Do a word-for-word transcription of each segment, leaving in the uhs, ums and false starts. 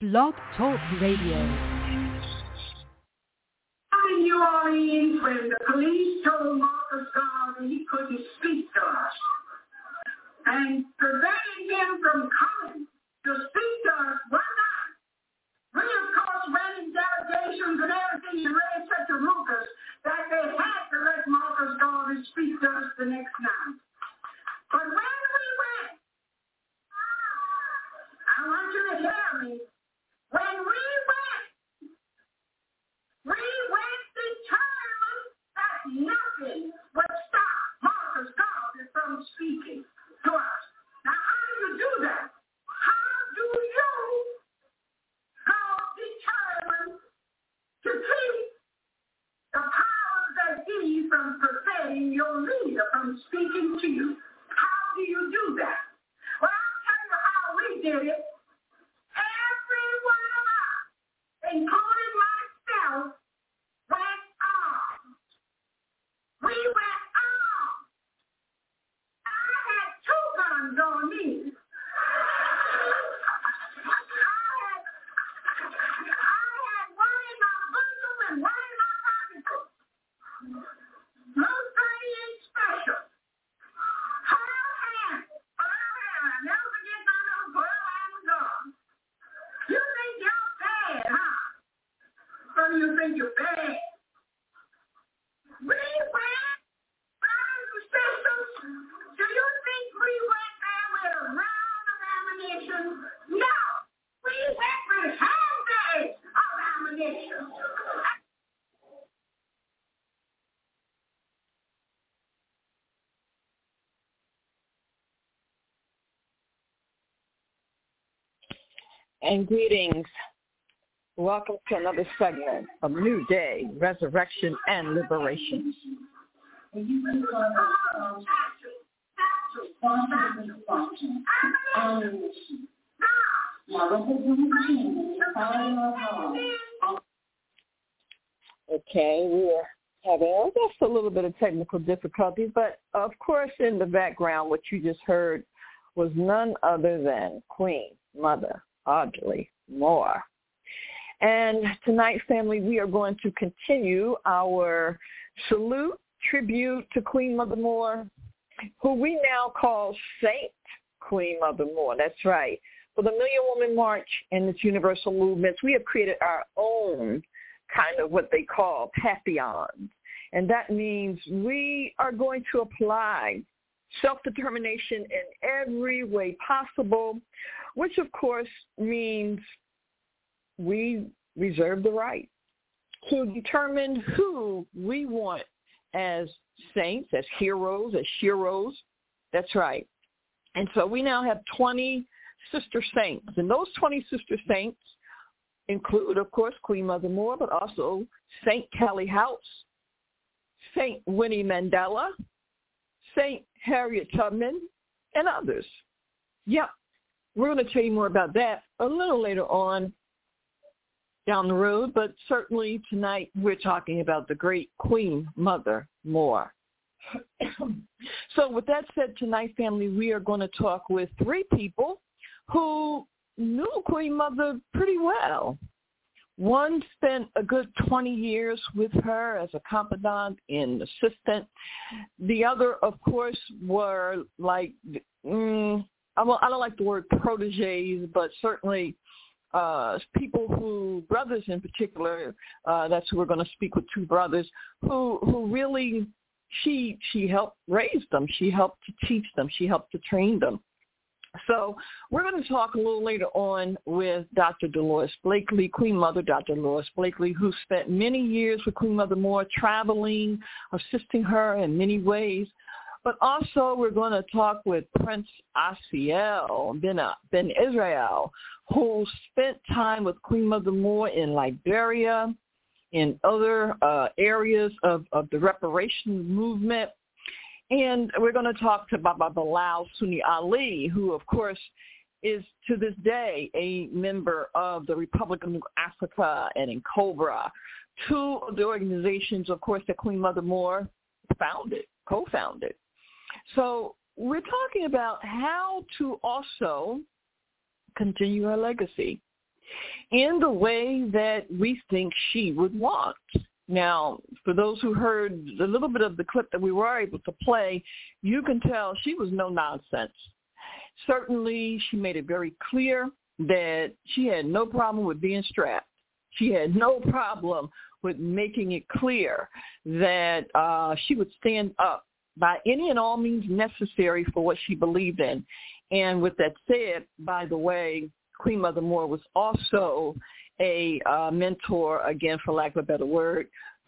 Blog Talk Radio. In New Orleans, when the police told Marcus Garvey he couldn't speak to us and prevented him from coming to speak to us one night, we of course went in delegations and everything and raised such a ruckus that they had to let Marcus Garvey speak to us the next night. But when we went, I want you to hear me, when we went, we went determined that nothing would stop Marcus Garvey from speaking to us. Now, how do you do that? How do you go determined to keep the powers that be from preventing your leader from speaking to you? How do you do that? Well, I'll tell you how we did it. Every one of us, including myself, went armed. We went armed. I had two guns on me. I had, I had one in my bosom and one in my pocketbook. No thirty-eight special. Pearl hand. Pearl hand. I never forget my little pearl hand gun. You think you're bad, huh? What do you think you're bad? We went, brothers and sisters, do you think we went there with a round of ammunition? No, we went with handbags of ammunition. And greetings. Welcome to another segment of New Day, Resurrection and Liberation. Okay, we're having just a little bit of technical difficulties, but of course in the background what you just heard was none other than Queen Mother Audrey Moore. And tonight, family, we are going to continue our salute, tribute to Queen Mother Moore, who we now call Saint Queen Mother Moore. That's right. For the Million Woman March and its universal movements, we have created our own kind of what they call pantheons. And that means we are going to apply self-determination in every way possible, which of course means we reserve the right to determine who we want as saints, as heroes, as sheroes. That's right. And so we now have twenty sister saints. And those twenty sister saints include, of course, Queen Mother Moore, but also Saint Callie House, Saint Winnie Mandela, Saint Harriet Tubman, and others. Yep. We're going to tell you more about that a little later on down the road, but certainly tonight we're talking about the great Queen Mother Moore. So with that said, tonight, family, we are going to talk with three people who knew Queen Mother pretty well. One spent a good twenty years with her as a confidant and assistant. The other, of course, were like, mm, I don't like the word proteges, but certainly uh, people who, brothers in particular, uh, that's who we're going to speak with, two brothers, who, who really, she, she helped raise them. She helped to teach them. She helped to train them. So we're going to talk a little later on with Doctor Dolores Blakely, Queen Mother Doctor Dolores Blakely, who spent many years with Queen Mother Moore, traveling, assisting her in many ways. But also we're going to talk with Prince Asiel Ben, Ben Israel, who spent time with Queen Mother Moore in Liberia, in other uh, areas of, of the reparations movement. And we're going to talk to Baba Bilal Sunni Ali, who, of course, is to this day a member of the Republic of New Africa and in Cobra, two of the organizations, of course, that Queen Mother Moore founded, co-founded. So we're talking about how to also continue her legacy in the way that we think she would want. Now, for those who heard a little bit of the clip that we were able to play, you can tell she was no nonsense. Certainly, she made it very clear that she had no problem with being strapped. She had no problem with making it clear that uh, she would stand up by any and all means necessary for what she believed in. And with that said, by the way, Queen Mother Moore was also a uh, mentor, again, for lack of a better word,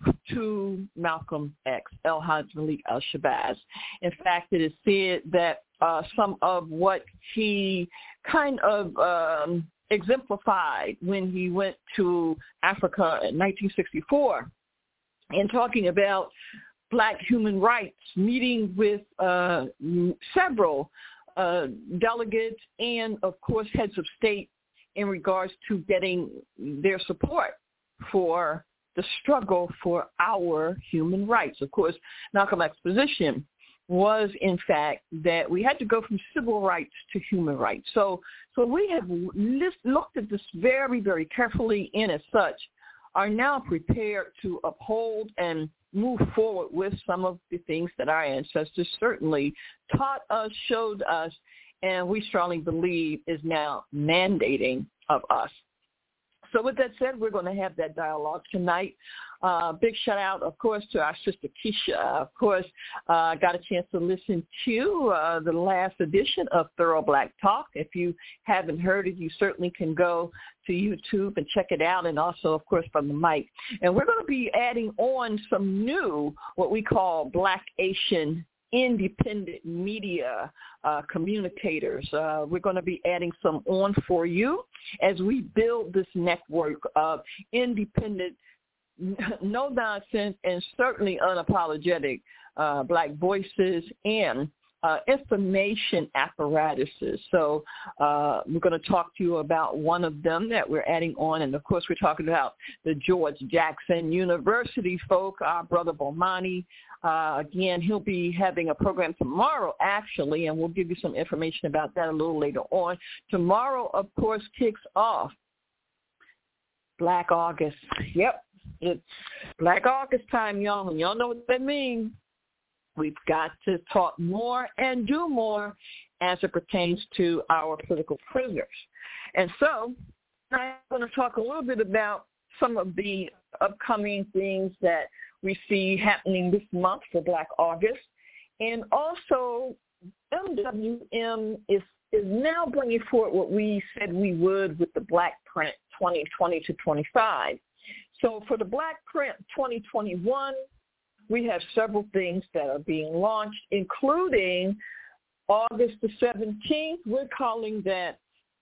to Malcolm X, El-Hajj Malik al-Shabazz. In fact, it is said that uh, some of what he kind of um, exemplified when he went to Africa in nineteen sixty-four and talking about black human rights, meeting with uh, several uh, delegates and, of course, heads of state in regards to getting their support for the struggle for our human rights. Of course, Malcolm X's position was, in fact, that we had to go from civil rights to human rights. So so we have list, looked at this very, very carefully, and as such, are now prepared to uphold and move forward with some of the things that our ancestors certainly taught us, showed us, and we strongly believe is now mandating of us. So with that said, we're going to have that dialogue tonight. Uh, big shout out, of course, to our sister Keisha. Of course, I uh, got a chance to listen to uh, the last edition of Thorough Black Talk. If you haven't heard it, you certainly can go to YouTube and check it out, and also, of course, from the mic. And we're going to be adding on some new, what we call Black Asian independent media uh, communicators. Uh, we're going to be adding some on for you as we build this network of independent, no nonsense, and certainly unapologetic uh, black voices and uh, information apparatuses. So uh, we're going to talk to you about one of them that we're adding on. And, of course, we're talking about the George Jackson University folk, our brother Bomani. Uh, again, he'll be having a program tomorrow, actually, and we'll give you some information about that a little later on. Tomorrow, of course, kicks off Black August. Yep, it's Black August time, y'all, and y'all know what that means. We've got to talk more and do more as it pertains to our political prisoners. And so I'm going to talk a little bit about some of the upcoming things that we see happening this month for Black August. And also, M W M is, is now bringing forward what we said we would with the Black Print twenty twenty to twenty-five. So for the Black Print twenty twenty-one, we have several things that are being launched, including August the seventeenth. We're calling that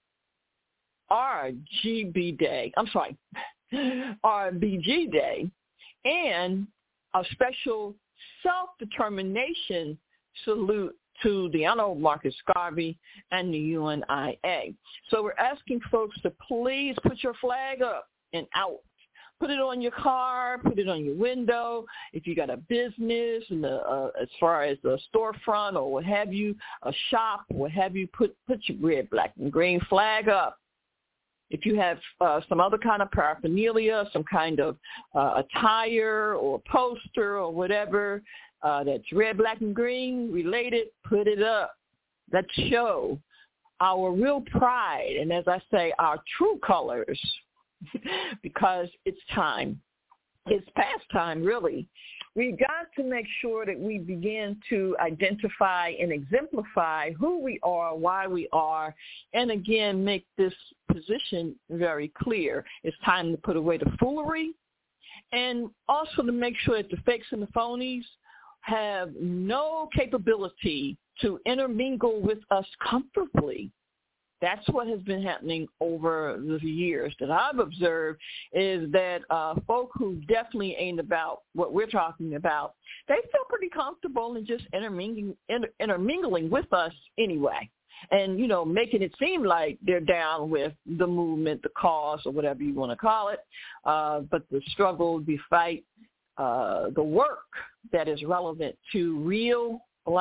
R G B Day. I'm sorry, R B G Day, and a special self-determination salute to the Honorable Marcus Garvey and the U N I A. So we're asking folks to please put your flag up and out. Put it on your car, put it on your window. If you got a business, and the, uh, as far as a storefront or what have you, a shop, what have you, put, put your red, black, and green flag up. If you have uh, some other kind of paraphernalia, some kind of uh, attire or poster or whatever uh, that's red, black, and green related, put it up. Let's show our real pride, and as I say, our true colors, because it's time. It's past time, really. We've got to make sure that we begin to identify and exemplify who we are, why we are, and again, make this position very clear. It's time to put away the foolery, and also to make sure that the fakes and the phonies have no capability to intermingle with us comfortably. That's what has been happening over the years that I've observed, is that uh, folk who definitely ain't about what we're talking about, they feel pretty comfortable in just intermingling, inter, intermingling with us anyway, and, you know, making it seem like they're down with the movement, the cause, or whatever you want to call it. Uh, but the struggle, the fight, uh, the work that is relevant to real black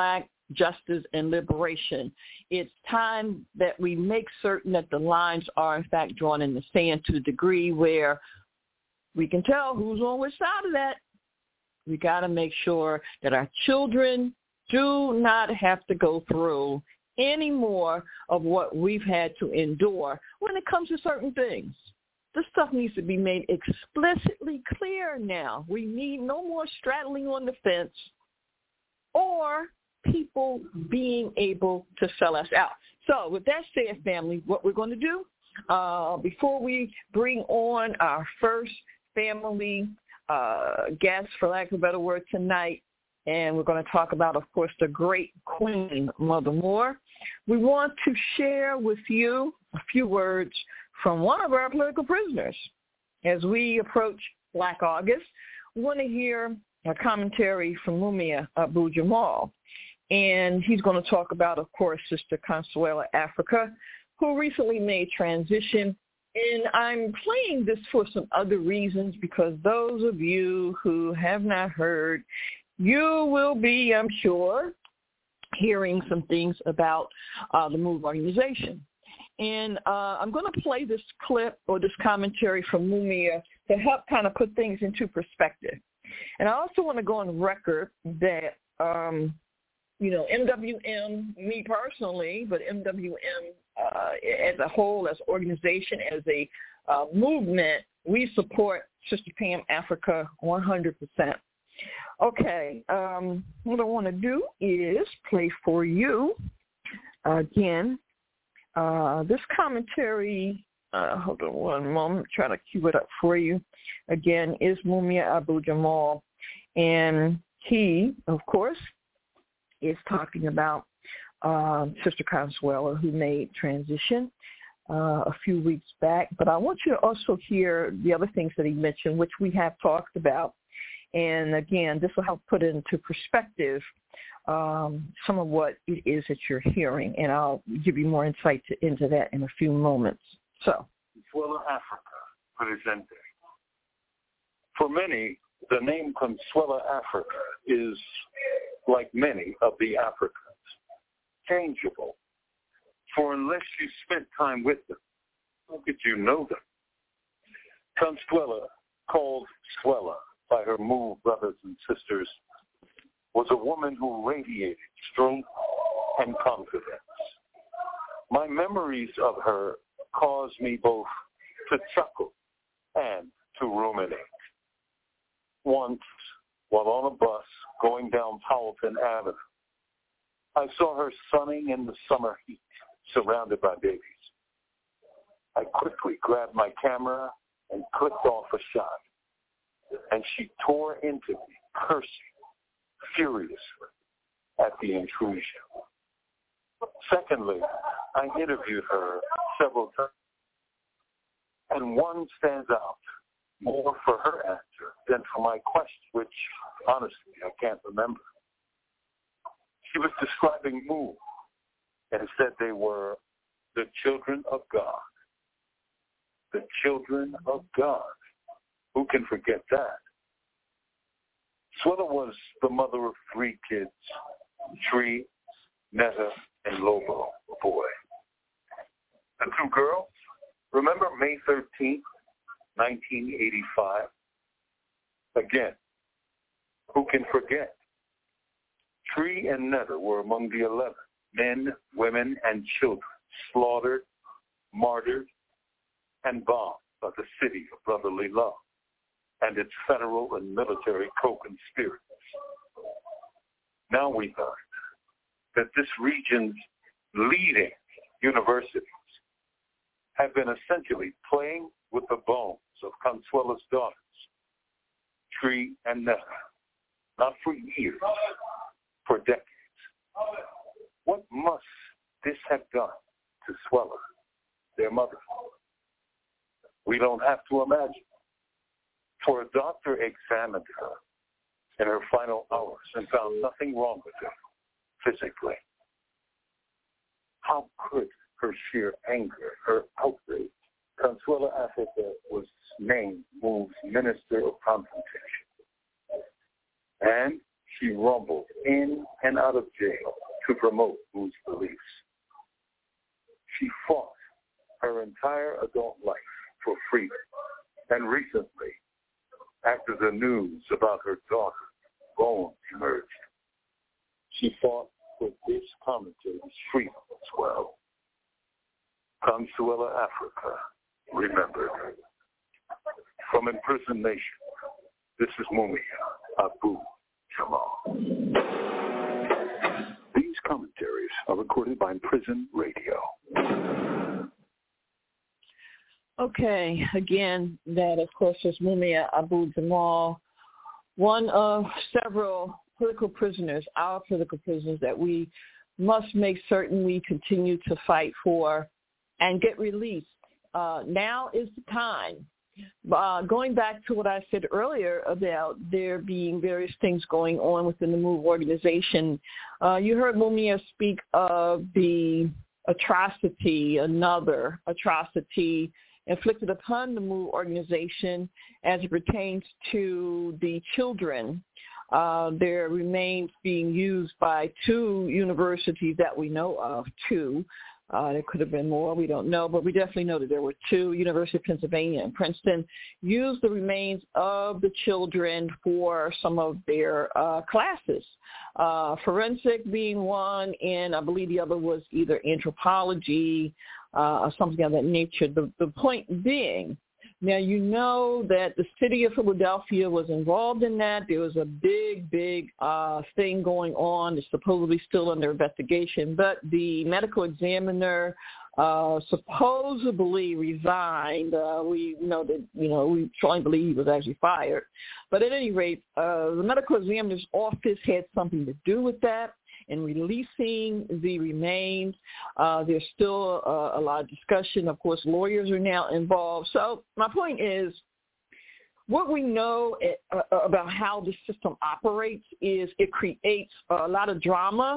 justice, and liberation. It's time that we make certain that the lines are, in fact, drawn in the sand to the degree where we can tell who's on which side of that. We got to make sure that our children do not have to go through any more of what we've had to endure when it comes to certain things. This stuff needs to be made explicitly clear now. We need no more straddling on the fence or people being able to sell us out. So with that said, family, what we're going to do, uh, before we bring on our first family uh, guest, for lack of a better word, tonight, and we're going to talk about, of course, the great Queen Mother Moore, we want to share with you a few words from one of our political prisoners. As we approach Black August, we want to hear a commentary from Mumia Abu-Jamal. And he's going to talk about, of course, Sister Consuela Africa, who recently made transition. And I'm playing this for some other reasons because those of you who have not heard, you will be, I'm sure, hearing some things about uh, the MOVE organization. And uh, I'm going to play this clip or this commentary from Mumia to help kind of put things into perspective. And I also want to go on record that, um, you know, M W M, me personally, but M W M uh, as a whole, as an organization, as a uh, movement, we support Sister Pam Africa one hundred percent. Okay, um, what I want to do is play for you, uh, again, uh, this commentary, uh, hold on one moment, try to cue it up for you, again, is Mumia Abu-Jamal, and he, of course, is talking about uh, Sister Consuela, who made transition uh, a few weeks back, but I want you to also hear the other things that he mentioned, which we have talked about. And again, this will help put into perspective um, some of what it is that you're hearing, and I'll give you more insight to, into that in a few moments. So, Consuela Africa presente. For many, the name Consuela Africa is, like many of the Africans, changeable. For unless you spent time with them, how could you know them? Consuela, called Suela by her MOVE brothers and sisters, was a woman who radiated strength and confidence. My memories of her caused me both to chuckle and to ruminate. Once, while on a bus going down Powelton Avenue, I saw her sunning in the summer heat, surrounded by babies. I quickly grabbed my camera and clicked off a shot, and she tore into me, cursing furiously at the intrusion. Secondly, I interviewed her several times, and one stands out more for her answer than for my question, which, honestly, I can't remember. She was describing MOVE and said they were the children of God. The children of God. Who can forget that? Suela was the mother of three kids, Tree, Netta, and Lobo, a boy. The two girls, remember May thirteenth, nineteen eighty-five? Again, who can forget? Tree and Netta were among the eleven men, women, and children slaughtered, martyred, and bombed by the city of brotherly love and its federal and military co-conspirators. Now we learn that this region's leading universities have been essentially playing with the bones of Consuela's daughters, Tree and Netta, not for years, for decades. What must this have done to Suela, their mother? We don't have to imagine. For a doctor examined her in her final hours and found nothing wrong with her physically. How could her sheer anger, her outrage? Consuela Africa was named MOVE's Minister of Confrontation. And she rumbled in and out of jail, to promote Boo's beliefs. She fought her entire adult life for freedom, and recently, after the news about her daughter's bones emerged, she fought for this commentary's freedom as well. Consuela Africa, remembered. From Imprisoned Nation, this is Mumia Abu Jamal. These commentaries are recorded by Prison Radio. Okay, again, that of course is Mumia Abu Jamal, one of several political prisoners, our political prisoners that we must make certain we continue to fight for and get released. Uh, now is the time. Uh, going back to what I said earlier about there being various things going on within the MOVE organization, uh, you heard Mumia speak of the atrocity, another atrocity inflicted upon the MOVE organization as it pertains to the children. Uh, their remains being used by two universities that we know of, two. Uh, there could have been more, we don't know, but we definitely know that there were two, University of Pennsylvania and Princeton, used the remains of the children for some of their uh, classes. Uh, forensic being one, and I believe the other was either anthropology uh, or something of that nature. The, the point being, now you know that the city of Philadelphia was involved in that. There was a big, big uh, thing going on. It's supposedly still under investigation, but the medical examiner uh, supposedly resigned. Uh, we know that, you know, we strongly believe he was actually fired. But at any rate, uh, the medical examiner's office had something to do with that. In releasing the remains, uh, there's still uh, a lot of discussion. Of course, lawyers are now involved. So my point is, what we know uh, about how the system operates is it creates a lot of drama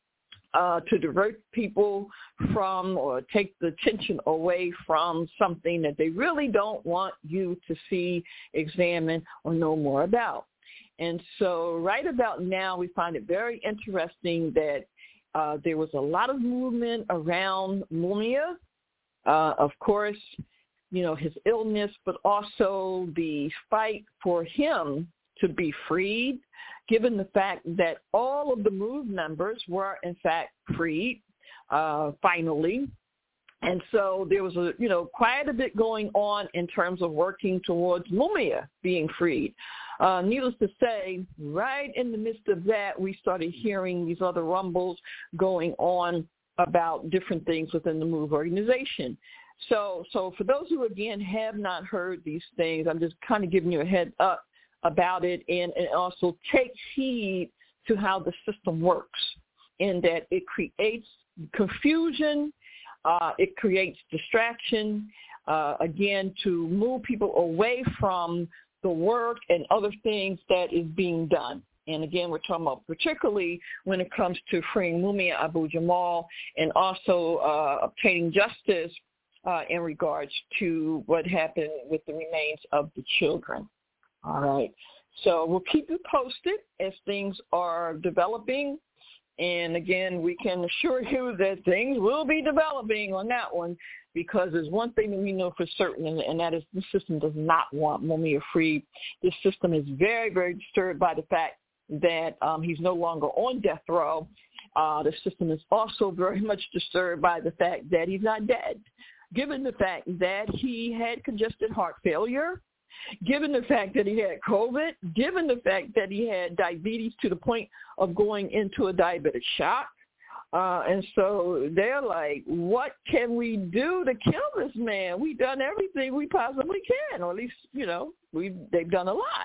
uh, to divert people from or take the attention away from something that they really don't want you to see, examine, or know more about. And so right about now, we find it very interesting that uh, there was a lot of movement around Mumia. Uh, of course, you know, his illness, but also the fight for him to be freed, given the fact that all of the MOVE members were, in fact, freed uh, finally. And so there was, a, you know, quite a bit going on in terms of working towards Mumia being freed. Uh, needless to say, right in the midst of that, we started hearing these other rumbles going on about different things within the MOVE organization. So, so for those who, again, have not heard these things, I'm just kind of giving you a heads up about it, and, and also take heed to how the system works, in that it creates confusion, uh, it creates distraction, uh, again, to move people away from the work and other things that is being done. And again, we're talking about particularly when it comes to freeing Mumia Abu Jamal and also uh, obtaining justice uh, in regards to what happened with the remains of the children. All right. So we'll keep you posted as things are developing. And again, we can assure you that things will be developing on that one, because there's one thing that we know for certain, and, and that is the system does not want Mumia free. This system is very, very disturbed by the fact that um, he's no longer on death row. Uh, the system is also very much disturbed by the fact that he's not dead, given the fact that he had congestive heart failure, given the fact that he had COVID, given the fact that he had diabetes to the point of going into a diabetic shock. Uh, and so they're like, what can we do to kill this man? We've done everything we possibly can, or at least, you know, we've, they've done a lot.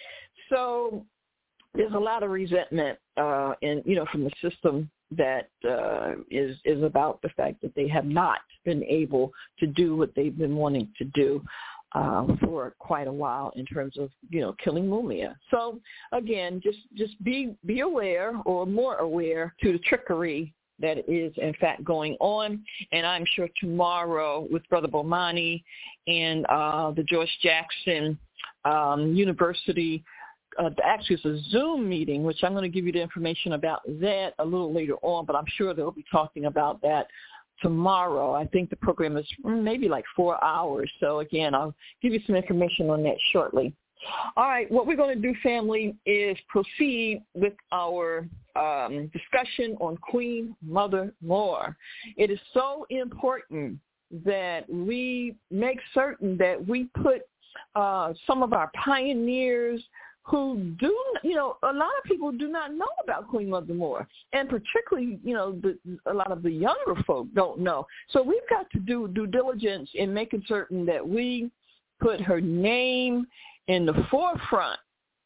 So there's a lot of resentment, uh, in, you know, from the system that uh, is, is about the fact that they have not been able to do what they've been wanting to do uh, for quite a while in terms of, you know, killing Mumia. So, again, just, just be, be aware, or more aware, to the trickery that is, in fact, going on. And I'm sure tomorrow with Brother Bomani and uh, the George Jackson um, University uh, actually it's a Zoom meeting, which I'm going to give you the information about that a little later on, but I'm sure they'll be talking about that tomorrow. I think the program is maybe like four hours. So, again, I'll give you some information on that shortly. All right, what we're going to do, family, is proceed with our um, discussion on Queen Mother Moore. It is so important that we make certain that we put uh, some of our pioneers who do, you know, a lot of people do not know about Queen Mother Moore, and particularly, you know, the, a lot of the younger folk don't know. So we've got to do due diligence in making certain that we put her name in the forefront,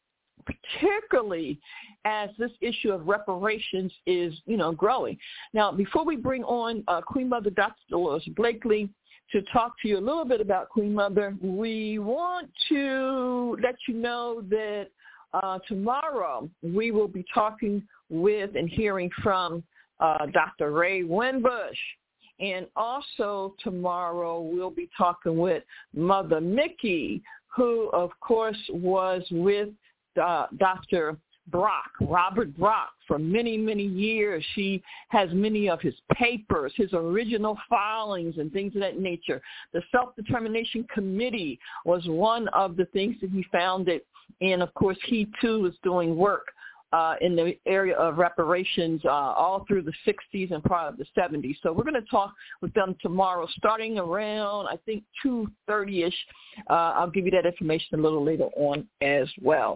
particularly as this issue of reparations is, you know, growing. Now, before we bring on uh, Queen Mother Doctor Dolores Blakely to talk to you a little bit about Queen Mother, we want to let you know that uh, tomorrow we will be talking with and hearing from uh, Doctor Ray Winbush. And also tomorrow we'll be talking with Mother Mickey, who, of course, was with uh, Doctor Brock, Robert Brock, for many, many years. She has many of his papers, his original filings and things of that nature. The Self-Determination Committee was one of the things that he founded. And, of course, he, too, was doing work Uh, in the area of reparations uh, all through the sixties and part of the seventies. So we're going to talk with them tomorrow starting around, I think, two thirty-ish. Uh, I'll give you that information a little later on as well.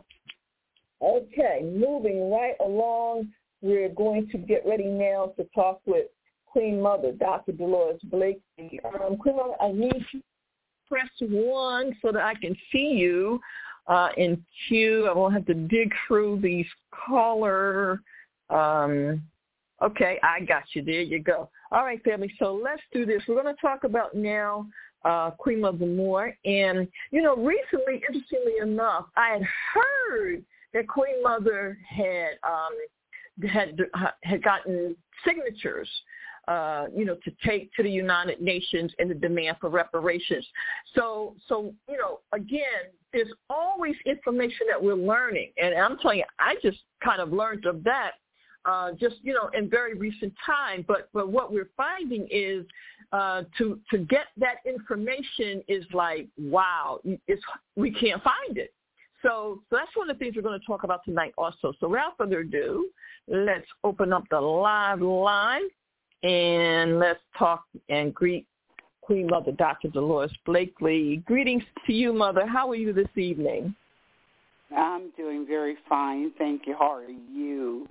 Okay, moving right along, we're going to get ready now to talk with Queen Mother, Doctor Dolores Blakely. Um, Queen Mother, I need you to press one so that I can see you. Uh, in queue. I won't have to dig through these caller. Um, okay, I got you. There you go. All right, family. So let's do this. We're going to talk about now uh, Queen Mother Moore. And, you know, recently, interestingly enough, I had heard that Queen Mother had um, had had gotten signatures Uh, you know, to take to the United Nations in the demand for reparations. So, so you know, again, there's always information that we're learning. And I'm telling you, I just kind of learned of that uh, just, you know, in very recent time. But but what we're finding is uh, to to get that information is like, wow, it's, we can't find it. So, so that's one of the things we're going to talk about tonight also. So without further ado, let's open up the live line. And let's talk and greet Queen Mother Doctor Dolores Blakely. Greetings to you, Mother. How are you this evening? I'm doing very fine. Thank you. How are you?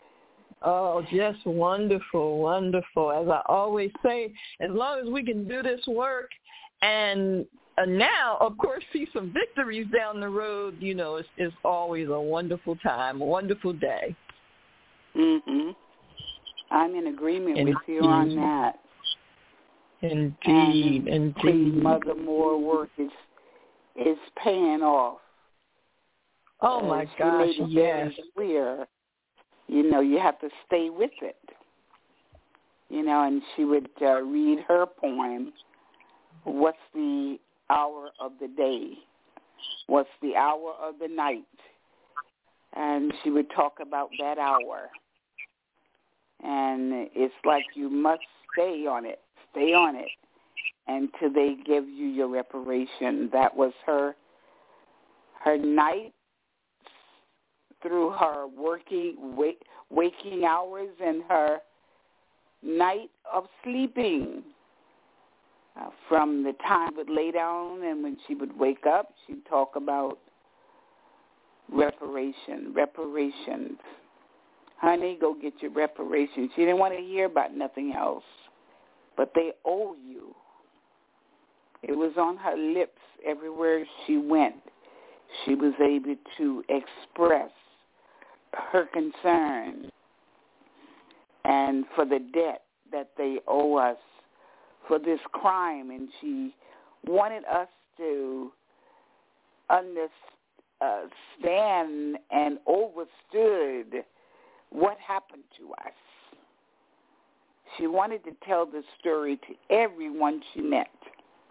Oh, just wonderful, wonderful. As I always say, as long as we can do this work and uh, now, of course, see some victories down the road, you know, it's, it's always a wonderful time, a wonderful day. Mm-hmm. I'm in agreement Indeed. with you on that. Indeed, and indeed. Queen Mother Moore work is is paying off. Oh uh, my she gosh, made it yes. very clear. You know, you have to stay with it. You know, and she would uh, read her poem. What's the hour of the day? What's the hour of the night? And she would talk about that hour. And it's like you must stay on it, stay on it, until they give you your reparation. That was her her night through her working, wake, waking hours and her night of sleeping. Uh, from the time she would lay down and when she would wake up, she'd talk about reparation, reparations. Honey, go get your reparations. She didn't want to hear about nothing else, but they owe you. It was on her lips everywhere she went. She was able to express her concern and for the debt that they owe us for this crime, and she wanted us to understand and overstood what happened to us. She wanted to tell the story to everyone she met.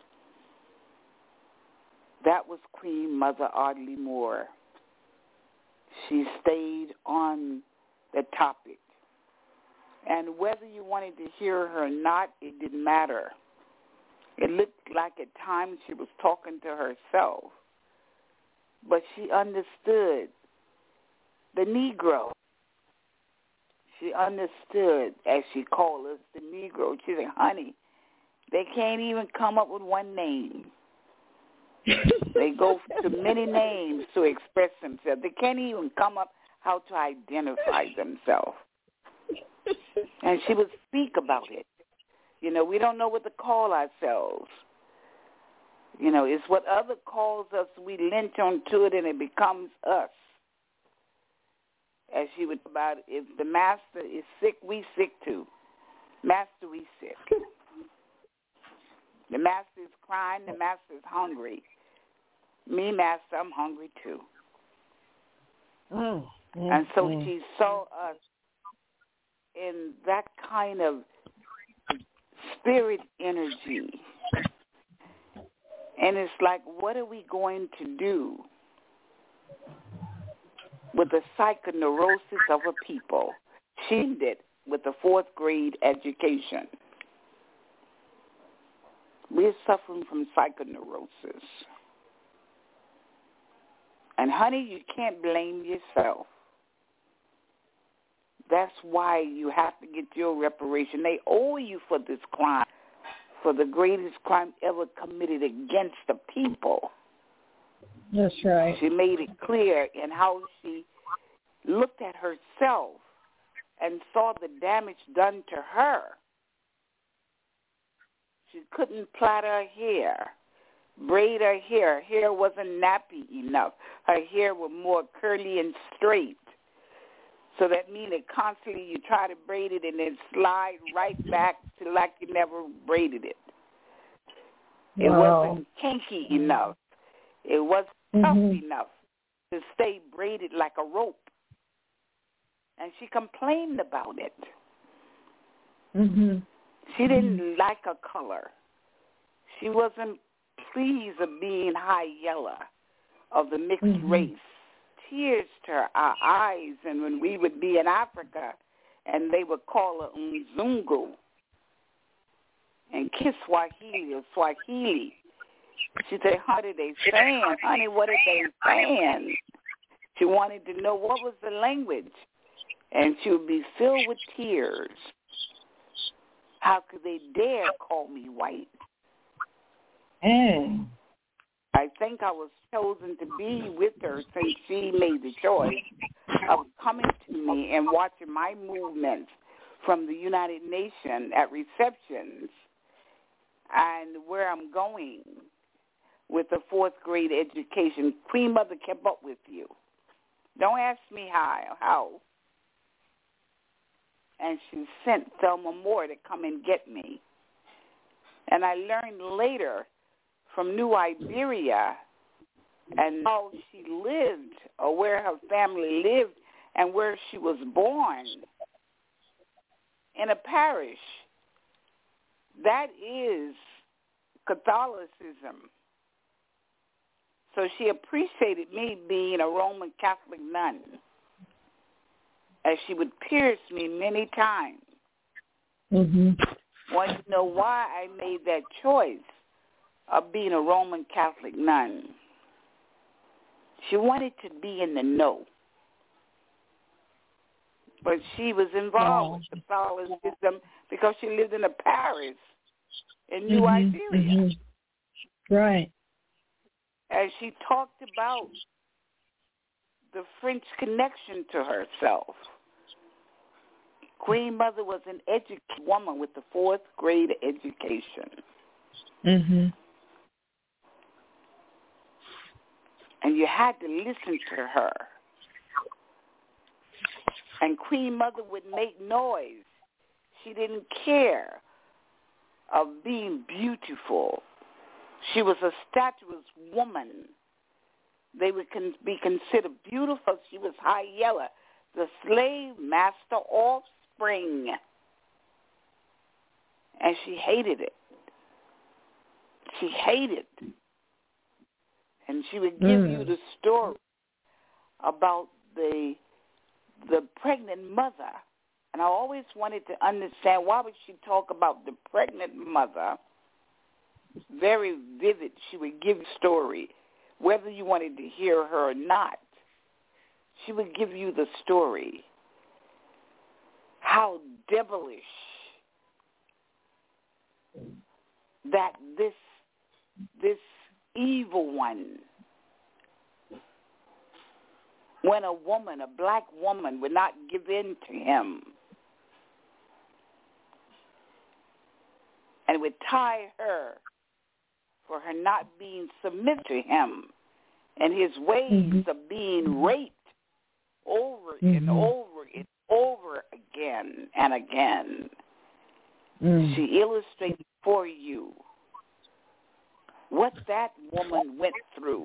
That was Queen Mother Audley Moore. she stayed on the topic. And whether you wanted to hear her or not, it didn't matter. It looked like at times she was talking to herself, but she understood the Negro. She understood, as she called us, the Negro. She said, honey, they can't even come up with one name. They go to many names to express themselves. They can't even come up how to identify themselves. And she would speak about it. You know, we don't know what to call ourselves. You know, it's what other calls us, we lynch onto it and it becomes us. As she would about, if the master is sick, we sick too. Master, we sick. The master is crying, the master is hungry. Me, master, I'm hungry too. Mm, mm, and so mm. she saw us in that kind of spirit energy. And it's like, what are we going to do with the psychoneurosis of a people? She did with the fourth grade education. We're suffering from psychoneurosis. And honey, you can't blame yourself. That's why you have to get your reparation. They owe you for this crime, for the greatest crime ever committed against the people. That's right. She made it clear in how she looked at herself and saw the damage done to her. She couldn't plait her hair, braid her hair. Her hair wasn't nappy enough. Her hair was more curly and straight. So that means that constantly you try to braid it and then slide right back to like you never braided it. It Wow. wasn't kinky enough. It wasn't mm-hmm. tough enough to stay braided like a rope. And she complained about it. Mm-hmm. She didn't like her color. She wasn't pleased of being high yellow of the mixed mm-hmm. race. Tears to our eyes, and when we would be in Africa, and they would call her Mzungu, and Kiswahili or Swahili. She said, what are they saying? Honey, what are they saying? She wanted to know what was the language, and she would be filled with tears. How could they dare call me white? Mm. I think I was chosen to be with her since she made the choice of coming to me and watching my movements from the United Nations at receptions and where I'm going with the fourth grade education. Queen Mother kept up with you. Don't ask me how. How. And she sent Thelma Moore to come and get me. And I learned later from New Iberia and how she lived or where her family lived and where she was born in a parish. That is Catholicism. So she appreciated me being a Roman Catholic nun, as she would pierce me many times. Mm-hmm. Want to know why I made that choice of being a Roman Catholic nun? She wanted to be in the know. But she was involved with Catholicism because she lived in a parish in New mm-hmm. Iberia. Mm-hmm. Right. And she talked about the French connection to herself. Queen Mother was an educated woman with the fourth grade education. Mm-hmm. And you had to listen to her. And Queen Mother would make noise. She didn't care of being beautiful. She was a statuesque woman. They would con- be considered beautiful. She was high yellow, the slave master offspring. And she hated it. She hated it. And she would give mm. you the story about the the pregnant mother. And I always wanted to understand, why would she talk about the pregnant mother? Very vivid. She would give a story, whether you wanted to hear her or not. She would give you the story. How devilish that this this evil one, when a woman, a black woman, would not give in to him and would tie her for her not being submitted to him and his ways mm-hmm. of being raped over mm-hmm. and over and over again and again. Mm. She illustrated for you what that woman went through.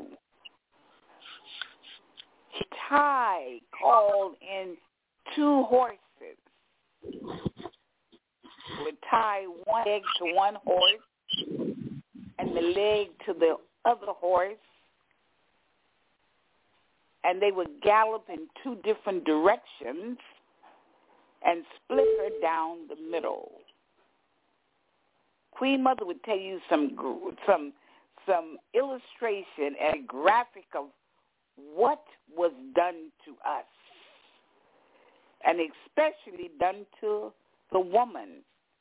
Ty called in two horses. Would tie one leg to one horse and the leg to the other horse, and they would gallop in two different directions and split her down the middle. Queen Mother would tell you some some some illustration and a graphic of what was done to us, and especially done to the woman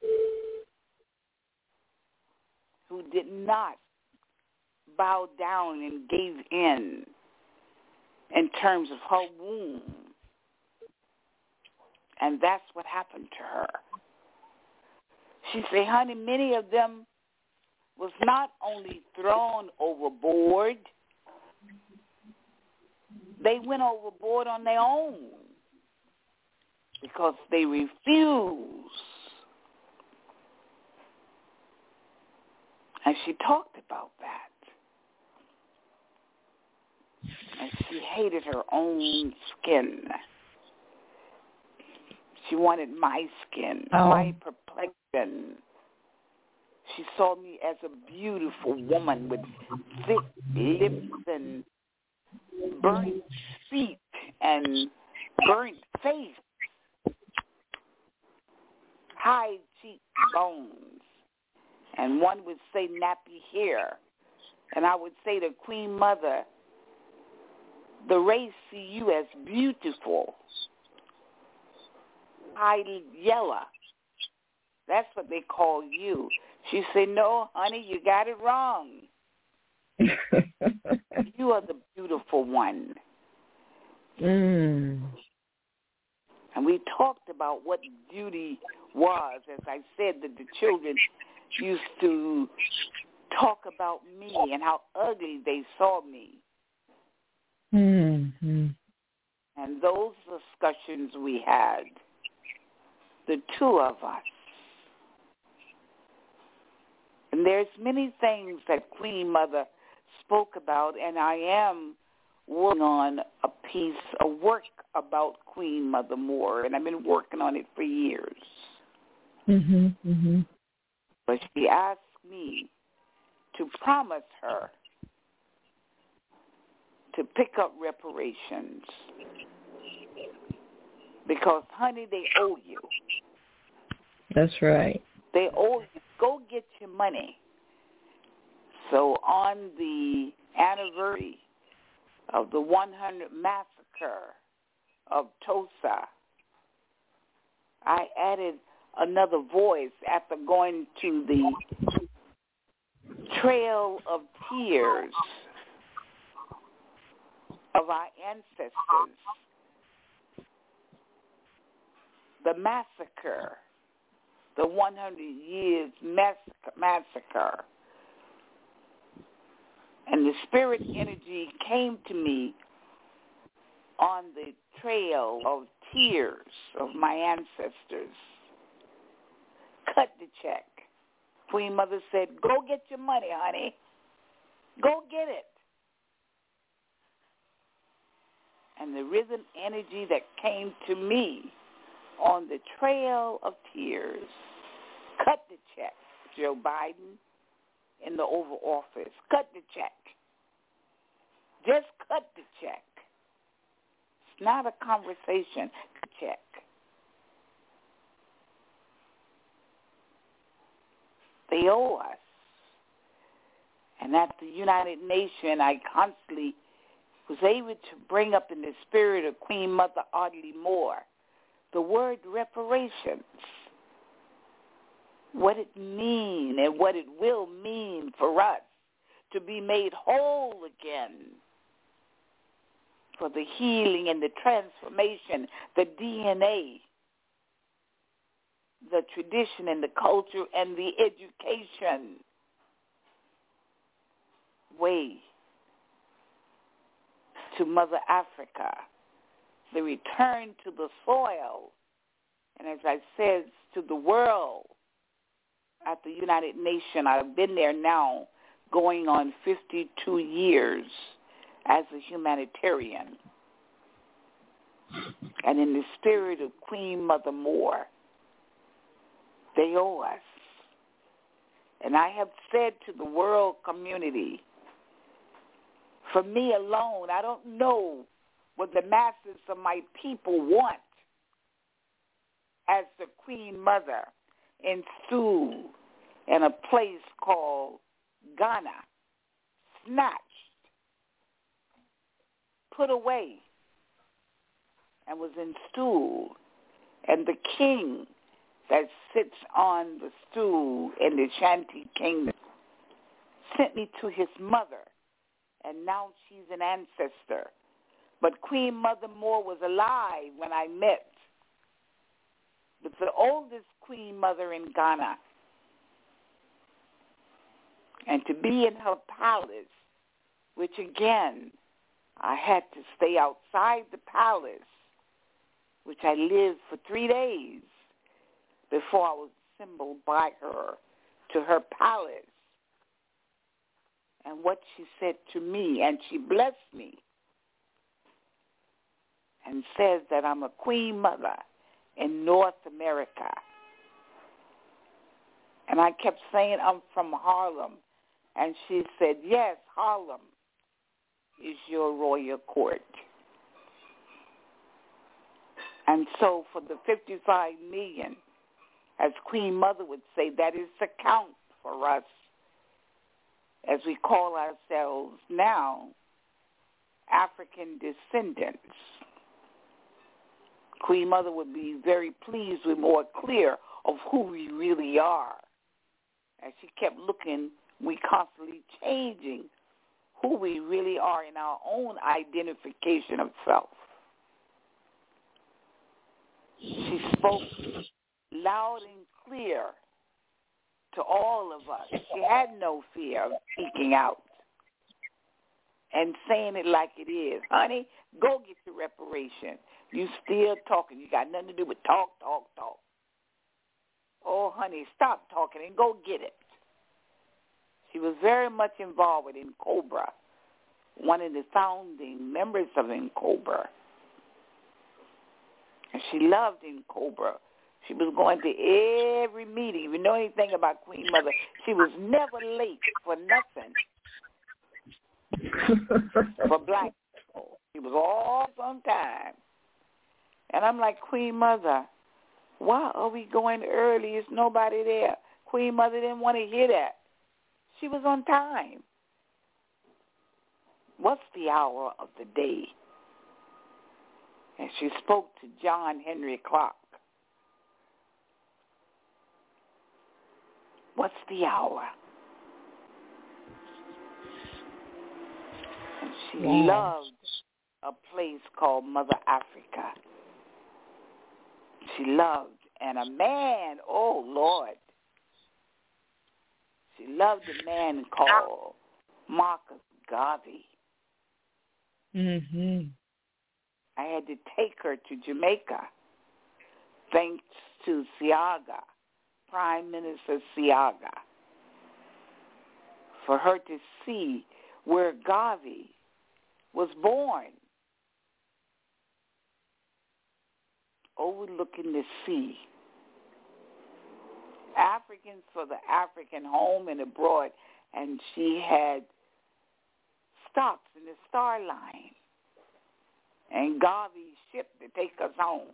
who did not bow down and gave in in terms of her womb. And that's what happened to her. She said, honey, many of them was not only thrown overboard, they went overboard on their own because they refused. And she talked about that. And she hated her own skin. She wanted my skin, oh. my complexion. She saw me as a beautiful woman with thick lips and burnt feet and burnt face, high cheekbones, and one would say nappy hair. And I would say to Queen Mother, the race see you as beautiful, highly yellow. That's what they call you. She said, no, honey, you got it wrong. You are the beautiful one. Mm. And we talked about what beauty was. As I said, that the children used to talk about me and how ugly they saw me. Mm-hmm. And those discussions we had, the two of us. And there's many things that Queen Mother spoke about, and I am working on a piece of work about Queen Mother Moore, and I've been working on it for years. Mm-hmm, mm-hmm. But she asked me to promise her to pick up reparations because, honey, they owe you. That's right. They owe you. Go get your money. So on the anniversary of the one hundredth massacre of Tulsa, I added another voice after going to the Trail of Tears of our ancestors, the massacre, the one hundred years massacre, massacre. And the spirit energy came to me on the trail of tears of my ancestors. Cut the check. Queen Mother said, go get your money, honey. Go get it. And the rhythm energy that came to me on the trail of tears, cut the check, Joe Biden in the Oval Office. Cut the check. Just cut the check. not a conversation. Check. They owe us. And at the United Nations, I constantly was able to bring up in the spirit of Queen Mother Audley Moore the word reparations, what it means and what it will mean for us to be made whole again, for the healing and the transformation, the D N A, the tradition and the culture and the education way to Mother Africa, the return to the soil, and as I said, to the world at the United Nations. I've been there now going on fifty-two years as a humanitarian. And in the spirit of Queen Mother Moore, they owe us. And I have said to the world community, for me alone, I don't know what the masses of my people want as the Queen Mother enthused in a place called Ghana, snatched, put away, and was installed. And the king that sits on the stool in the Shanti Kingdom sent me to his mother, and now she's an ancestor. But Queen Mother Moore was alive when I met with the oldest Queen Mother in Ghana. And to be in her palace, which again, I had to stay outside the palace, which I lived for three days before I was assembled by her to her palace. And what she said to me, and she blessed me and says that I'm a Queen Mother in North America. And I kept saying I'm from Harlem. And she said, yes, Harlem is your royal court. And so for the fifty-five million, as Queen Mother would say, that is the count for us, as we call ourselves now, African descendants. Queen Mother would be very pleased with more clear of who we really are. As she kept looking, we constantly changing who we really are in our own identification of self. She spoke loud and clear to all of us. She had no fear of speaking out and saying it like it is. Honey, go get your reparation. You still talking. You got nothing to do with talk, talk, talk. Oh, honey, stop talking and go get it. She was very much involved with N'Cobra, one of the founding members of N'Cobra. And she loved N'Cobra. She was going to every meeting. If you know anything about Queen Mother, she was never late for nothing for black people. She was always on time. And I'm like, Queen Mother, why are we going early? There's nobody there. Queen Mother didn't want to hear that. She was on time. What's the hour of the day? And she spoke to John Henry Clark. What's the hour? And she wow. loved a place called Mother Africa. She loved, and a man, oh Lord, she loved a man called Marcus Garvey. Mm-hmm. I had to take her to Jamaica, thanks to Siaga, Prime Minister Siaga, for her to see where Garvey was born, overlooking the sea. Africans for the African home and abroad, and she had stops in the star line. and Garvey's ship to take us home.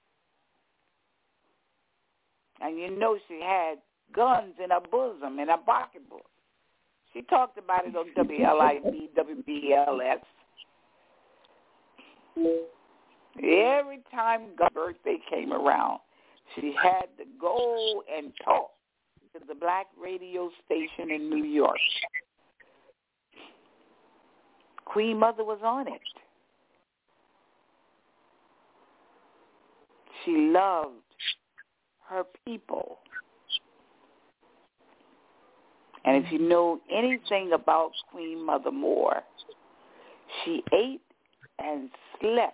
And you know she had guns in her bosom, in her pocketbook. She talked about it on W L I B, W B L S. Every time God's birthday came around, she had to go and talk to the black radio station in New York. Queen Mother was on it. She loved her people. And if you know anything about Queen Mother Moore, she ate and slept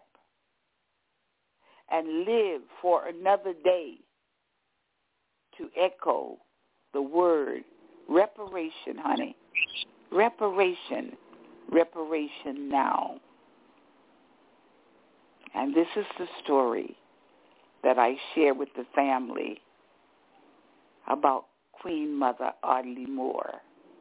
and lived for another day to echo the word reparation, honey. Reparation. Reparation now. And this is the story that I share with the family about Queen Mother Audley Moore.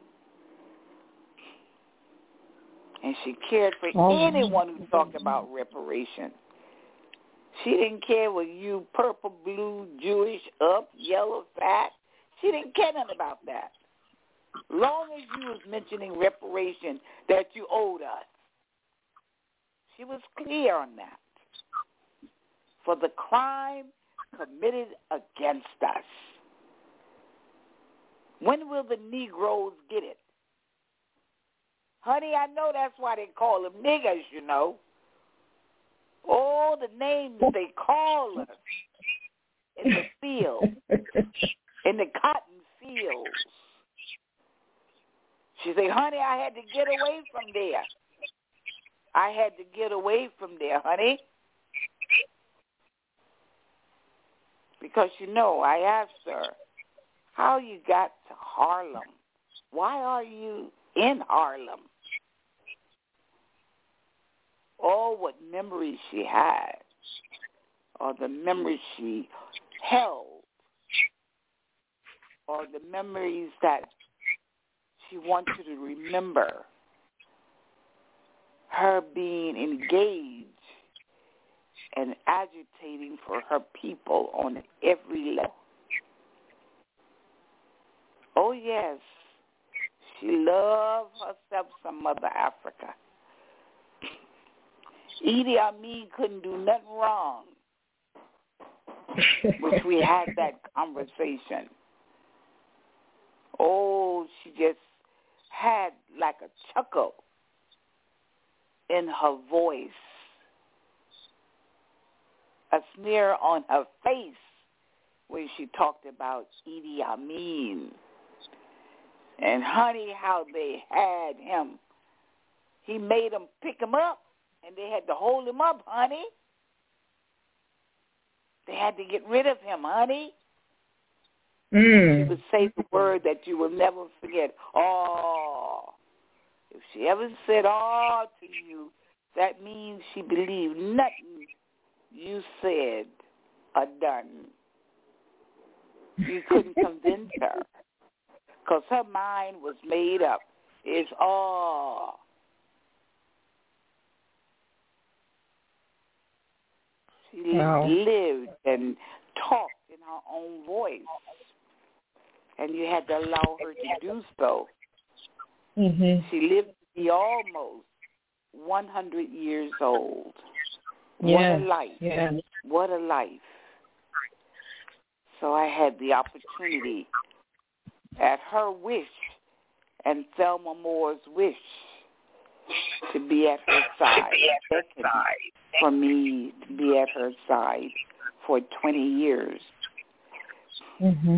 And she cared for oh, anyone who talked about reparation. She didn't care whether you purple, blue, Jewish, up, yellow, fat. She didn't care nothing about that. Long as you was mentioning reparation that you owed us. She was clear on that. For the crime committed against us. When will the Negroes get it? Honey, I know that's why they call them niggers, you know. All the names they call us in the field, in the cotton fields. She said, honey, I had to get away from there. I had to get away from there, honey. Because, you know, I asked her, how you got to Harlem? Why are you in Harlem? Oh, what memories she had, or the memories she held, or the memories that she wanted to remember, her being engaged and agitating for her people on every level. Oh, yes, she loved herself some Mother Africa. Idi Amin couldn't do nothing wrong, which we had that conversation. Oh, she just had like a chuckle in her voice, a sneer on her face when she talked about Idi Amin. And honey, how they had him. He made them pick him up, and they had to hold him up, honey. They had to get rid of him, honey. Mm. She would say the word that you will never forget. Oh. If she ever said oh to you, that means she believed nothing you said or done. You couldn't convince her because her mind was made up. It's all. She wow. lived and talked in her own voice, and you had to allow her to do so. Mm-hmm. She lived to be almost one hundred years old. Yeah. What a life. Yeah. What a life. So I had the opportunity, at her wish and Thelma Moore's wish, to be at her side. For me to be at her side for twenty years. Mm-hmm.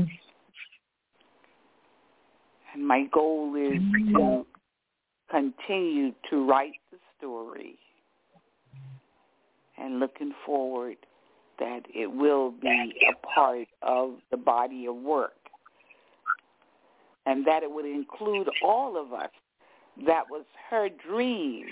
And my goal is to continue to write the story, and looking forward that it will be a part of the body of work, and that it would include all of us. That was her dream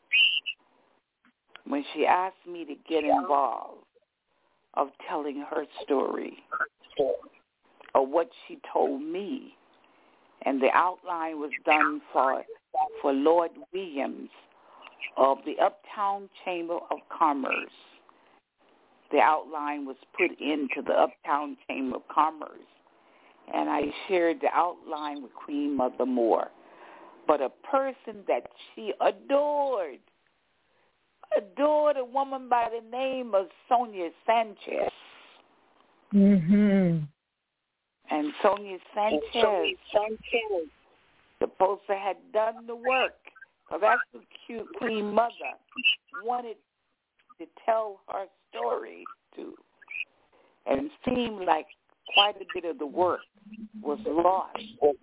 when she asked me to get involved, of telling her story, or what she told me. And the outline was done for for Lord Williams of the Uptown Chamber of Commerce. The outline was put into the Uptown Chamber of Commerce, and I shared the outline with Queen Mother Moore. But a person that she adored, adored a woman by the name of Sonia Sanchez. Mm-hmm. And Sonia Sanchez, Sanchez supposed to have done the work. Because that's what cute Queen Mother wanted to tell her story to. And it seemed like quite a bit of the work was lost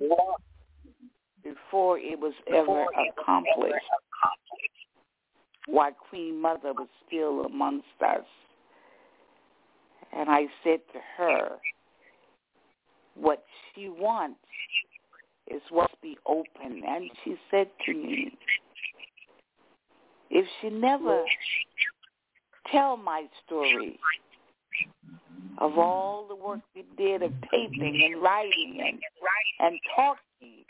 before it was ever accomplished, while Queen Mother was still amongst us. And I said to her, what she wants is what's be open. And she said to me, if she never tell my story of all the work we did of taping and writing and, and talking,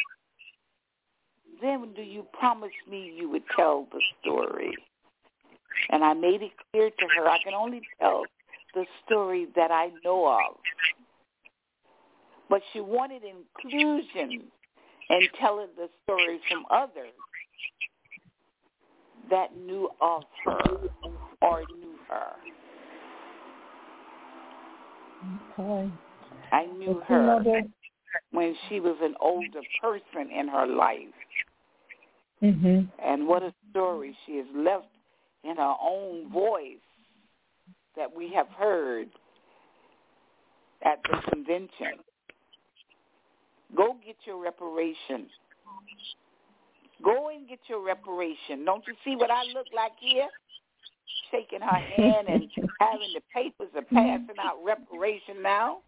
then do you promise me you would tell the story? And I made it clear to her, I can only tell the story that I know of. But she wanted inclusion in telling the story from others that knew of her or knew her. Okay. I knew her when she was an older person in her life. Mm-hmm. And what a story she has left in her own voice that we have heard at the convention. Go get your reparation. Go and get your reparation. Don't you see what I look like here? Shaking her hand and having the papers of passing out reparation now.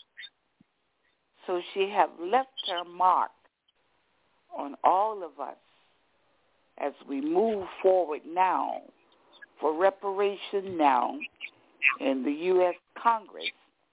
So she have left her mark on all of us as we move forward now for reparation now in the U S Congress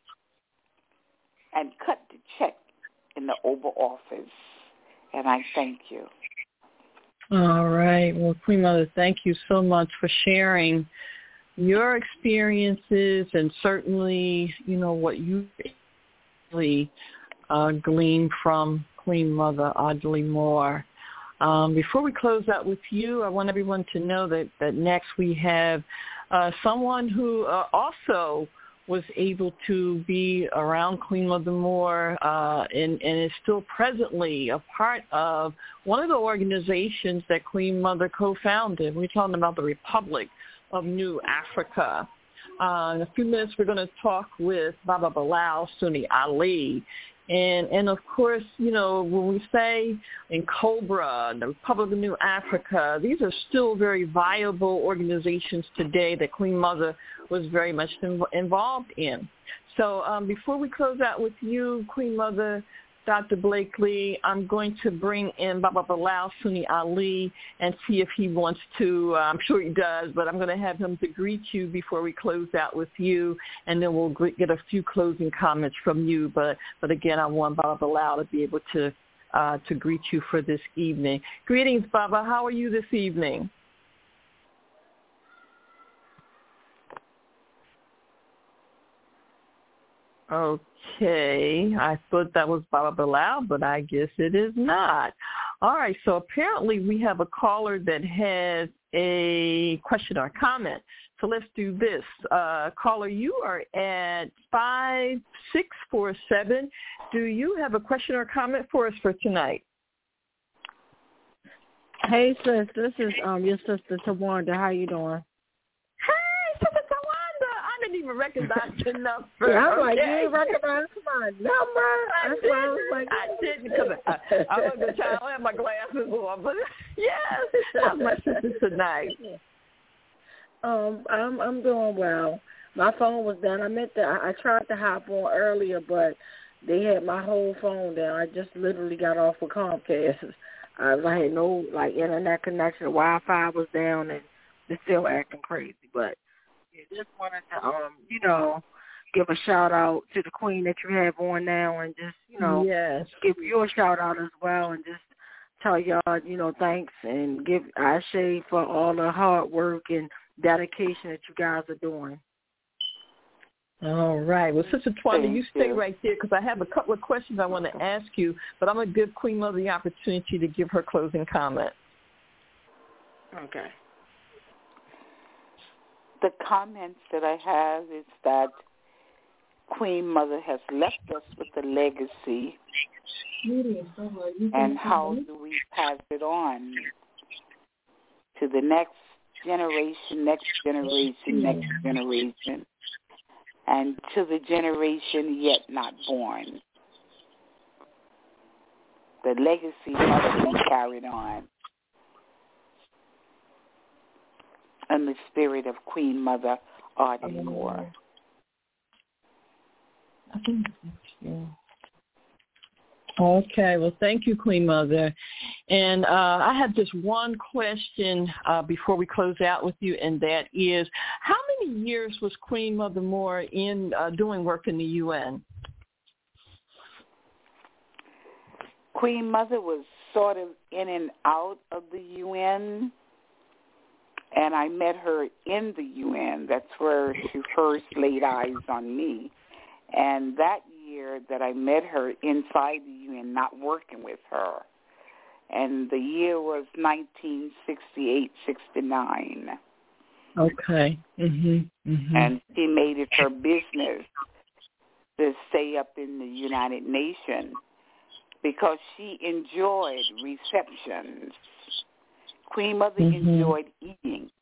and cut the check in the Oval Office. And I thank you. All right. Well, Queen Mother, thank you so much for sharing your experiences and certainly, you know, what you really uh, gleaned from Queen Mother Audley Moore. Um, before we close out with you, I want everyone to know that, that next we have uh, someone who uh, also was able to be around Queen Mother Moore uh, and, and is still presently a part of one of the organizations that Queen Mother co-founded. We're talking about the Republic of New Africa. Uh, in a few minutes, we're going to talk with Baba Bilal Sunni Ali. And, and of course, you know, when we say in COBRA, the Republic of New Africa, these are still very viable organizations today that Queen Mother was very much involved in. So um, before we close out with you, Queen Mother, Doctor Blakely, I'm going to bring in Baba Bilal Sunni Ali and see if he wants to, uh, I'm sure he does, but I'm going to have him to greet you before we close out with you, and then we'll get a few closing comments from you. But, but again, I want Baba Bilal to be able to, uh, to greet you for this evening. Greetings, Baba. How are you this evening? Okay, I thought that was Baba Bilal, but I guess it is not. All right, so apparently we have a caller that has a question or comment. So let's do this. Uh, caller, you are at five six four seven. Do you have a question or comment for us for tonight? Hey, sis, this is um your sister Tawanda. How you doing? I didn't even recognize your number. Yeah, I'm okay. like, you didn't recognize my number? I That's didn't. why I was like, I didn't because I, I wasn't going to try. I don't have my glasses on. But yes, how's my sister tonight? Um, I'm I'm doing well. My phone was down. I meant to. I, I tried to hop on earlier, but they had my whole phone down. I just literally got off with Comcast. I, I had no like internet connection. The Wi-Fi was down, and it's still acting crazy, but. Just wanted to, um, you know, give a shout out to the queen that you have on now, and just, you know, yes. give you a shout out as well, and just tell y'all, you know, thanks and give Ashe for all the hard work and dedication that you guys are doing. All right. Well, Sister Twanda, Thank you stay you. right there because I have a couple of questions I want to ask you, but I'm going to give Queen Mother the opportunity to give her closing comment. Okay. The comments that I have is that Queen Mother has left us with a legacy, and how do we pass it on to the next generation, next generation, next generation, and to the generation yet not born. The legacy must be carried on. In the spirit of Queen Mother Arden Moore. Okay, well, thank you, Queen Mother. And uh, I have just one question uh, before we close out with you, and that is, how many years was Queen Mother Moore in uh, doing work in the U N? Queen Mother was sort of in and out of the U N, and I met her in the U N. That's where she first laid eyes on me. And that year that I met her inside the U N, not working with her, and the year was nineteen sixty-eight sixty-nine. Okay. Mhm. Mhm. And she made it her business to stay up in the United Nations because she enjoyed receptions. Queen Mother mm-hmm. enjoyed eating.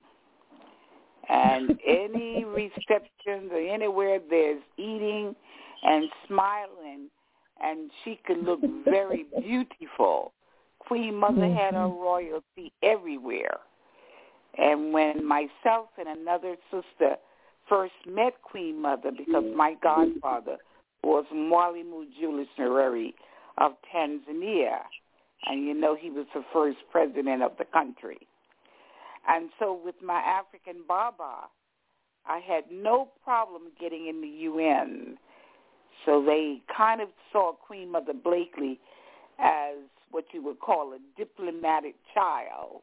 And any receptions or anywhere there's eating and smiling, and she could look very beautiful. Queen Mother mm-hmm. had her royalty everywhere. And when myself and another sister first met Queen Mother, because my godfather was Mwalimu Julius Nyerere of Tanzania, and you know he was the first president of the country. And so with my African Baba, I had no problem getting in the U N. So they kind of saw Queen Mother Blakely as what you would call a diplomatic child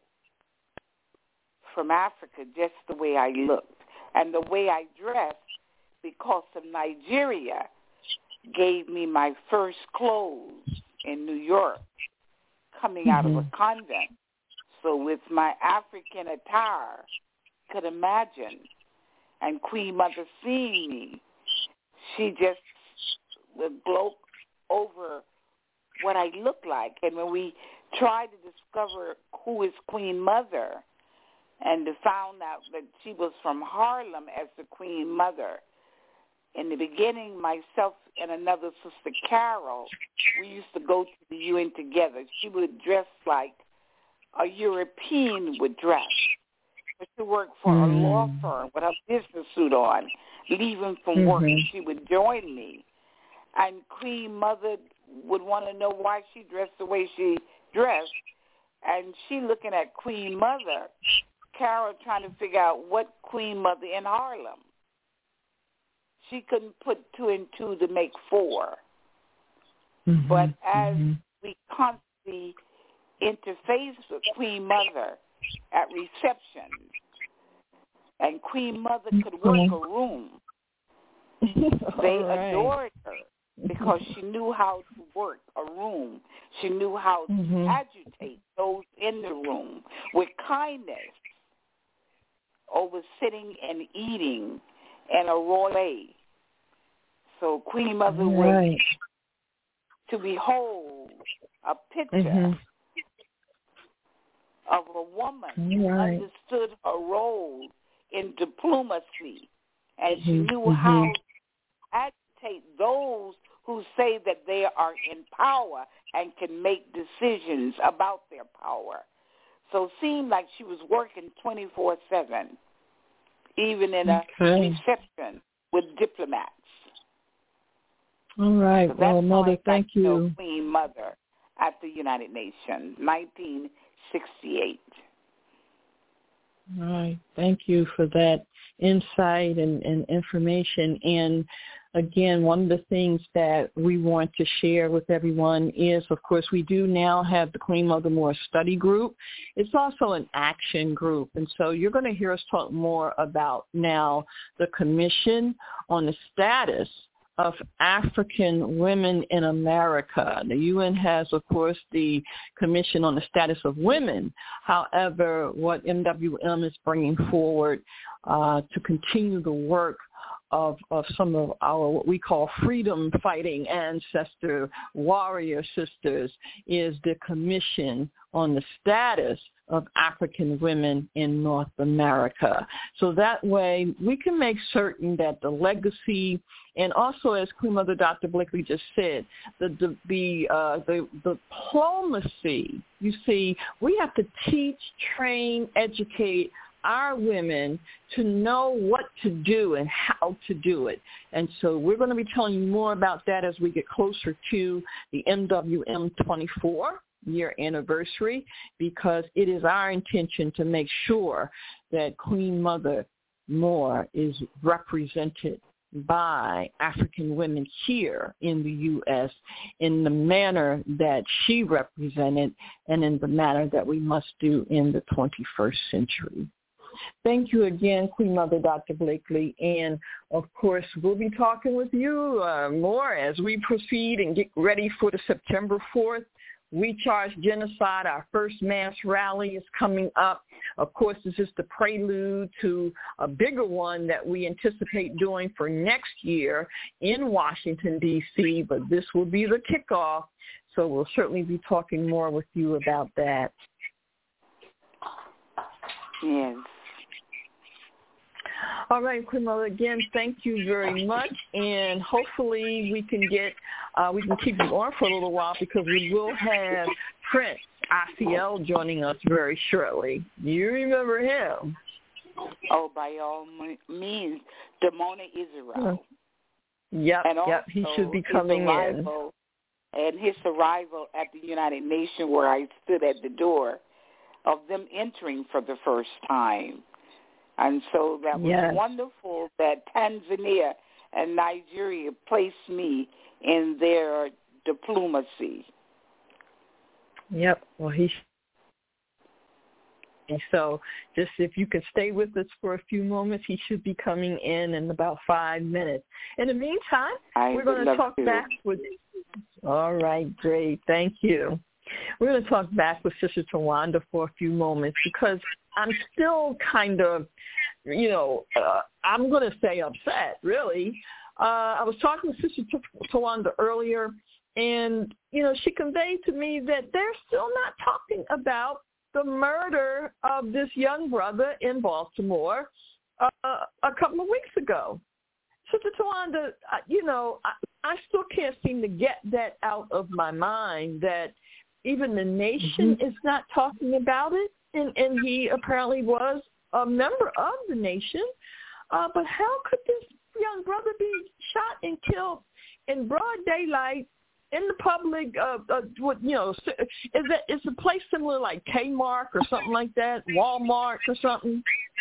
from Africa, just the way I looked. And the way I dressed, because of Nigeria, gave me my first clothes in New York, coming out mm-hmm. of a convent. So with my African attire, could imagine, and Queen Mother seeing me, she just would gloat over what I look like. And when we tried to discover who is Queen Mother, and to found out that she was from Harlem as the Queen Mother, in the beginning, myself and another sister, Carol, we used to go to the U N together. She would dress like a European would dress. But she worked for mm. a law firm with her business suit on. Leaving from mm-hmm. work, she would join me. And Queen Mother would want to know why she dressed the way she dressed. And she looking at Queen Mother, Carol trying to figure out what Queen Mother in Harlem. She couldn't put two and two to make four. Mm-hmm. But as mm-hmm. we constantly interface with Queen Mother at reception, and Queen Mother could work a room. They right. adored her because she knew how to work a room. She knew how to mm-hmm. agitate those in the room with kindness over sitting and eating in a royal way. So Queen Mother right. was to behold a picture mm-hmm. of a woman who right. understood her role in diplomacy, and she knew mm-hmm. how to agitate those who say that they are in power and can make decisions about their power. So it seemed like she was working twenty-four seven, even in a okay. reception with diplomats. All right. So well, Mother, thank you. Know Queen Mother at the United Nations, nineteen sixty-eight. All right. Thank you for that insight and, and information. And again, one of the things that we want to share with everyone is, of course, we do now have the Queen Mother Moore study group. It's also an action group. And so you're going to hear us talk more about now the Commission on the Status of African Women in America. The U N has, of course, the Commission on the Status of Women. However, what M W M is bringing forward uh, to continue the work Of, of some of our what we call freedom fighting ancestor warrior sisters is the Commission on the Status of African Women in North America. So that way we can make certain that the legacy, and also as Queen Mother Doctor Blakely just said, the the the, uh, the the diplomacy. You see, we have to teach, train, educate our women to know what to do and how to do it. And so we're going to be telling you more about that as we get closer to the M W M twenty-four year anniversary, because it is our intention to make sure that Queen Mother Moore is represented by African women here in the U S in the manner that she represented and in the manner that we must do in the twenty-first century. Thank you again, Queen Mother Doctor Blakely. And, of course, we'll be talking with you uh, more as we proceed and get ready for the September fourth We Charge Genocide. Our first mass rally is coming up. Of course, this is the prelude to a bigger one that we anticipate doing for next year in Washington, D C, but this will be the kickoff. So we'll certainly be talking more with you about that. Yes. All right, Queen Mother, again, thank you very much, and hopefully we can get, uh, we can keep you on for a little while because we will have Prince I C L joining us very shortly. You remember him? Oh, by all means, Damona Israel. Yep, and yep, he should be coming arrival, in. And his arrival at the United Nations, where I stood at the door of them entering for the first time. And so that was yes. wonderful that Tanzania and Nigeria placed me in their diplomacy. Yep. Well, he. So just if you could stay with us for a few moments, he should be coming in in about five minutes. In the meantime, I we're going to talk to. back with. All right, great. Thank you. We're going to talk back with Sister Tawanda for a few moments because I'm still kind of, you know, uh, I'm going to say upset, really. Uh, I was talking to Sister Tawanda earlier, and, you know, she conveyed to me that they're still not talking about the murder of this young brother in Baltimore uh, a couple of weeks ago. Sister Tawanda, you know, I, I still can't seem to get that out of my mind that even the nation mm-hmm. is not talking about it, and, and he apparently was a member of the nation. Uh, but how could this young brother be shot and killed in broad daylight in the public? Uh, uh, what you know, is that is a place similar like Kmart or something like that, Walmart or something?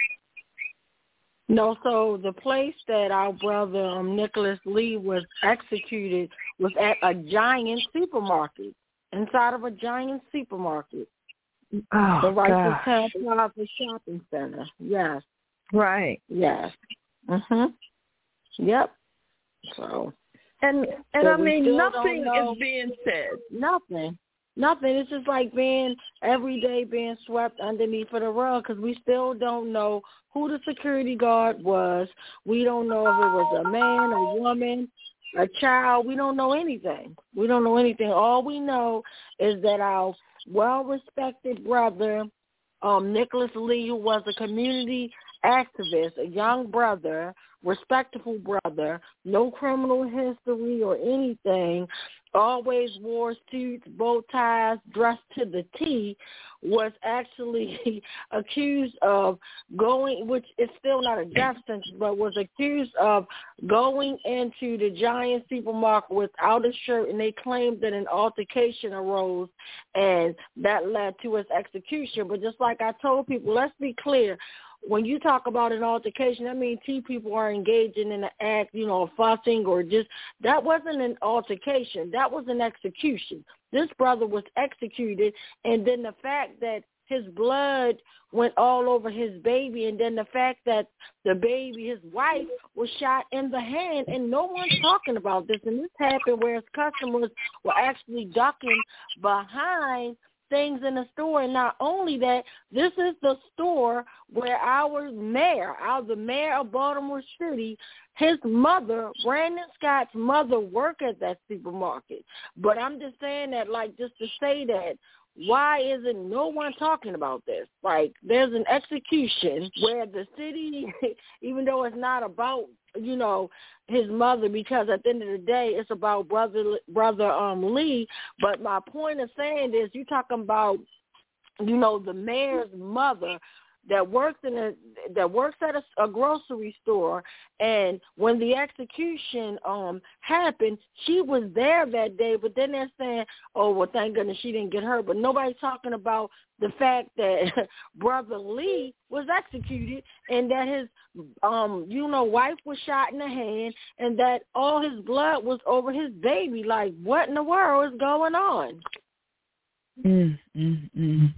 No, so the place that our brother um, Nicholas Lee was executed was at a giant supermarket. Inside of a giant supermarket. Oh, the Righteous Town Plaza Shopping Center. Yes. Right. Yes. Mhm. Yep. So. And and so I mean nothing is being said. Nothing. Nothing. It's just like being every day being swept underneath of the rug because we still don't know who the security guard was. We don't know if it was a man, a woman, a child. We don't know anything. We don't know anything. All we know is that our well-respected brother, um, Nicholas Lee, who was a community activist, a young brother, respectable brother, no criminal history or anything, always wore suits, bow ties, dressed to the T, was actually accused of going, which is still not a death sentence, but was accused of going into the giant supermarket without a shirt, and they claimed that an altercation arose, and that led to his execution. But just like I told people, let's be clear, when you talk about an altercation, that means two people are engaging in an act, you know, fussing or just, that wasn't an altercation. That was an execution. This brother was executed, and then the fact that his blood went all over his baby, and then the fact that the baby, his wife, was shot in the hand, and no one's talking about this. And this happened where his customers were actually ducking behind things in the store. And not only that, this is the store where our mayor, our the mayor of Baltimore City, his mother, Brandon Scott's mother, worked at that supermarket. But I'm just saying that, like, just to say that, why isn't no one talking about this? Like, there's an execution where the city, even though it's not about, you know, his mother, because at the end of the day, it's about brother, brother um Lee. But my point of saying this, you're talking about, you know, the mayor's mother that works in a that works at a, a grocery store, and when the execution um happened, she was there that day. But then they're saying, "Oh, well, thank goodness she didn't get hurt." But nobody's talking about the fact that Brother Lee was executed, and that his um you know wife was shot in the hand, and that all his blood was over his baby. Like, what in the world is going on? Mm, mm, mm.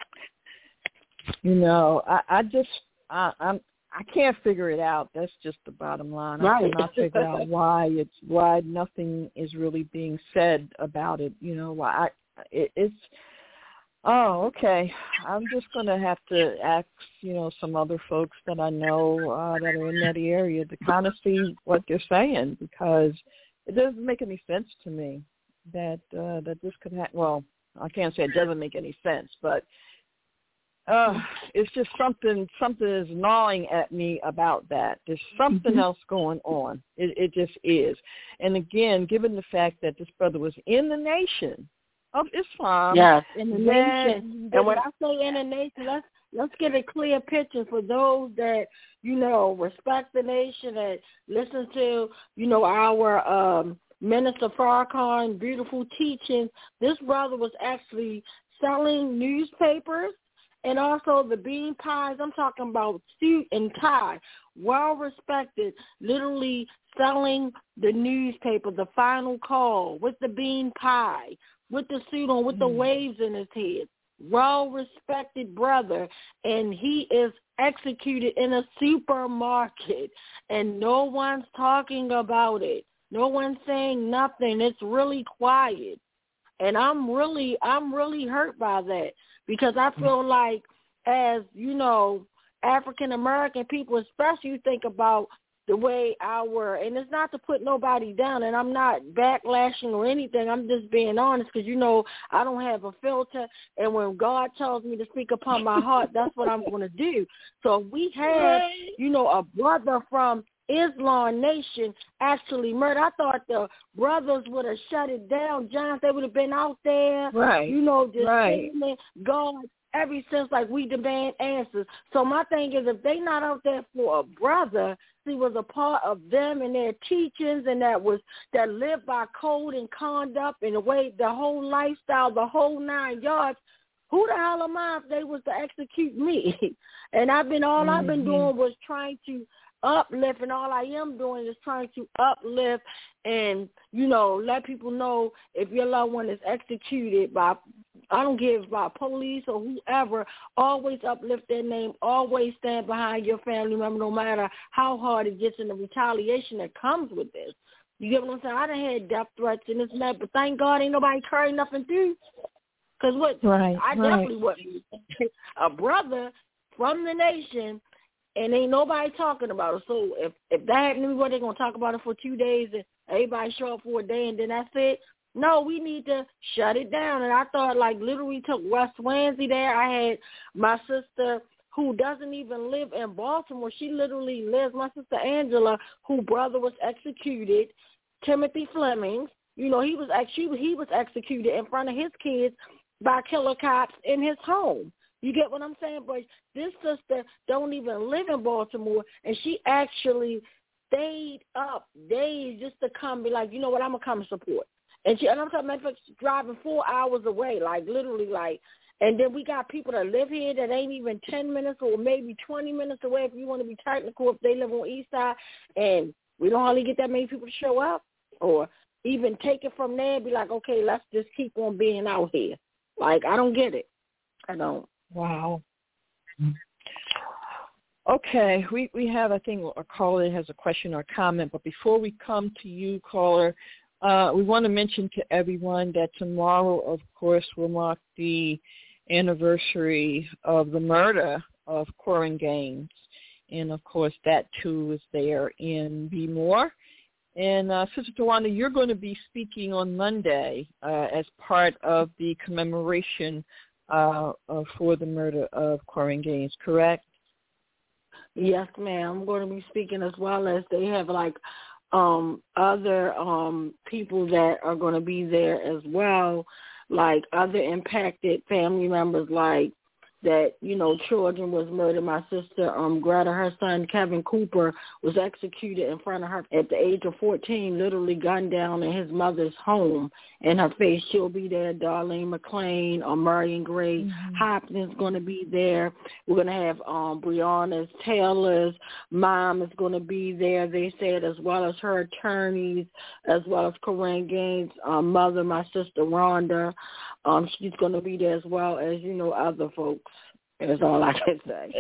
You know, I, I just, I, I'm, I can't figure it out. That's just the bottom line. Right. I cannot figure out why it's, why nothing is really being said about it. You know, why I, it, it's, oh, okay. I'm just going to have to ask, you know, some other folks that I know uh, that are in that area to kind of see what they're saying, because it doesn't make any sense to me that, uh, that this could happen. Well, I can't say it doesn't make any sense, but Uh, it's just something, something is gnawing at me about that. There's something mm-hmm. else going on. It, it just is. And again, given the fact that this brother was in the nation of Islam. Yes, in the that, nation. And when I say in the nation, let's, let's get a clear picture for those that, you know, respect the nation and listen to, you know, our um, Minister Farrakhan, beautiful teaching. This brother was actually selling newspapers, and also the bean pies. I'm talking about suit and tie, well-respected, literally selling the newspaper, the final call, with the bean pie, with the suit on, with the waves in his head. Well-respected brother, and he is executed in a supermarket, and no one's talking about it. No one's saying nothing. It's really quiet. And I'm really, I'm really hurt by that, because I feel like, as, you know, African-American people, especially, you think about the way our, and it's not to put nobody down, and I'm not backlashing or anything. I'm just being honest, because, you know, I don't have a filter, and when God tells me to speak upon my heart, that's what I'm going to do. So if we had, you know, a brother from Islam Nation actually murdered, I thought the brothers would have shut it down. John, they would have been out there, right? You know, just right. God ever since, like, we demand answers. So my thing is, if they not out there for a brother, he was a part of them and their teachings, and that was that lived by code and conduct and the way, the whole lifestyle, the whole nine yards. Who the hell am I if they was to execute me? And I've been all mm-hmm. I've been doing was trying to uplift, and all I am doing is trying to uplift and, you know, let people know if your loved one is executed by, I don't give by police or whoever, always uplift their name, always stand behind your family member, no matter how hard it gets, in the retaliation that comes with this. You get what I'm saying? I done had death threats and this and that, but thank God ain't nobody carrying nothing through. Because what, right, I right. definitely wouldn't. A brother from the nation, and ain't nobody talking about it. So if, if that happened to me, what, they going to talk about it for two days and everybody show up for a day and then that's it? No, we need to shut it down. And I thought, like, literally took West Swansea there. I had my sister who doesn't even live in Baltimore. She literally lives, my sister Angela, whose brother was executed, Timothy Fleming. You know, he was actually, he was executed in front of his kids by killer cops in his home. You get what I'm saying? But this sister don't even live in Baltimore, and she actually stayed up days just to come be like, you know what, I'm going to come support. And she, and I'm talking about driving four hours away, like literally like, And then we got people that live here that ain't even ten minutes or maybe twenty minutes away, if you want to be technical, if they live on East Side, and we don't hardly get that many people to show up, or even take it from there and be like, okay, let's just keep on being out here. Like, I don't get it. I don't. Wow. Okay, we, we have, I think, a caller that has a question or comment, but before we come to you, caller, uh, we want to mention to everyone that tomorrow, of course, will mark the anniversary of the murder of Korryn Gaines. And, of course, that, too, is there in Be More. And, uh, Sister Tawanda, you're going to be speaking on Monday uh, as part of the commemoration uh, uh, for the murder of Korryn Gaines, correct? Yes, ma'am. I'm going to be speaking, as well as they have, like, um, other um, people that are going to be there as well, like other impacted family members, like that, you know, children was murdered. My sister, um, Greta, her son, Kevin Cooper, was executed in front of her at the age of fourteen, literally gunned down in his mother's home. In her face, she'll be there. Darlene McClain, or Marion Gray mm-hmm. Hopkins going to be there. We're going to have um, Breonna Taylor's mom is going to be there, they said, as well as her attorneys, as well as Korryn Gaines' um, mother, my sister Rhonda. Um, she's going to be there, as well as, you know, other folks. That's all I can say.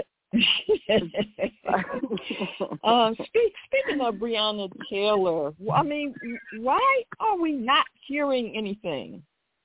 um, speak, speaking of Breonna Taylor, I mean, why are we not hearing anything?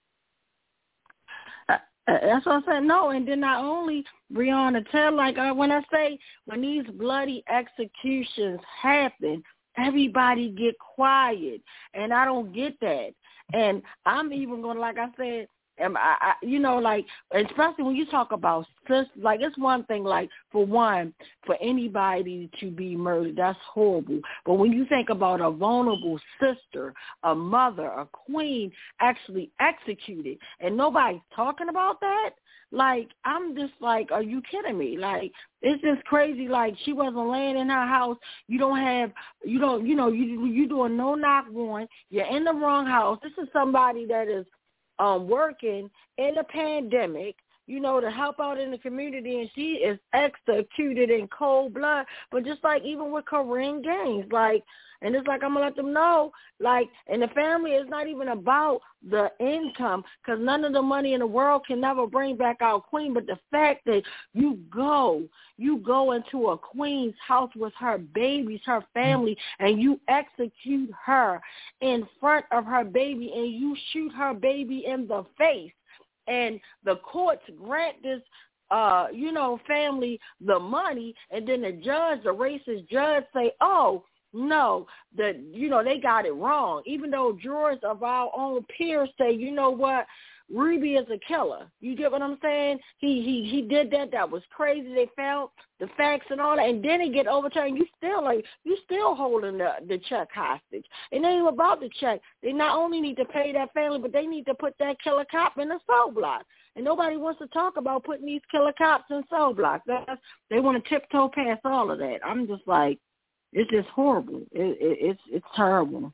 Uh, that's what I'm saying. No, and then not only Breonna Taylor, like uh, when I say when these bloody executions happen, everybody get quiet, and I don't get that. And I'm even going to, like I said, And I, I, you know, like, especially when you talk about sis, like, it's one thing, like, for one, for anybody to be murdered, that's horrible. But when you think about a vulnerable sister, a mother, a queen actually executed, and nobody's talking about that, like, I'm just like, are you kidding me? Like, it's just crazy. Like, she wasn't laying in her house. You don't have, you don't, you know, you you doing no knock warrant. You're in the wrong house. This is somebody that is Um, working in a pandemic, you know, to help out in the community, and she is executed in cold blood. But just like even with Korryn Gaines, like, and it's like I'm going to let them know, like, and the family is not even about the income, because none of the money in the world can never bring back our queen. But the fact that you go, you go into a queen's house with her babies, her family, and you execute her in front of her baby, and you shoot her baby in the face, and the courts grant this uh, you know, family the money, and then the judge, the racist judge, say, oh, no, that, you know, they got it wrong, even though jurors of our own peers say, you know what, Ruby is a killer. You get what I'm saying? He he he did that. That was crazy. They found the facts and all that, and then it get overturned. You still like you still holding the the check hostage. It ain't even about the check. They not only need to pay that family, but they need to put that killer cop in the cell block. And nobody wants to talk about putting these killer cops in cell blocks. That's, they want to tiptoe past all of that. I'm just like, it's just horrible. It, it, it's it's terrible.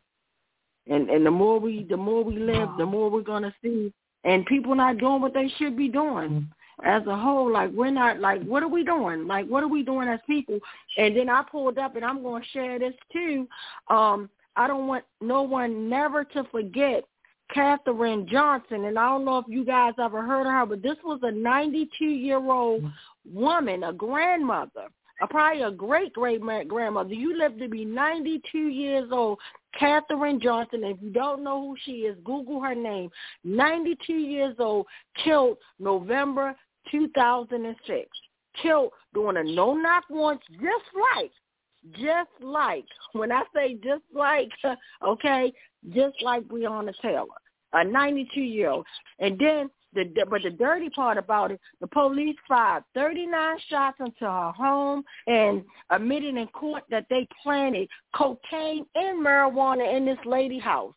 And and the more we the more we live, the more we're gonna see. And people not doing what they should be doing as a whole. Like, we're not, like, what are we doing? Like, what are we doing as people? And then I pulled up, and I'm going to share this too. Um, I don't want no one never to forget Katherine Johnson. And I don't know if you guys ever heard of her, but this was a ninety-two-year-old woman, a grandmother, a, probably a great-great-grandmother. You lived to be ninety-two years old. Katherine Johnson, if you don't know who she is, Google her name. ninety-two years old, killed November two thousand six. Killed doing a no-knock warrant, just like, just like, when I say just like, okay, just like Breonna Taylor, a ninety-two-year-old. And then, the but the dirty part about it, the police fired thirty-nine shots into her home and admitted in court that they planted cocaine and marijuana in this lady's house.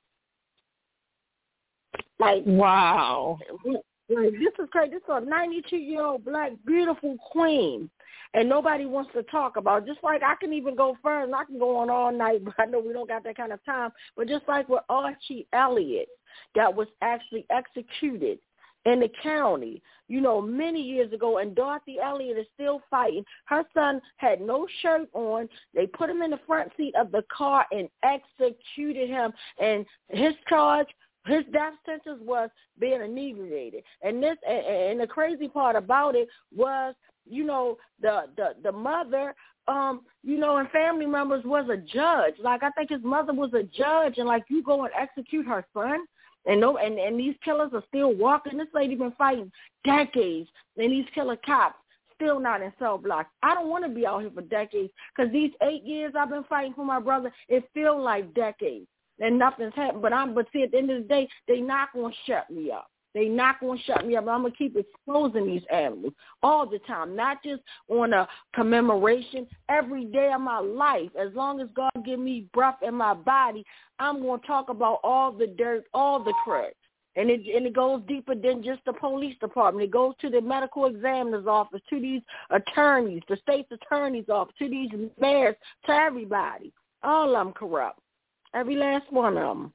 Like, wow. Like, this is crazy. This is a ninety-two-year-old black, beautiful queen, and nobody wants to talk about it. Just like I can even go further, I can go on all night, but I know we don't got that kind of time. But just like with Archie Elliott, that was actually executed in the county, you know, many years ago, and Dorothy Elliott is still fighting. Her son had no shirt on. They put him in the front seat of the car and executed him, and his charge, his death sentence was being inebriated. And this, and, and the crazy part about it was, you know, the the, the mother, um, you know, and family members was a judge. Like, I think his mother was a judge, and like, you go and execute her son. And no, and, and these killers are still walking. This lady been fighting decades, and these killer cops still not in cell blocks. I don't want to be out here for decades, because these eight years I've been fighting for my brother, it feels like decades, and nothing's happened. But I'm, but see, at the end of the day, they not gonna shut me up. They not gonna shut me up. I'm gonna keep exposing these animals all the time, not just on a commemoration. Every day of my life, as long as God give me breath in my body, I'm gonna talk about all the dirt, all the crap. And it and it goes deeper than just the police department. It goes to the medical examiner's office, to these attorneys, the state's attorney's office, to these mayors, to everybody. All of them corrupt. Every last one of them.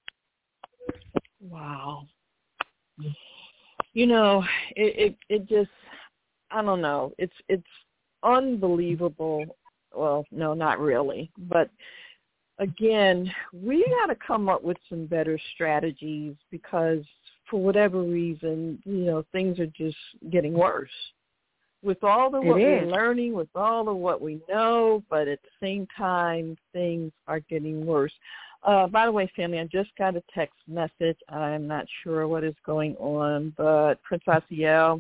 Wow. You know, it, it it just, I don't know. It's it's unbelievable. Well, no, not really. But again, we got to come up with some better strategies, because for whatever reason, you know, things are just getting worse. With all the what we're learning, with all of what we know, but at the same time, things are getting worse. Uh, by the way, family, I just got a text message. I'm not sure what is going on, but Prince Asiel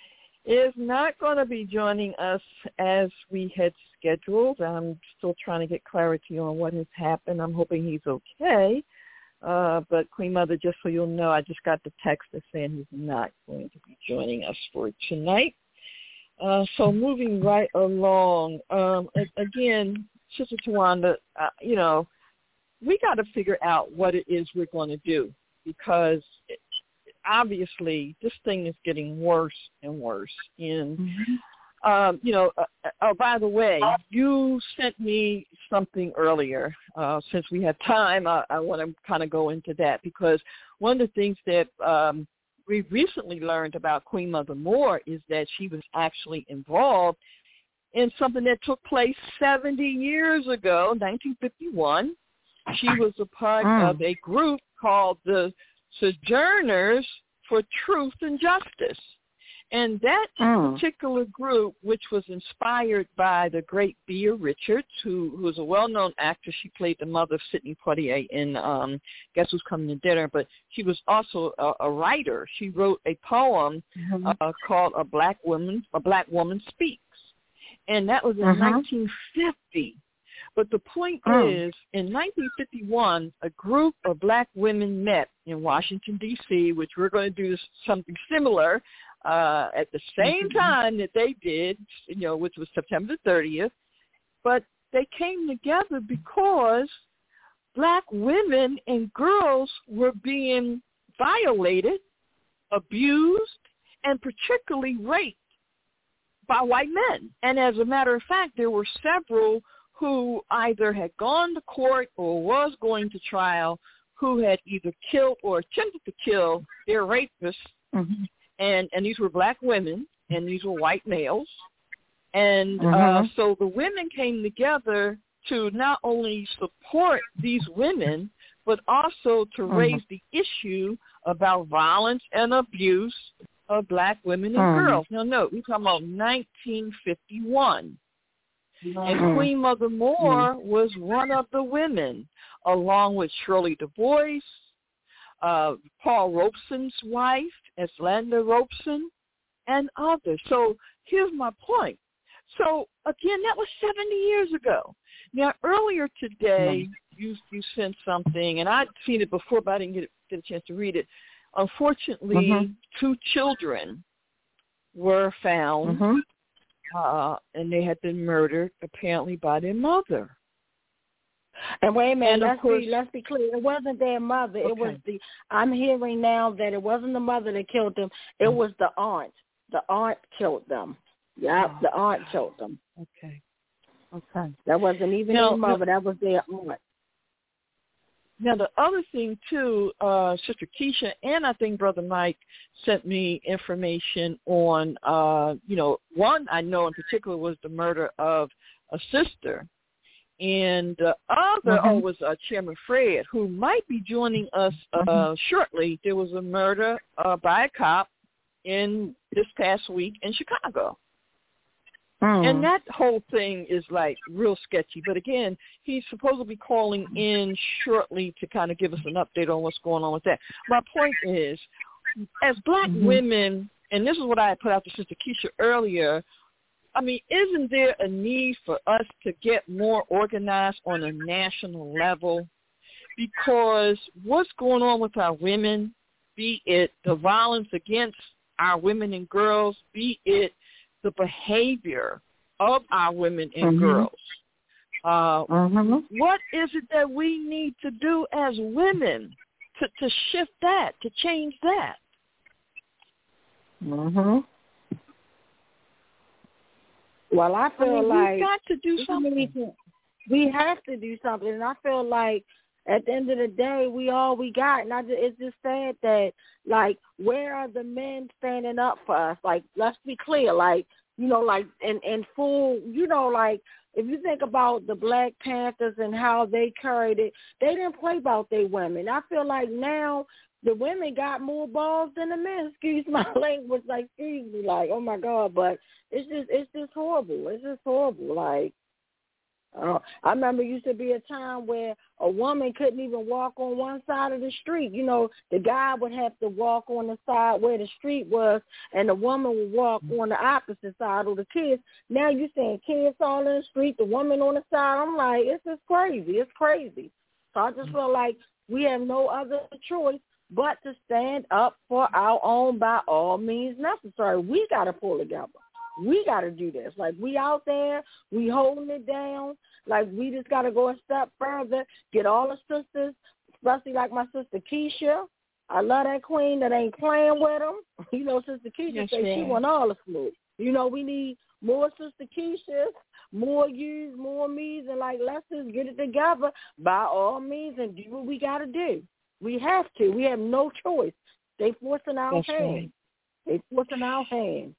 is not going to be joining us as we had scheduled. I'm still trying to get clarity on what has happened. I'm hoping he's okay. Uh, but Queen Mother, just so you'll know, I just got the text that's saying he's not going to be joining us for tonight. Uh, so moving right along, um, again, Sister Tawanda, uh, you know, we got to figure out what it is we're going to do, because it, obviously this thing is getting worse and worse. And, mm-hmm. um, you know, uh, oh, by the way, you sent me something earlier. Uh, since we have time, I, I want to kind of go into that, because one of the things that um, we recently learned about Queen Mother Moore is that she was actually involved in something that took place seventy years ago, nineteen fifty-one. She was a part mm. of a group called the Sojourners for Truth and Justice. And that mm. particular group, which was inspired by the great Bea Richards, who, who was a well-known actress. She played the mother of Sidney Poitier in um, Guess Who's Coming to Dinner, but she was also a, a writer. She wrote a poem mm-hmm. uh, called A Black Woman, A Black Woman Speaks. And that was in mm-hmm. nineteen fifty. But the point mm. is, in nineteen fifty-one, a group of black women met in Washington, D C, which we're going to do something similar uh, at the same mm-hmm. time that they did, you know, which was September thirtieth. But they came together because black women and girls were being violated, abused, and particularly raped by white men. And as a matter of fact, there were several who either had gone to court or was going to trial, who had either killed or attempted to kill their rapists, mm-hmm. and, and these were black women, and these were white males. And mm-hmm. uh, so the women came together to not only support these women, but also to mm-hmm. raise the issue about violence and abuse of black women and mm-hmm. girls. Now, note, we're talking about nineteen fifty-one. And Queen Mother Moore was one of the women, along with Shirley Du Bois, uh, Paul Robeson's wife, Eslanda Robeson, and others. So here's my point. So, again, that was seventy years ago. Now, earlier today, you you sent something, and I'd seen it before, but I didn't get, get a chance to read it. Unfortunately, mm-hmm. two children were found. Mm-hmm. Uh, and they had been murdered, apparently, by their mother. And wait a minute, let's, course, be, let's be clear. It wasn't their mother. Okay. It was the, I'm hearing now that it wasn't the mother that killed them. It mm-hmm. was the aunt. The aunt killed them. Yeah, oh, the aunt God. killed them. Okay. Okay. That wasn't even now, their mother. That was their aunt. Now, the other thing, too, uh, Sister Keisha and I think Brother Mike sent me information on, uh, you know, one I know in particular was the murder of a sister. And the other mm-hmm. oh, was uh, Chairman Fred, who might be joining us uh, mm-hmm. shortly. There was a murder uh, by a cop in this past week in Chicago. Mm. And that whole thing is, like, real sketchy. But, again, he's supposed to be calling in shortly to kind of give us an update on what's going on with that. My point is, as black mm-hmm. women, and this is what I had put out to Sister Keisha earlier, I mean, isn't there a need for us to get more organized on a national level? Because what's going on with our women, be it the violence against our women and girls, be it the behavior of our women and mm-hmm. girls. Uh, mm-hmm. What is it that we need to do as women to, to shift that, to change that? Mm-hmm. Well, I feel I mean, like we've got to do something. We have to do something, and I feel like at the end of the day, we all we got, and I just, it's just sad that, like, where are the men standing up for us? Like, let's be clear, like, you know, like, in, in full, you know, like, if you think about the Black Panthers and how they carried it, they didn't play about their women. I feel like now the women got more balls than the men. Excuse my language, like, excuse me, like, oh my God, but it's just, it's just horrible. It's just horrible, like. Uh, I remember it used to be a time where a woman couldn't even walk on one side of the street. You know, the guy would have to walk on the side where the street was, and the woman would walk on the opposite side, or the kids. Now you're saying kids all in the street, the woman on the side. I'm like, it's just crazy. It's crazy. So I just feel like we have no other choice but to stand up for our own by all means necessary. We got to pull together. We got to do this. Like, we out there, we holding it down. Like, we just got to go a step further, get all the sisters, especially like my sister Keisha. I love that queen that ain't playing with them. You know, Sister Keisha yes, said she want all the smoke. You know, we need more Sister Keishas, more yous, more me's, and, like, let's just get it together by all means and do what we got to do. We have to. We have no choice. They forcing our That's hand. Right. They forcing our hand.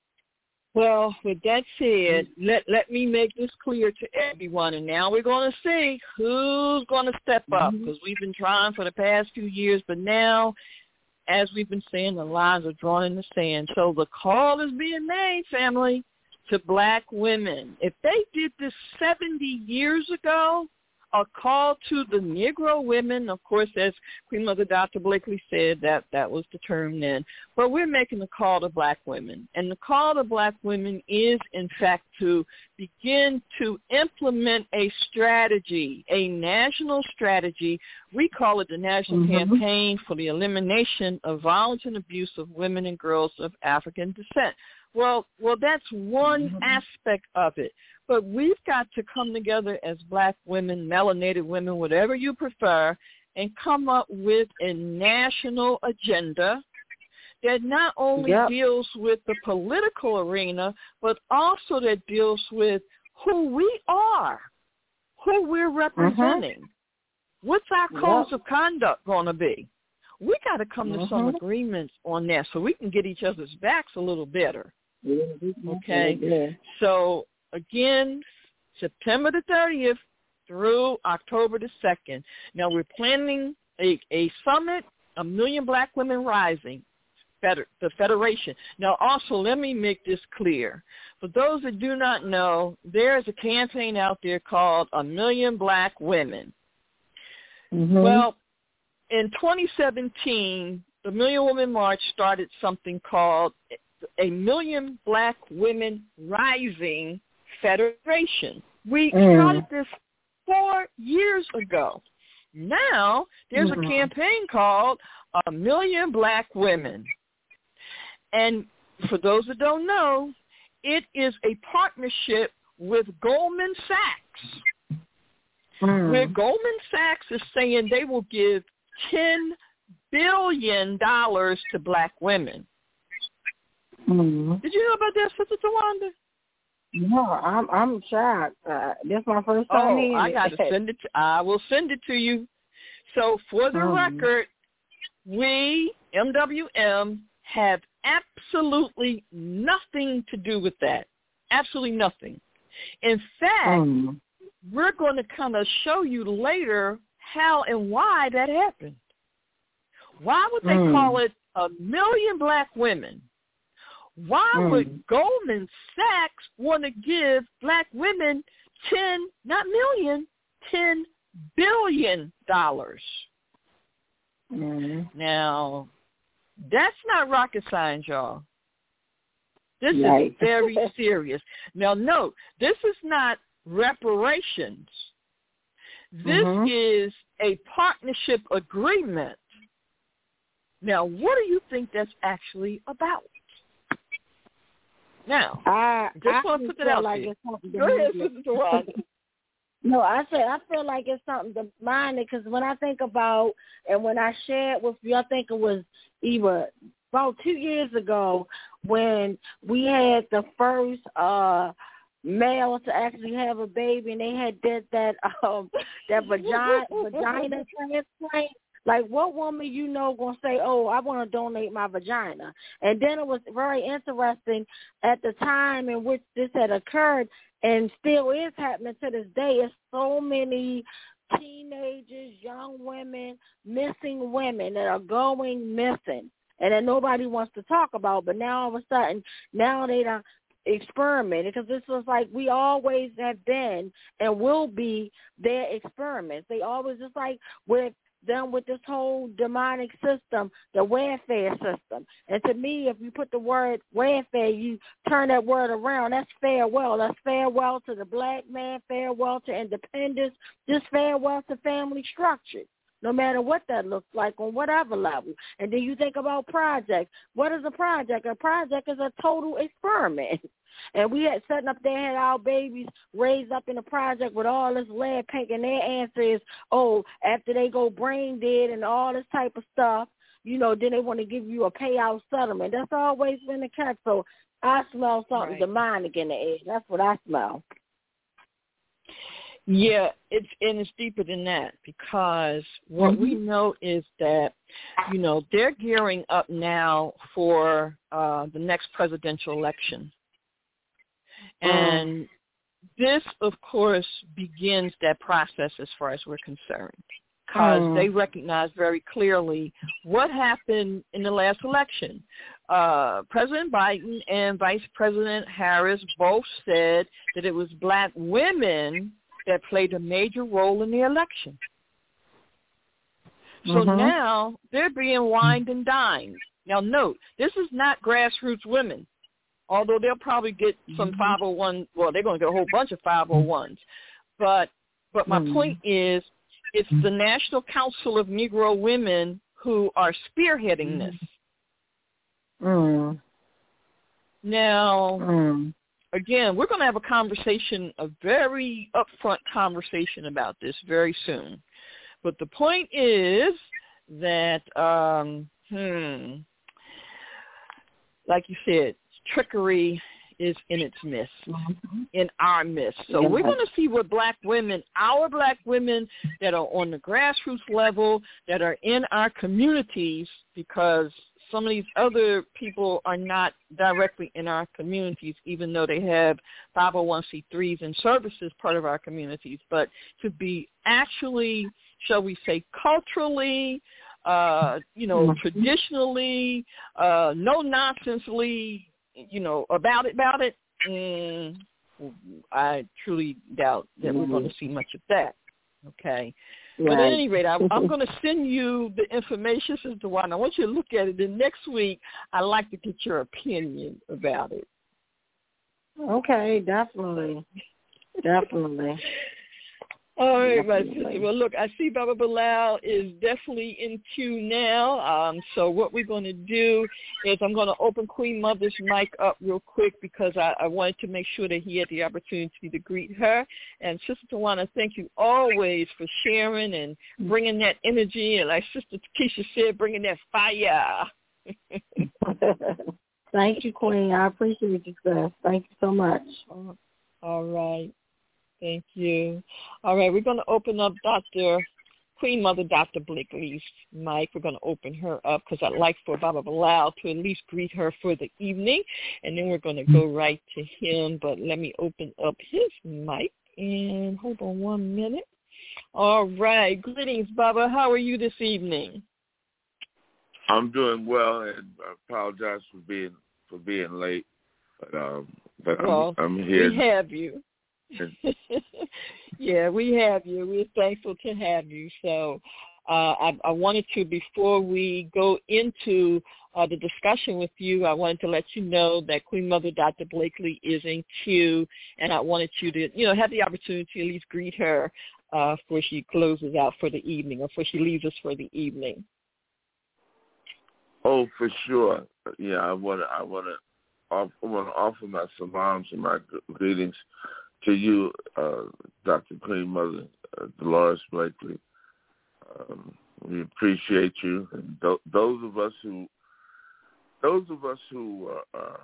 Well, with that said, let let me make this clear to everyone, and now we're going to see who's going to step up, because mm-hmm. we've been trying for the past few years, but now, as we've been saying, the lines are drawn in the sand. So the call is being made, family, to black women. If they did this seventy years ago, a call to the Negro women, of course, as Queen Mother Doctor Blakely said, that that was the term then. But we're making the call to black women. And the call to black women is, in fact, to begin to implement a strategy, a national strategy. We call it the National mm-hmm. Campaign for the Elimination of Violence and Abuse of Women and Girls of African Descent. Well, well, that's one mm-hmm. aspect of it. But we've got to come together as black women, melanated women, whatever you prefer, and come up with a national agenda that not only yep. deals with the political arena, but also that deals with who we are, who we're representing. Mm-hmm. What's our codes yep. of conduct going to be? We got to come mm-hmm. to some agreements on that so we can get each other's backs a little better. Mm-hmm. Okay? Yeah. So, again, September the thirtieth through October the second. Now, we're planning a, a summit, A Million Black Women Rising, Feder- the Federation. Now, also, let me make this clear. For those that do not know, there is a campaign out there called A Million Black Women. Mm-hmm. Well, in twenty seventeen, the Million Women March started something called A Million Black Women Rising Federation. We mm. started this four years ago. Now there's mm-hmm. a campaign called A Million Black Women. And for those that don't know, it is a partnership with Goldman Sachs, mm. where Goldman Sachs is saying they will give ten billion dollars to black women. Mm. Did you know about that, Sister Tawanda? No, I'm I'm shocked. Uh, this is my first time oh, hearing I it. got to send it. To, I will send it to you. So for the Mm. record, we, M W M, have absolutely nothing to do with that. Absolutely nothing. In fact, Mm. we're going to kind of show you later how and why that happened. Why would they Mm. call it a million black women? Why Mm. would Goldman Sachs want to give black women ten, not million, ten billion dollars? Mm. Now, that's not rocket science, y'all. This Right. is very serious. Now, note, this is not reparations. This Mhm. is a partnership agreement. Now, what do you think that's actually about? Now, I just I want to put that feel out like there. it's something Go ahead, demanding. Sister Tawana. No, I say I feel like it's something demanding because when I think about and when I shared with you, I think it was either about two years ago when we had the first uh male to actually have a baby, and they had did that um that vagina vagina transplant. Like, what woman you know gonna say, "Oh, I want to donate my vagina"? And then it was very interesting at the time in which this had occurred, and still is happening to this day. It's so many teenagers, young women, missing women that are going missing, and that nobody wants to talk about. But now all of a sudden, now they don't experiment, because this was like we always have been and will be their experiments. They always, just like with them with this whole demonic system, the welfare system. And to me, if you put the word welfare, you turn that word around, that's farewell. That's farewell to the black man, farewell to independence, just farewell to family structure, no matter what that looks like on whatever level. And then you think about projects. What is a project? A project is a total experiment. And we had setting up there, had our babies raised up in a project with all this lead paint, and their answer is, oh, after they go brain dead and all this type of stuff, you know, then they want to give you a payout settlement. That's always been the case. So I smell something Right. demonic in the air. That's what I smell. Yeah, it's and it's deeper than that, because what Mm-hmm. we know is that, you know, they're gearing up now for uh, the next presidential election. And this, of course, begins that process as far as we're concerned, because Mm. they recognize very clearly what happened in the last election. Uh, President Biden and Vice President Harris both said that it was black women that played a major role in the election. So Mhm. now they're being wined and dined. Now, note, this is not grassroots women, although they'll probably get some five oh one, well, they're going to get a whole bunch of five oh ones. But but my Mm. point is, it's the National Council of Negro Women who are spearheading this. Mm. Now, Mm. again, we're going to have a conversation, a very upfront conversation about this very soon. But the point is that, um, hmm, like you said, trickery is in its midst, Mm-hmm. in our midst. So Yeah. we're going to see what black women, our black women that are on the grassroots level, that are in our communities, because some of these other people are not directly in our communities, even though they have five oh one c threes and services part of our communities. But to be actually, shall we say, culturally, uh, you know, Mm-hmm. traditionally, uh, no-nonsensely, you know, about it, about it, mm, I truly doubt that Mm-hmm. we're going to see much of that, okay? Right. But at any rate, I, I'm going to send you the information, Sister Tawana. I want you to look at it, and next week I'd like to get your opinion about it. Okay, definitely. Definitely. All right, my Definitely. sister. Well, look, I see Baba Bilal is definitely in queue now. Um, so what we're going to do is I'm going to open Queen Mother's mic up real quick, because I, I wanted to make sure that he had the opportunity to greet her. And Sister Tawana, thank you always for sharing and bringing that energy. And like Sister Keisha said, bringing that fire. Thank you, Queen. I appreciate you, sis. Thank you so much. All right. Thank you. All right, we're going to open up Doctor Queen Mother Doctor Blakely's mic. We're going to open her up because I'd like for Baba Bilal to at least greet her for the evening, and then we're going to go right to him. But let me open up his mic, and hold on one minute. All right. Greetings, Baba. How are you this evening? I'm doing well, and I apologize for being for being late, but um, but well, I'm, I'm here. We have you. Yeah, we have you. We're thankful to have you. So uh, I, I wanted to, before we go into uh, the discussion with you, I wanted to let you know that Queen Mother Doctor Blakely is in queue, and I wanted you to, you know, have the opportunity to at least greet her uh, before she closes out for the evening or before she leaves us for the evening. Oh, for sure. Yeah, I want to. I want to. I want to offer my salams and my greetings to you, uh, Doctor Queen Mother uh, Dolores Blakely. Um, we appreciate you, and th- those of us who, those of us who, uh, uh,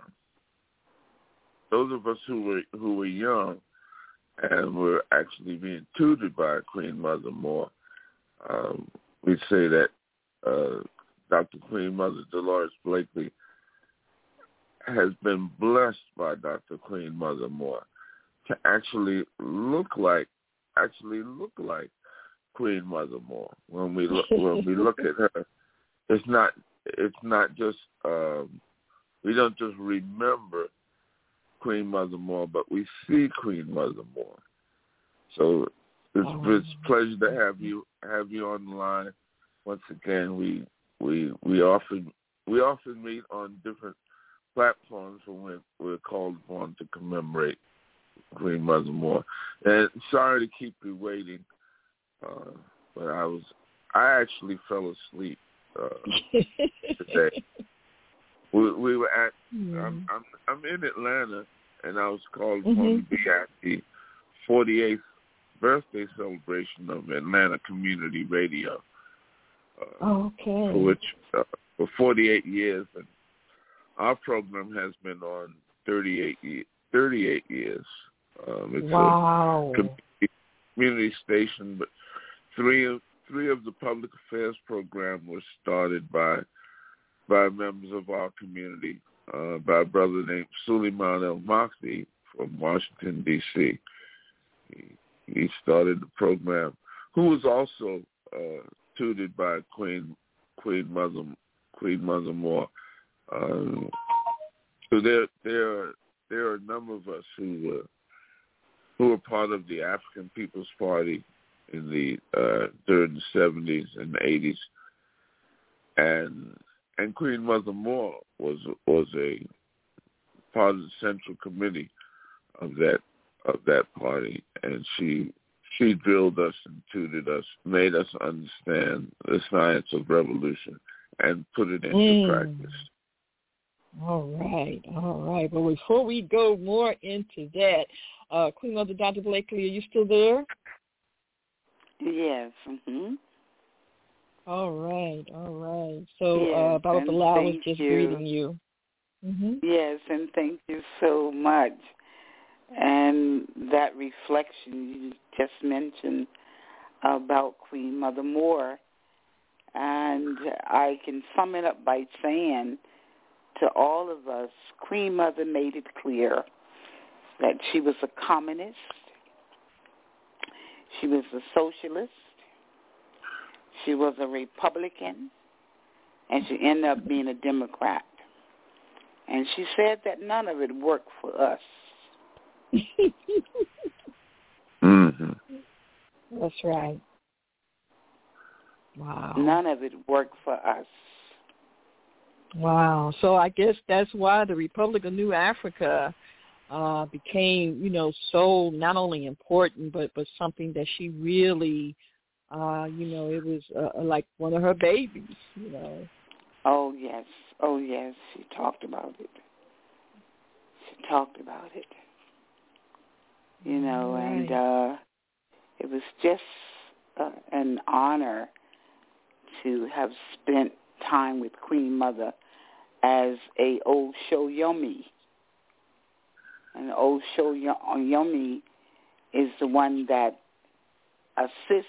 those of us who were who were young and were actually being tutored by Queen Mother Moore, um, we say that uh, Doctor Queen Mother Dolores Blakely has been blessed by Doctor Queen Mother Moore to actually look like, actually look like Queen Mother Moore. When we look, when we look at her, it's not, it's not just, um, we don't just remember Queen Mother Moore, but we see Queen Mother Moore. So it's, oh. it's a pleasure to have you, have you on the line. Once again, we, we, we often, we often meet on different platforms when we're, we're called upon to commemorate Queen Mother Moore. And sorry to keep you waiting, uh, but I was I actually fell asleep uh, today. We, we were at mm. I'm, I'm I'm in Atlanta, and I was called upon mm-hmm. to be at the forty-eighth birthday celebration of Atlanta Community Radio. Uh, okay. For which uh, for forty-eight years, and our program has been on thirty-eight years. thirty-eight years. Um, it's wow. a community station, but three of three of the public affairs program was started by by members of our community, uh, by a brother named Suleiman El Mahdi from Washington D C He, he started the program, who was also uh, tutored by Queen Queen Mother Queen Mother Moore. Um, so there there are there are a number of us who uh, who were part of the African People's Party in the uh, during the seventies and eighties, and and Queen Mother Moore was was a part of the central committee of that of that party, and she she drilled us and tutored us, made us understand the science of revolution, and put it into mm. practice. All right, all right. But before we go more into that, uh, Queen Mother Doctor Blakely, are you still there? Yes. Mm-hmm. All right, all right. So yes, uh, Baba Bilal was just you. greeting you. Mm-hmm. Yes, and thank you so much. And that reflection you just mentioned about Queen Mother Moore, and I can sum it up by saying, to all of us, Queen Mother made it clear that she was a communist, she was a socialist, she was a Republican, and she ended up being a Democrat. And she said that none of it worked for us. mm-hmm. That's right. Wow. None of it worked for us. Wow. So I guess that's why the Republic of New Africa uh, became, you know, so not only important, but, but something that she really, uh, you know, it was uh, like one of her babies, you know. Oh, yes. Oh, yes. She talked about it. She talked about it. You know, right. and uh, it was just uh, an honor to have spent time with Queen Mother as a old Shoyomi. And the old Shoyomi is the one that assists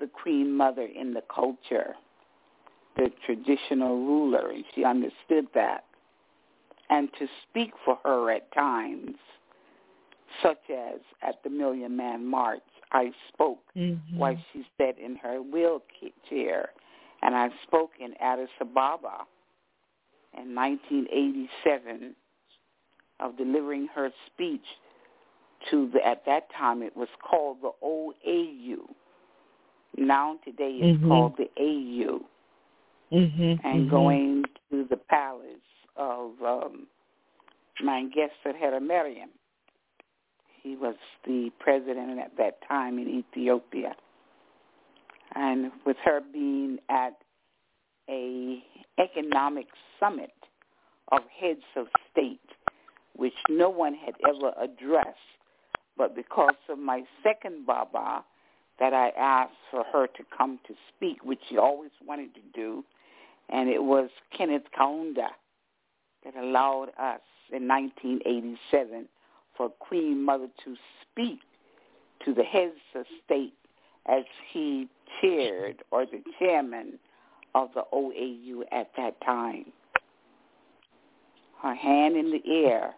the Queen Mother in the culture, the traditional ruler, and she understood that. And to speak for her at times, such as at the Million Man March, I spoke mm-hmm. while she sat in her wheelchair, and I spoke in Addis Ababa in nineteen eighty-seven of delivering her speech to the, at that time it was called the O A U. Now today it's mm-hmm. called the A U. Mm-hmm. And mm-hmm. going to the palace of um, Mengistu Haile Mariam. He was the president at that time in Ethiopia. And with her being at a economic summit of heads of state, which no one had ever addressed, but because of my second Baba that I asked for her to come to speak, which she always wanted to do, and it was Kenneth Kaunda that allowed us in nineteen eighty-seven for Queen Mother to speak to the heads of state as he chaired or the chairman of the O A U at that time. Her hand in the air.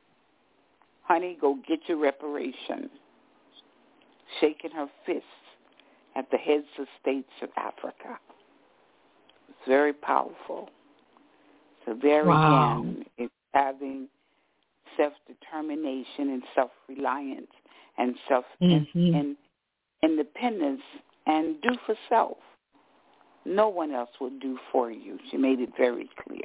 Honey, go get your reparation. Shaking her fists at the heads of states of Africa. It's very powerful. So there wow. again, it's having self-determination and self-reliance and self-independence mm-hmm. and do for self. No one else will do for you. She made it very clear.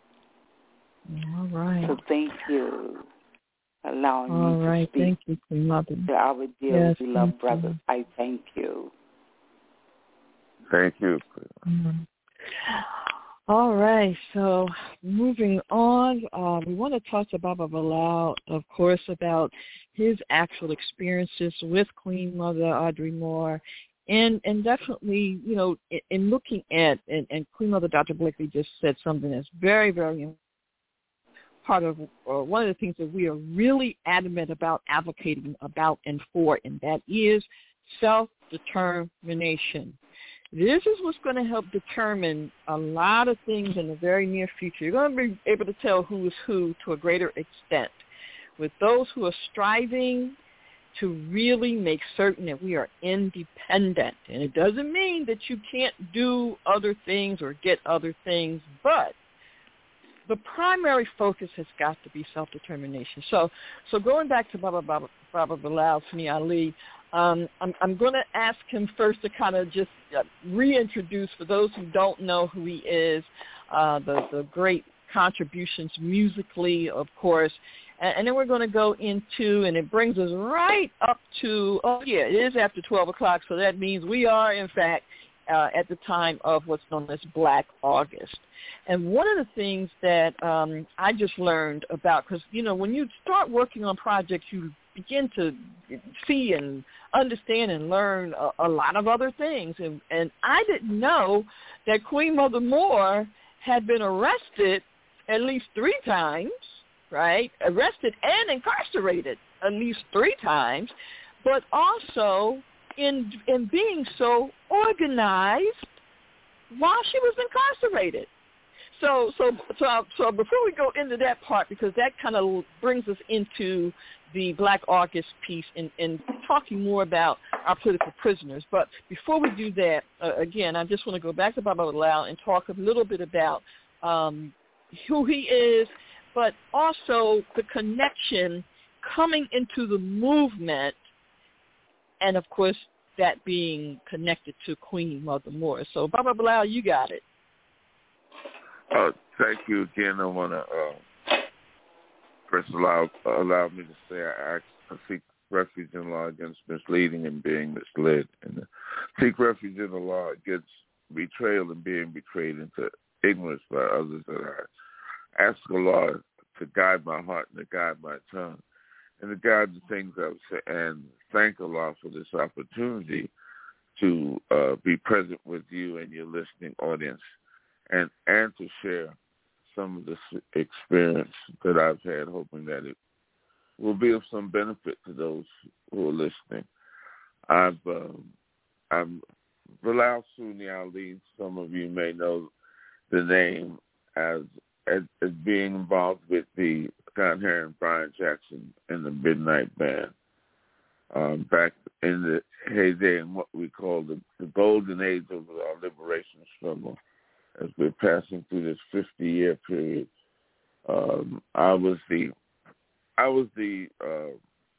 All right. So thank you for allowing All me to right. speak. Thank you, Queen Mother. To our dear yes, beloved brothers, you. I thank you. Thank you. Mm-hmm. All right, so moving on, uh, we want to talk to Baba Bilal, of course, about his actual experiences with Queen Mother Audrey Moore, and and definitely, you know, in, in looking at, and, and Queen Mother Doctor Blakely just said something that's very, very important. Part of uh, one of the things that we are really adamant about advocating about and for, and that is self-determination. This is what's going to help determine a lot of things in the very near future. You're going to be able to tell who is who to a greater extent. With those who are striving to really make certain that we are independent. And it doesn't mean that you can't do other things or get other things, but the primary focus has got to be self-determination. So so going back to Baba, Baba, Baba Bilal Sani Ali, um, I'm, I'm going to ask him first to kind of just uh, reintroduce, for those who don't know who he is, uh, the, the great contributions musically, of course, and, and then we're going to go into, and it brings us right up to, oh yeah, it is after twelve o'clock, so that means we are, in fact, uh, at the time of what's known as Black August. And one of the things that um, I just learned about, because, you know, when you start working on projects, you begin to see and understand and learn a, a lot of other things. And, and I didn't know that Queen Mother Moore had been arrested at least three times, right? Arrested and incarcerated at least three times, but also in in being so organized while she was incarcerated. So, so, so, so before we go into that part, because that kind of brings us into the Black August piece and, and talking more about our political prisoners. But before we do that, uh, again, I just want to go back to Baba Bilal and talk a little bit about um, who he is, but also the connection coming into the movement, and of course that being connected to Queen Mother Moore. So, Baba Bilal, you got it. Uh, thank you again. I want to uh, first allow allow me to say I, ask, I seek refuge in law against misleading and being misled, and seek refuge in the law against betrayal and being betrayed into ignorance by others. That I ask the law to guide my heart and to guide my tongue, and to guide the things I would say, and thank Allah for this opportunity to uh, be present with you and your listening audience. And, and to share some of this experience that I've had, hoping that it will be of some benefit to those who are listening. I've um, I'm Bilal Sunni Ali, some of you may know the name as, as as being involved with the Scott Heron, Brian Jackson, and the Midnight Band. Um, back in the heyday in what we call the, the golden age of our liberation struggle, as we're passing through this fifty-year period. Um, I was the, I was the, uh,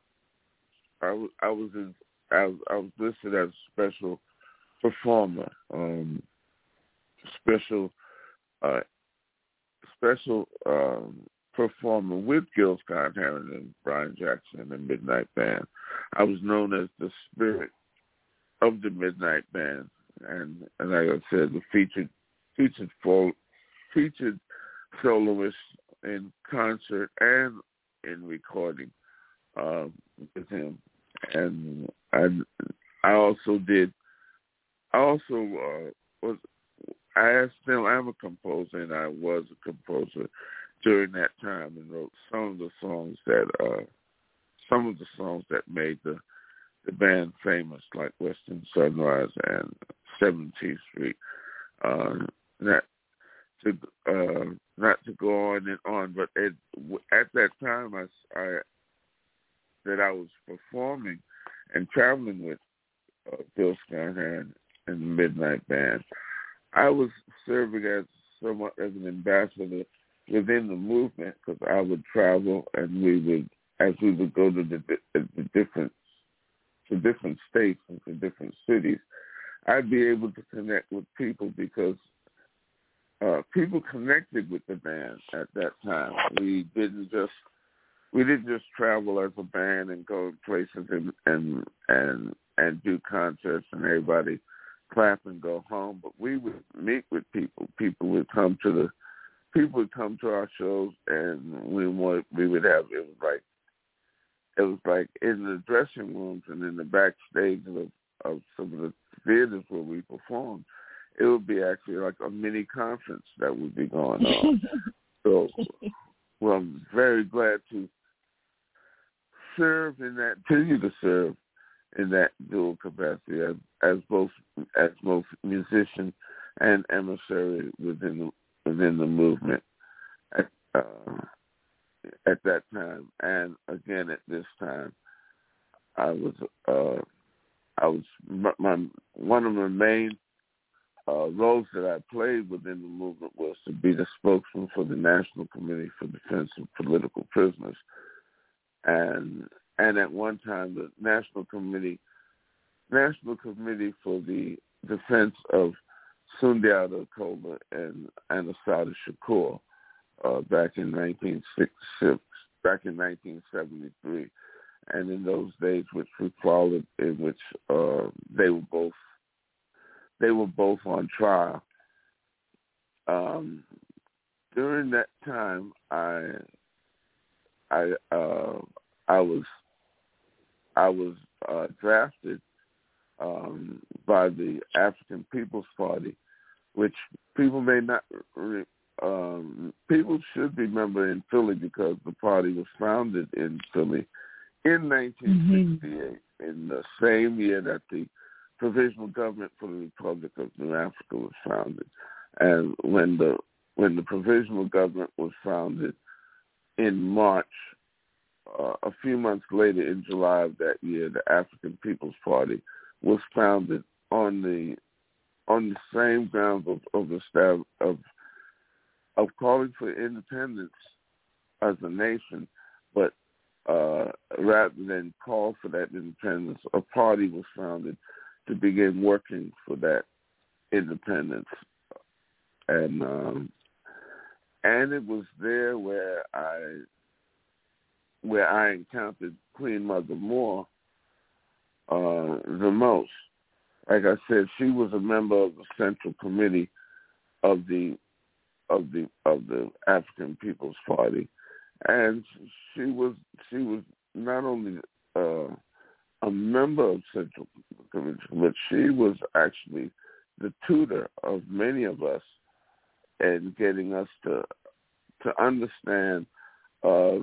I was, I was, in, I was, I was listed as a special performer, um, special, uh, special um, performer with Gil Scott-Heron and Brian Jackson and the Midnight Band. I was known as the spirit of the Midnight Band, and, and like I said, the featured featured full, featured soloist in concert and in recording um, with him. And I I also did I also uh, was I still am a composer, and I was a composer during that time, and wrote some of the songs that uh, some of the songs that made the the band famous, like Western Sunrise and seventeenth Street. Uh, not to uh, not to go on and on, but it, at that time, I, I that I was performing and traveling with uh, Bill Scott-Heron and the Midnight Band, I was serving as somewhat as an ambassador within the movement, because I would travel and we would, as we would go to the, the different to different states and to different cities, I'd be able to connect with people because uh, people connected with the band at that time. We didn't just we didn't just travel as a band and go places and and and, and do concerts and everybody clap and go home, but we would meet with people. People would come to the people would come to our shows, and we would we would have it was like it was like in the dressing rooms and in the backstage of, of some of the theaters where we performed. It would be actually like a mini conference that would be going on. So, well, I'm very glad to serve in that, continue to serve in that dual capacity as, as both as both musician and emissary within the, within the movement at, uh, at that time, and again at this time. I was uh, I was my one of my main uh, roles that I played within the movement was to be the spokesman for the National Committee for Defense of Political Prisoners, and and at one time the National Committee National Committee for the Defense of Sundiata Acoli and and Assata Shakur uh, back in nineteen sixty-six, back in nineteen seventy-three. And in those days, which we followed, in which uh, they were both they were both on trial. Um, during that time, I I uh, I was I was uh, drafted um, by the African People's Party, which people may not re- um, people should remember in Philly because the party was founded in Philly. In nineteen sixty-eight, mm-hmm. in the same year that the Provisional Government for the Republic of New Africa was founded, and when the when the Provisional Government was founded in March, uh, a few months later, in July of that year, the African People's Party was founded on the on the same grounds of of, the, of of calling for independence as a nation, but Uh, rather than call for that independence, a party was founded to begin working for that independence, and um, and it was there where I where I encountered Queen Mother Moore uh, the most. Like I said, she was a member of the Central Committee of the of the of the African People's Party. And she was she was not only uh, a member of Central Committee, but she was actually the tutor of many of us in getting us to to understand uh,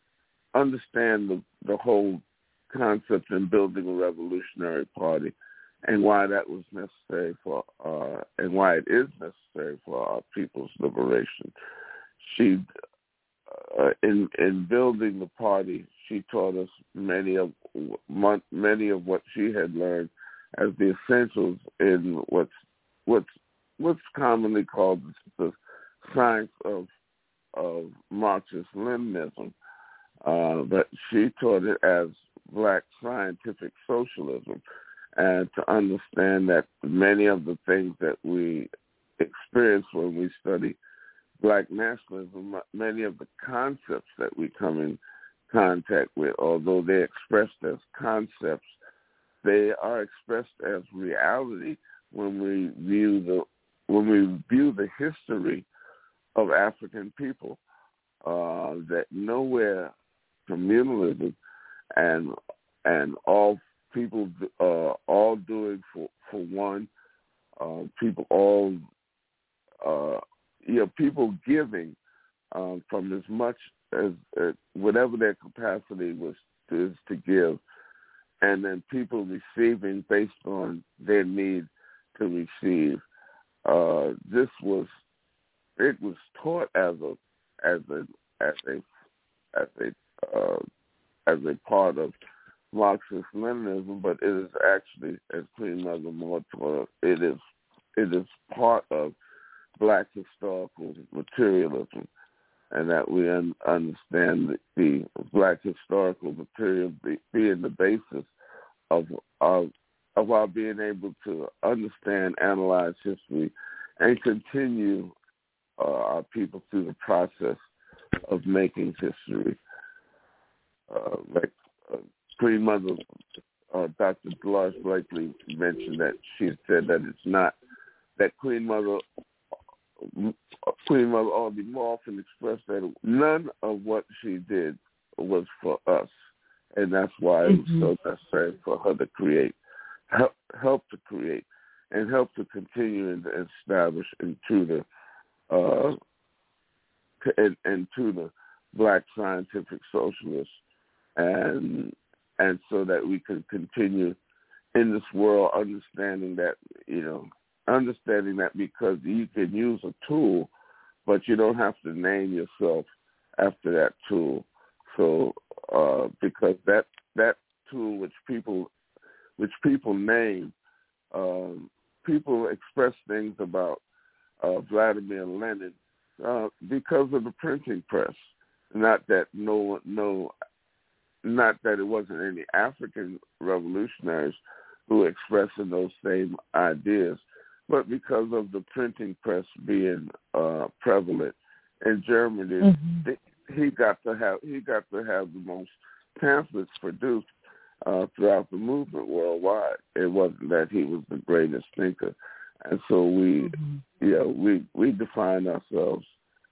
understand the, the whole concept in building a revolutionary party and why that was necessary for, uh, and why it is necessary for our people's liberation. She, uh, in in building the party, she taught us many of many of what she had learned as the essentials in what's what's what's commonly called the science of of Marxist-Leninism. Uh, but she taught it as Black scientific socialism, and to understand that many of the things that we experience when we study Black nationalism, many of the concepts that we come in contact with, although they're expressed as concepts, they are expressed as reality when we view the when we view the history of African people. Uh, that nowhere communalism and and all people uh, all doing for for one, uh, people all uh, you know people giving um, from as much as uh, whatever their capacity was is to give, and then people receiving based on their need to receive. Uh, this was it was taught as a as a as a as a uh, as a part of Marxist-Leninism, but it is actually, as Queen Mother Moore taught us, it is it is part of Black historical materialism, and that we un- understand the, the Black historical material be, being the basis of our of our being able to understand, analyze history, and continue uh, our people through the process of making history. Uh, like uh, Queen Mother, uh, Doctor Dolores Blakely mentioned that she had said that it's not, that Queen Mother, Queen Mother Audrey more often expressed that none of what she did was for us, and that's why mm-hmm. it was so necessary for her to create, help, help to create, and help to continue and establish into the uh, and, and to the Black scientific socialists, and and so that we can continue in this world understanding that, you know, understanding that because you can use a tool, but you don't have to name yourself after that tool. So uh, because that that tool which people which people name, um, people express things about uh, Vladimir Lenin uh, because of the printing press. Not that no no, not that it wasn't any African revolutionaries who were expressing those same ideas, but because of the printing press being uh, prevalent in Germany, mm-hmm. they, he got to have he got to have the most pamphlets produced uh, throughout the movement worldwide. It wasn't that he was the greatest thinker, and so we, mm-hmm. you know, we we define ourselves.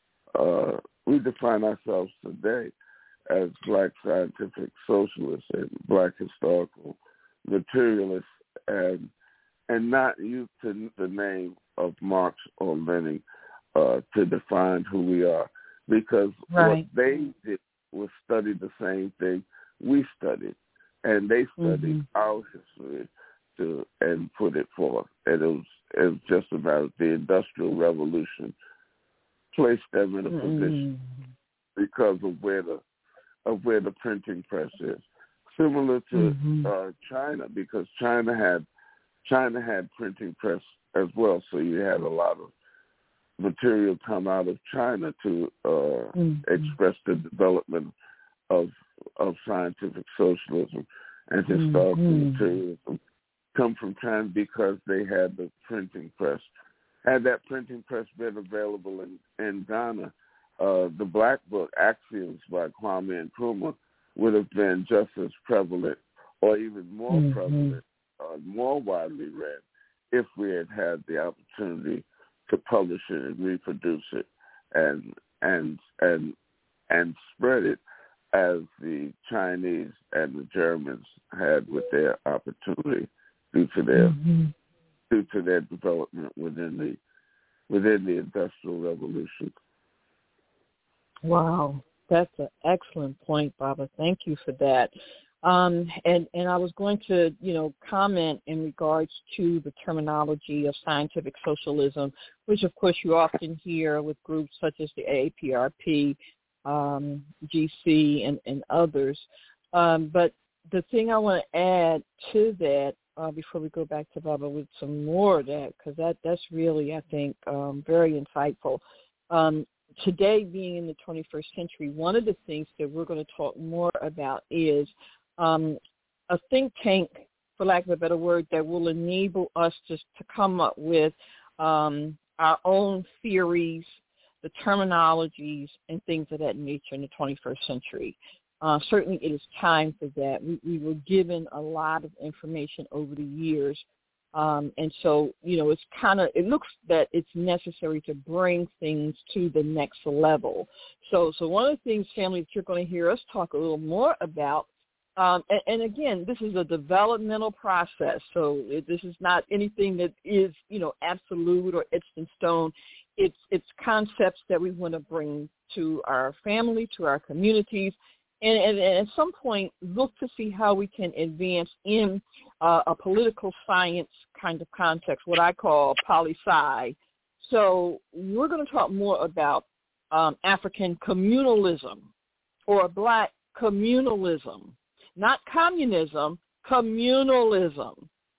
Uh, we define ourselves today as Black scientific socialists and Black historical materialists, and and not use to the name of Marx or Lenin uh, to define who we are, because right. what they did was study the same thing we studied, and they studied mm-hmm. our history to and put it forth. And it was, it was just about the Industrial Revolution placed them in a mm-hmm. position because of where the of where the printing press is. Similar to mm-hmm. uh, China, because China had China had printing press as well, so you had a lot of material come out of China to uh, mm-hmm. express the development of of scientific socialism and historical mm-hmm. materialism come from China because they had the printing press. Had that printing press been available in, in Ghana, uh, the Black Book, Axioms by Kwame Nkrumah, would have been just as prevalent or even more mm-hmm. prevalent, uh, more widely read if we had had the opportunity to publish it and reproduce it and and and and spread it as the Chinese and the Germans had with their opportunity due to their mm-hmm. due to their development within the within the Industrial Revolution. Wow, that's an excellent point, Baba. Thank you for that. Um, and, and I was going to, you know, comment in regards to the terminology of scientific socialism, which, of course, you often hear with groups such as the A A P R P, um, G C, and, and others. Um, but the thing I want to add to that, uh, before we go back to Baba with some more of that, because that, that's really, I think, um, very insightful. Um, today, being in the twenty-first century, one of the things that we're going to talk more about is um, a think tank, for lack of a better word, that will enable us just to come up with um, our own theories, the terminologies, and things of that nature in the twenty-first century. Uh, certainly it is time for that. We, we were given a lot of information over the years. Um, and so, you know, it's kind of, it looks that it's necessary to bring things to the next level. So, so one of the things, family, that you're going to hear us talk a little more about, um, and, and again, this is a developmental process. So it, this is not anything that is, you know, absolute or etched in stone. It's, it's concepts that we want to bring to our family, to our communities, And, and, and at some point, look to see how we can advance in uh, a political science kind of context, what I call poli-sci. So we're going to talk more about um, African communalism or Black communalism, not communism, communalism.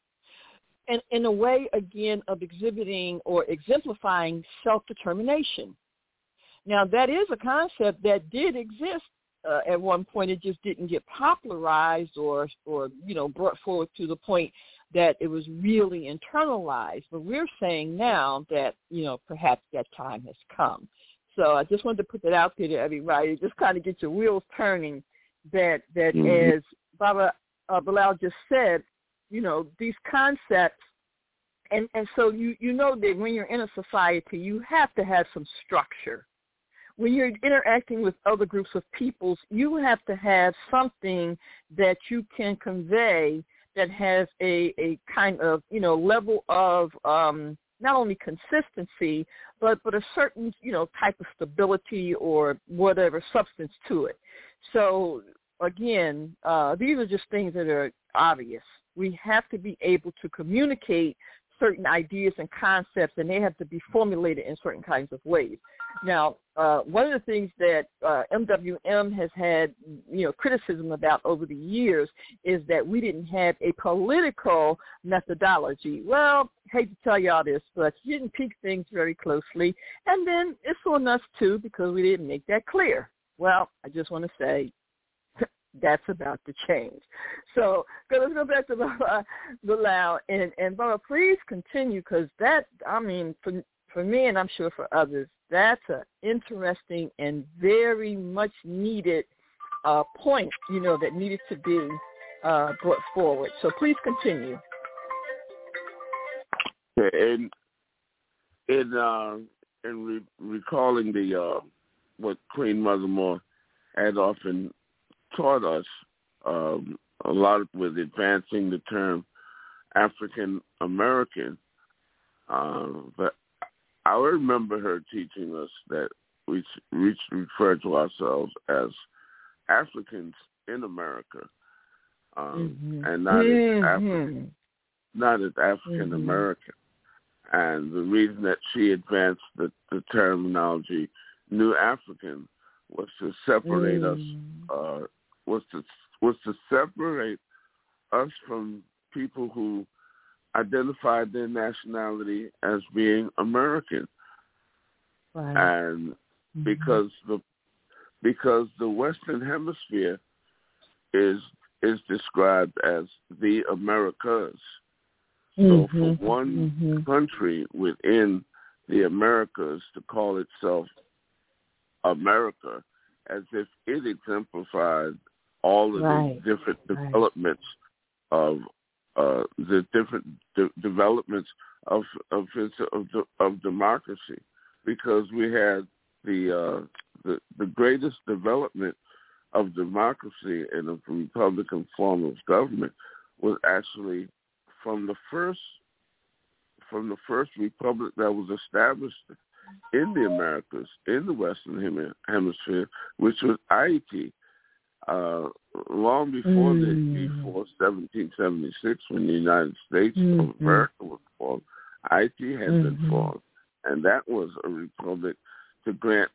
And in a way, again, of exhibiting or exemplifying self-determination. Now, that is a concept that did exist Uh, at one point. It just didn't get popularized or, or, you know, brought forward to the point that it was really internalized. But we're saying now that, you know, perhaps that time has come. So I just wanted to put that out there to everybody, just kind of get your wheels turning that, that mm-hmm. as Baba uh, Bilal just said, you know, these concepts, and, and so you, you know that when you're in a society, you have to have some structure. When you're interacting with other groups of peoples, you have to have something that you can convey that has a, a kind of, you know, level of um, not only consistency, but, but a certain, you know, type of stability or whatever substance to it. So, again, uh, these are just things that are obvious. We have to be able to communicate certain ideas and concepts, and they have to be formulated in certain kinds of ways. Now, uh, one of the things that uh, M W M has had, you know, criticism about over the years is that we didn't have a political methodology. Well, hate to tell y'all this, but you didn't pick things very closely, and then it's on us too because we didn't make that clear. Well, I just want to say that's about to change. So let's go back to Baba Bilal, and, and Baba, please continue, because that, I mean, for, for me and I'm sure for others, that's an interesting and very much needed uh, point, you know, that needed to be uh, brought forward. So please continue. And in, uh, in re- recalling the uh, what Queen Mother Moore had often taught us um, a lot with advancing the term African American. Uh, but I remember her teaching us that we, we refer to ourselves as Africans in America, um, mm-hmm. and not mm-hmm. as African, not as African American. Mm-hmm. And the reason that she advanced the, the terminology New African was to separate mm. us. Uh, was to was to separate us from people who identified their nationality as being American, right. and mm-hmm. because the because the Western Hemisphere is is described as the Americas. So mm-hmm. for one mm-hmm. country within the Americas to call itself America, as if it exemplified all of right. the different right. developments of uh, the different de- developments of of, of of democracy, because we had the uh, the the greatest development of democracy in a republican form of government was actually from the first from the first republic that was established in the Americas, in the Western Hemisphere, which was Haiti. uh, long before mm. the before seventeen seventy-six, when the United States mm-hmm. of America was formed, Haiti had mm-hmm. been formed, and that was a republic to grant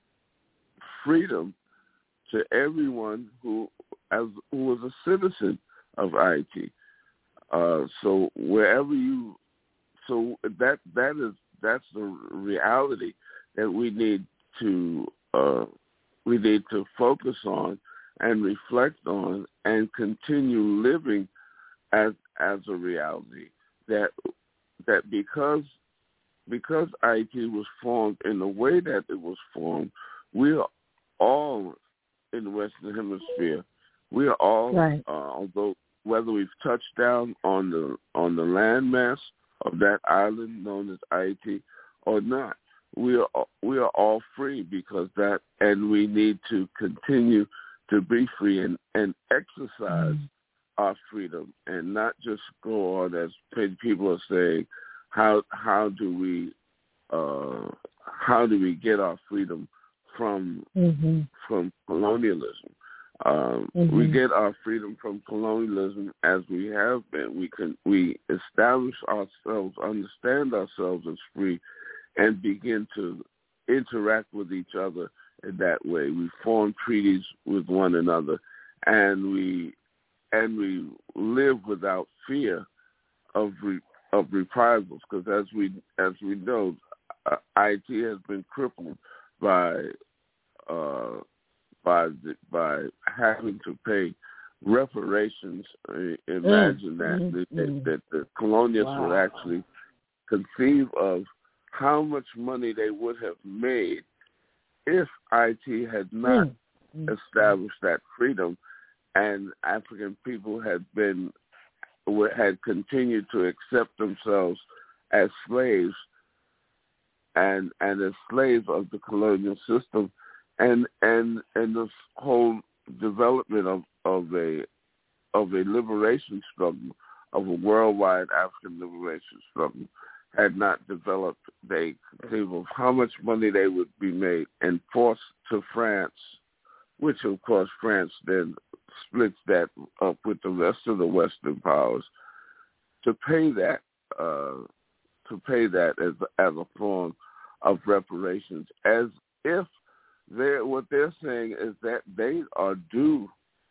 freedom to everyone who as who was a citizen of Haiti. Uh, so wherever you, so that that is that's the reality that we need to uh, we need to focus on and reflect on and continue living as as a reality. That that because because Haiti was formed in the way that it was formed, we are all in the Western Hemisphere. We are all, right. uh, although whether we've touched down on the on the landmass of that island known as Haiti or not, we are we are all free because that, and we need to continue to be free and, and exercise mm. our freedom, and not just go on as people are saying, how how do we uh, how do we get our freedom from mm-hmm. from colonialism? Um, mm-hmm. We get our freedom from colonialism as we have been. We can we establish ourselves, understand ourselves as free, and begin to interact with each other in that way. We form treaties with one another, and we and we live without fear of re, of reprisals. Because as we as we know, uh, Haiti has been crippled by. Uh, By the, by having to pay reparations. Imagine mm, that, mm, that, mm. that the colonialists wow. would actually conceive of how much money they would have made if Haiti had not mm. established that freedom, and African people had been had continued to accept themselves as slaves and and as slaves of the colonial system. And and and this whole development of, of a of a liberation struggle, of a worldwide African liberation struggle, had not developed, they conceive of how much money they would be made and forced to France, which of course France then splits that up with the rest of the Western powers, to pay that uh, to pay that as as a form of reparations, as if They're, what they're saying is that they are due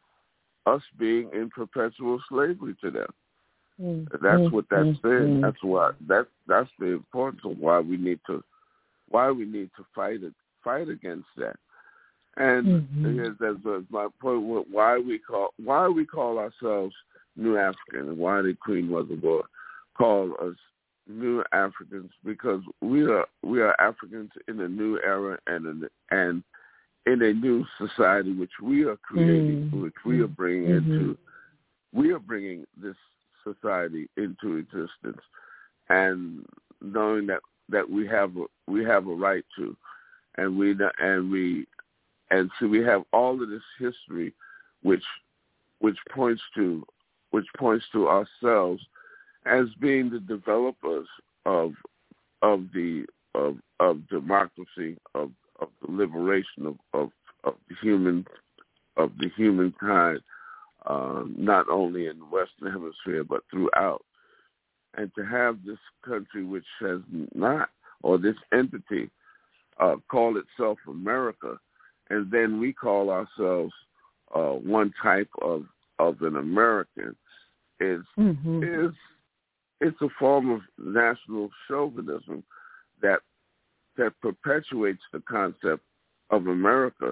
us being in perpetual slavery to them. Mm. That's mm. what that's mm. saying. Mm. That's why that's that's the importance of why we need to why we need to fight it, fight against that. And mm-hmm. here's that's my point. Why we call why we call ourselves New African, and why did Queen Mother Board call us New Africans? Because we are we are Africans in a new era and in, and in a new society which we are creating, mm. which we are bringing mm-hmm. into. We are bringing this society into existence, and knowing that, that we have a, we have a right to, and we and we and so we have all of this history, which which points to which points to ourselves as being the developers of of the of of democracy, of, of the liberation of, of, of the human of the humankind, uh, not only in the Western Hemisphere but throughout. And to have this country which has not, or this entity, uh, call itself America, and then we call ourselves uh, one type of, of an American, is mm-hmm. is it's a form of national chauvinism that that perpetuates the concept of America,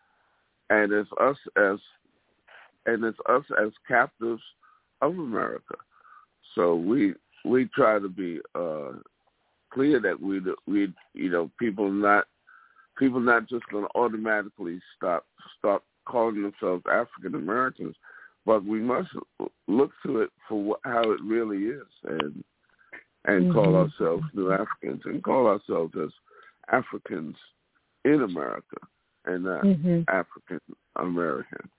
and it's us as and it's us as captives of America. So we we try to be uh, clear that we we you know people not people not just going to automatically stop stop calling themselves African Americans, but we must look to it for what, how it really is, and and mm-hmm. call ourselves New Africans, and call ourselves as Africans in America, and not mm-hmm. African American.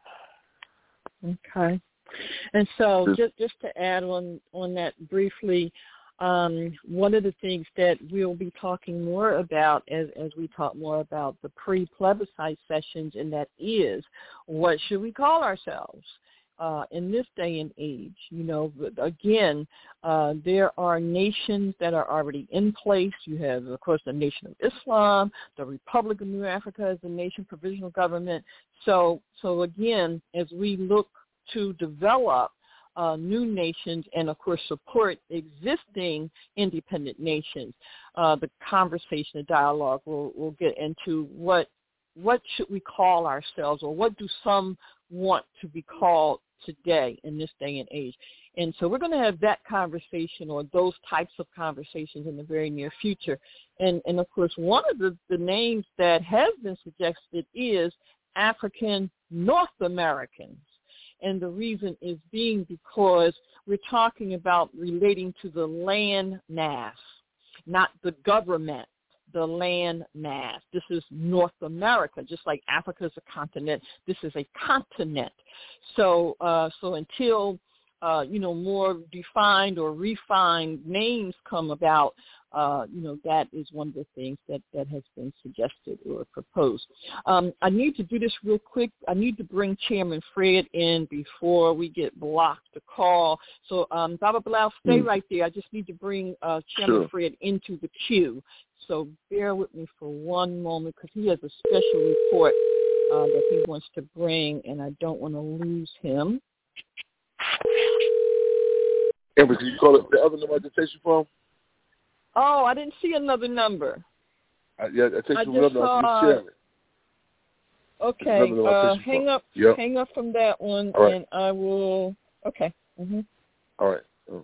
Okay. And so just, just to add on, on that briefly, um, one of the things that we'll be talking more about as, as we talk more about the pre-plebiscite sessions, and that is, what should we call ourselves uh, in this day and age? You know, again, uh, there are nations that are already in place. You have, of course, the Nation of Islam, the Republic of New Africa as a nation provisional government. So, so again, as we look to develop Uh, new nations and, of course, support existing independent nations, Uh, the conversation, the dialogue will will get into what what should we call ourselves, or what do some want to be called today in this day and age. And so we're going to have that conversation, or those types of conversations, in the very near future. And, and of course, one of the, the names that has been suggested is African North Americans. And the reason is being because we're talking about relating to the land mass, not the government, the land mass. This is North America, just like Africa is a continent. This is a continent. So, uh, so until uh, you know, more defined or refined names come about, uh, you know, that is one of the things that, that has been suggested or proposed. Um, I need to do this real quick. I need to bring Chairman Fred in before we get blocked to call. So, um, Baba Bilal, stay mm. right there. I just need to bring uh, Chairman sure. Fred into the queue. So bear with me for one moment, because he has a special report uh, that he wants to bring, and I don't want to lose him. Amber, can you call it the other number I just text you from? Oh, I didn't see another number. I, yeah, I text you another. Saw, I'm just it. Okay, uh, hang up, yep. hang up from that one, right. and I will. Okay. Mm-hmm. All right. Um,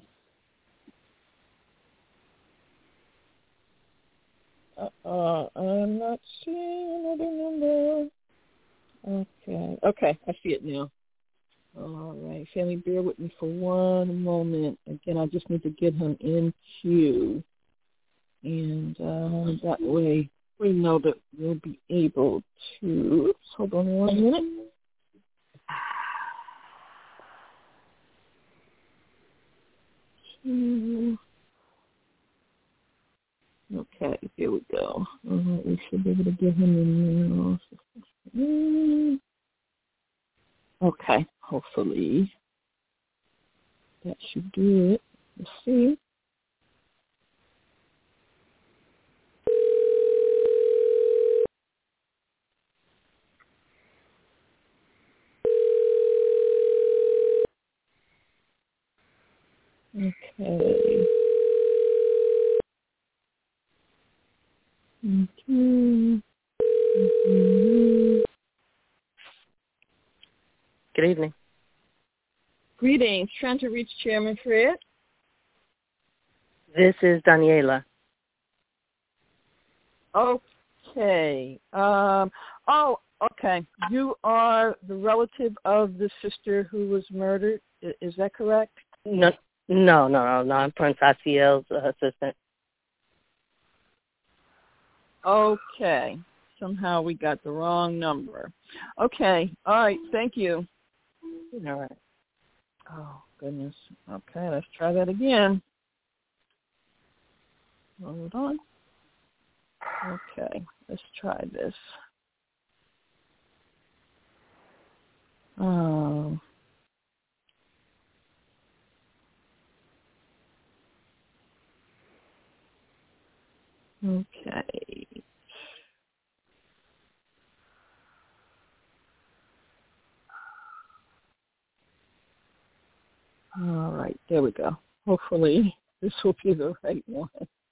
uh, uh, I'm not seeing another number. Okay. Okay, I see it now. All right, family, bear with me for one moment. Again, I just need to get him in queue, and uh, that way we know that we'll be able to. Hold on one minute. Okay, here we go. All right, we should be able to get him in now. Okay, hopefully that should do it. Let's see. Okay. Okay. Mm-hmm. Good evening. Greetings. Trying to reach Chairman Fred. This is Daniela. Okay. Um, oh, okay. You are the relative of the sister who was murdered. Is that correct? No, no, no, no. no. I'm Prince Asiel's uh, assistant. Okay. Somehow we got the wrong number. Okay. All right. Thank you. All right. Oh, goodness. Okay, let's try that again. Hold on. Okay, let's try this. Oh. Okay. All right, there we go. Hopefully this will be the right one.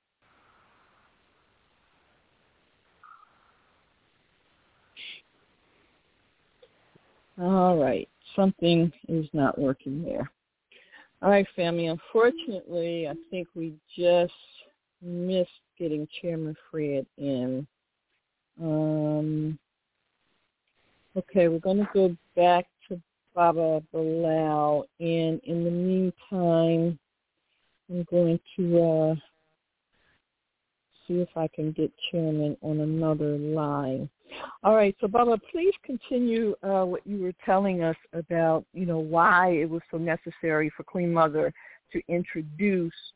All right, something is not working there. All right, family, unfortunately, I think we just missed getting Chairman Fred in. Um, okay, we're going to go back to Baba Bilal, and in the meantime, I'm going to uh, see if I can get Chairman on another line. All right, so Baba, please continue uh, what you were telling us about, you know, why it was so necessary for Queen Mother to introduce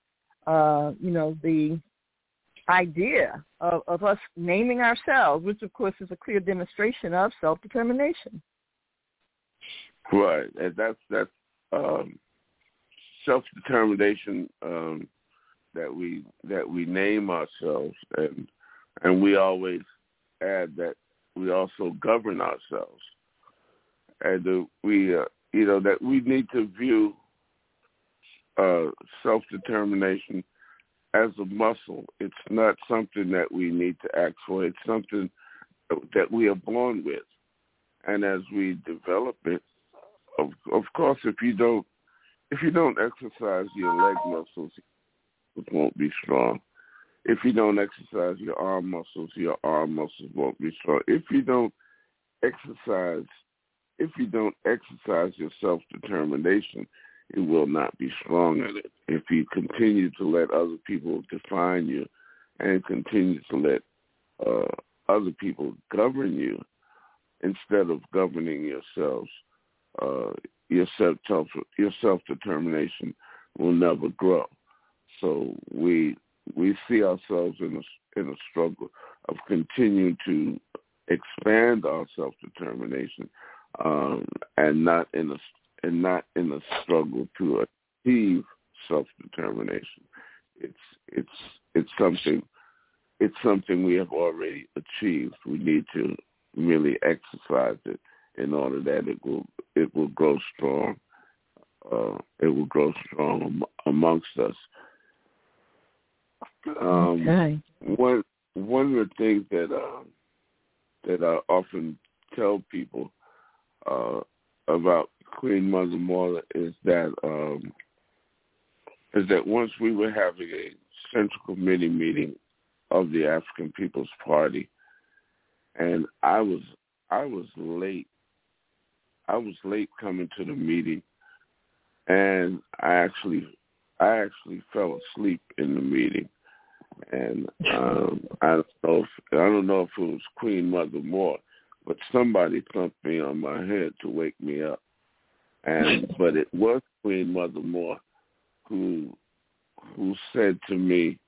uh, you know, the idea of, of us naming ourselves, which, of course, is a clear demonstration of self-determination. Right, and that's that's um, self-determination um, that we that we name ourselves, and and we always add that we also govern ourselves, and uh, we uh, you know that we need to view uh, self-determination as a muscle. It's not something that we need to act for. It's something that we are born with, and as we develop it, of, of course, if you don't if you don't exercise your leg muscles, it won't be strong. If you don't exercise your arm muscles, your arm muscles won't be strong. If you don't exercise, if you don't exercise your self-determination, it will not be strong in it. If you continue to let other people define you and continue to let uh, other people govern you instead of governing yourselves, uh, your self your self-determination will never grow. So we we see ourselves in a, in a struggle of continuing to expand our self-determination, um, and not in a and not in a struggle to achieve self-determination. It's it's it's something it's something we have already achieved. We need to really exercise it in order that it will it will grow strong. Uh, it will grow strong amongst us. Um, okay. One one of the things that uh, that I often tell people uh, about Queen Mother Morla is that um, is that once we were having a Central Committee meeting of the African People's Party, and I was I was late. I was late coming to the meeting, and I actually I actually fell asleep in the meeting. And um, I don't know if I don't know if it was Queen Mother Moore, but somebody thumped me on my head to wake me up. And but it was Queen Mother Moore who who said to me,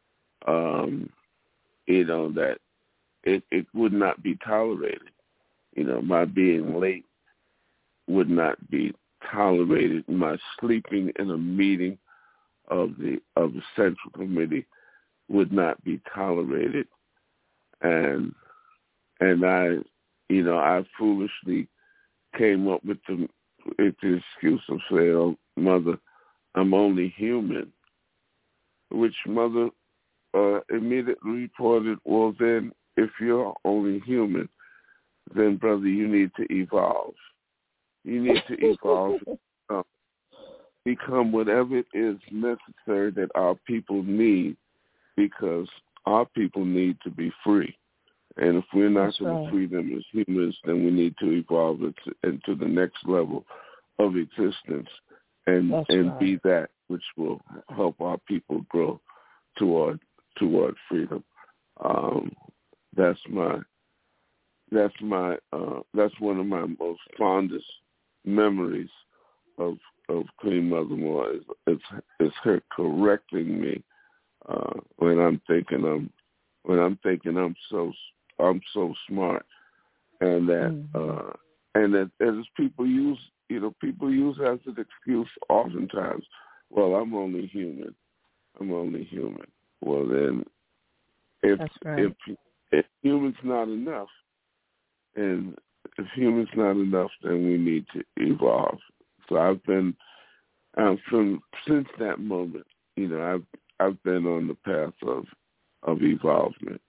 um, you know, that it, it would not be tolerated. You know, my being late would not be tolerated. My sleeping in a meeting of the of the Central Committee would not be tolerated. And and I, you know, I foolishly came up with the with the excuse of saying, "Oh, Mother, I'm only human," which Mother uh, immediately reported, "Well, then, if you're only human, then, brother, you need to evolve. You need to evolve, uh, become whatever it is necessary that our people need, because our people need to be free. And if we're not going right. to free them as humans, then we need to evolve it to, into the next level of existence and That's and right. be that which will help our people grow toward toward freedom." Um, that's my that's my uh, that's one of my most fondest memories of of Queen Mother Moore is, is, is her correcting me uh, when I'm thinking I'm when I'm thinking I'm so I'm so smart, and that mm-hmm. uh, and that as people use you know people use as an excuse oftentimes. Well, I'm only human. I'm only human. Well, then, if right. if if human's not enough, and if human's not enough, then we need to evolve. So I've been uh, from since that moment. You know, I've I've been on the path of of evolvement.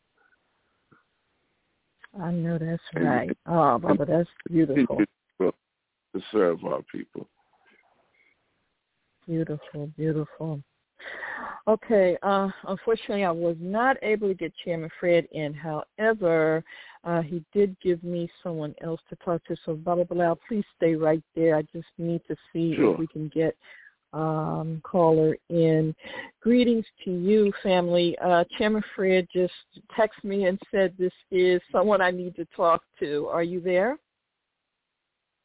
I know that's right. And, oh, Baba, that's beautiful. To serve our people. Beautiful, beautiful. Okay, uh, unfortunately, I was not able to get Chairman Fred in. However, uh, he did give me someone else to talk to. So, Baba Bilal, please stay right there. I just need to see sure. if we can get um, caller in. Greetings to you, family. Uh, Chairman Fred just texted me and said this is someone I need to talk to. Are you there?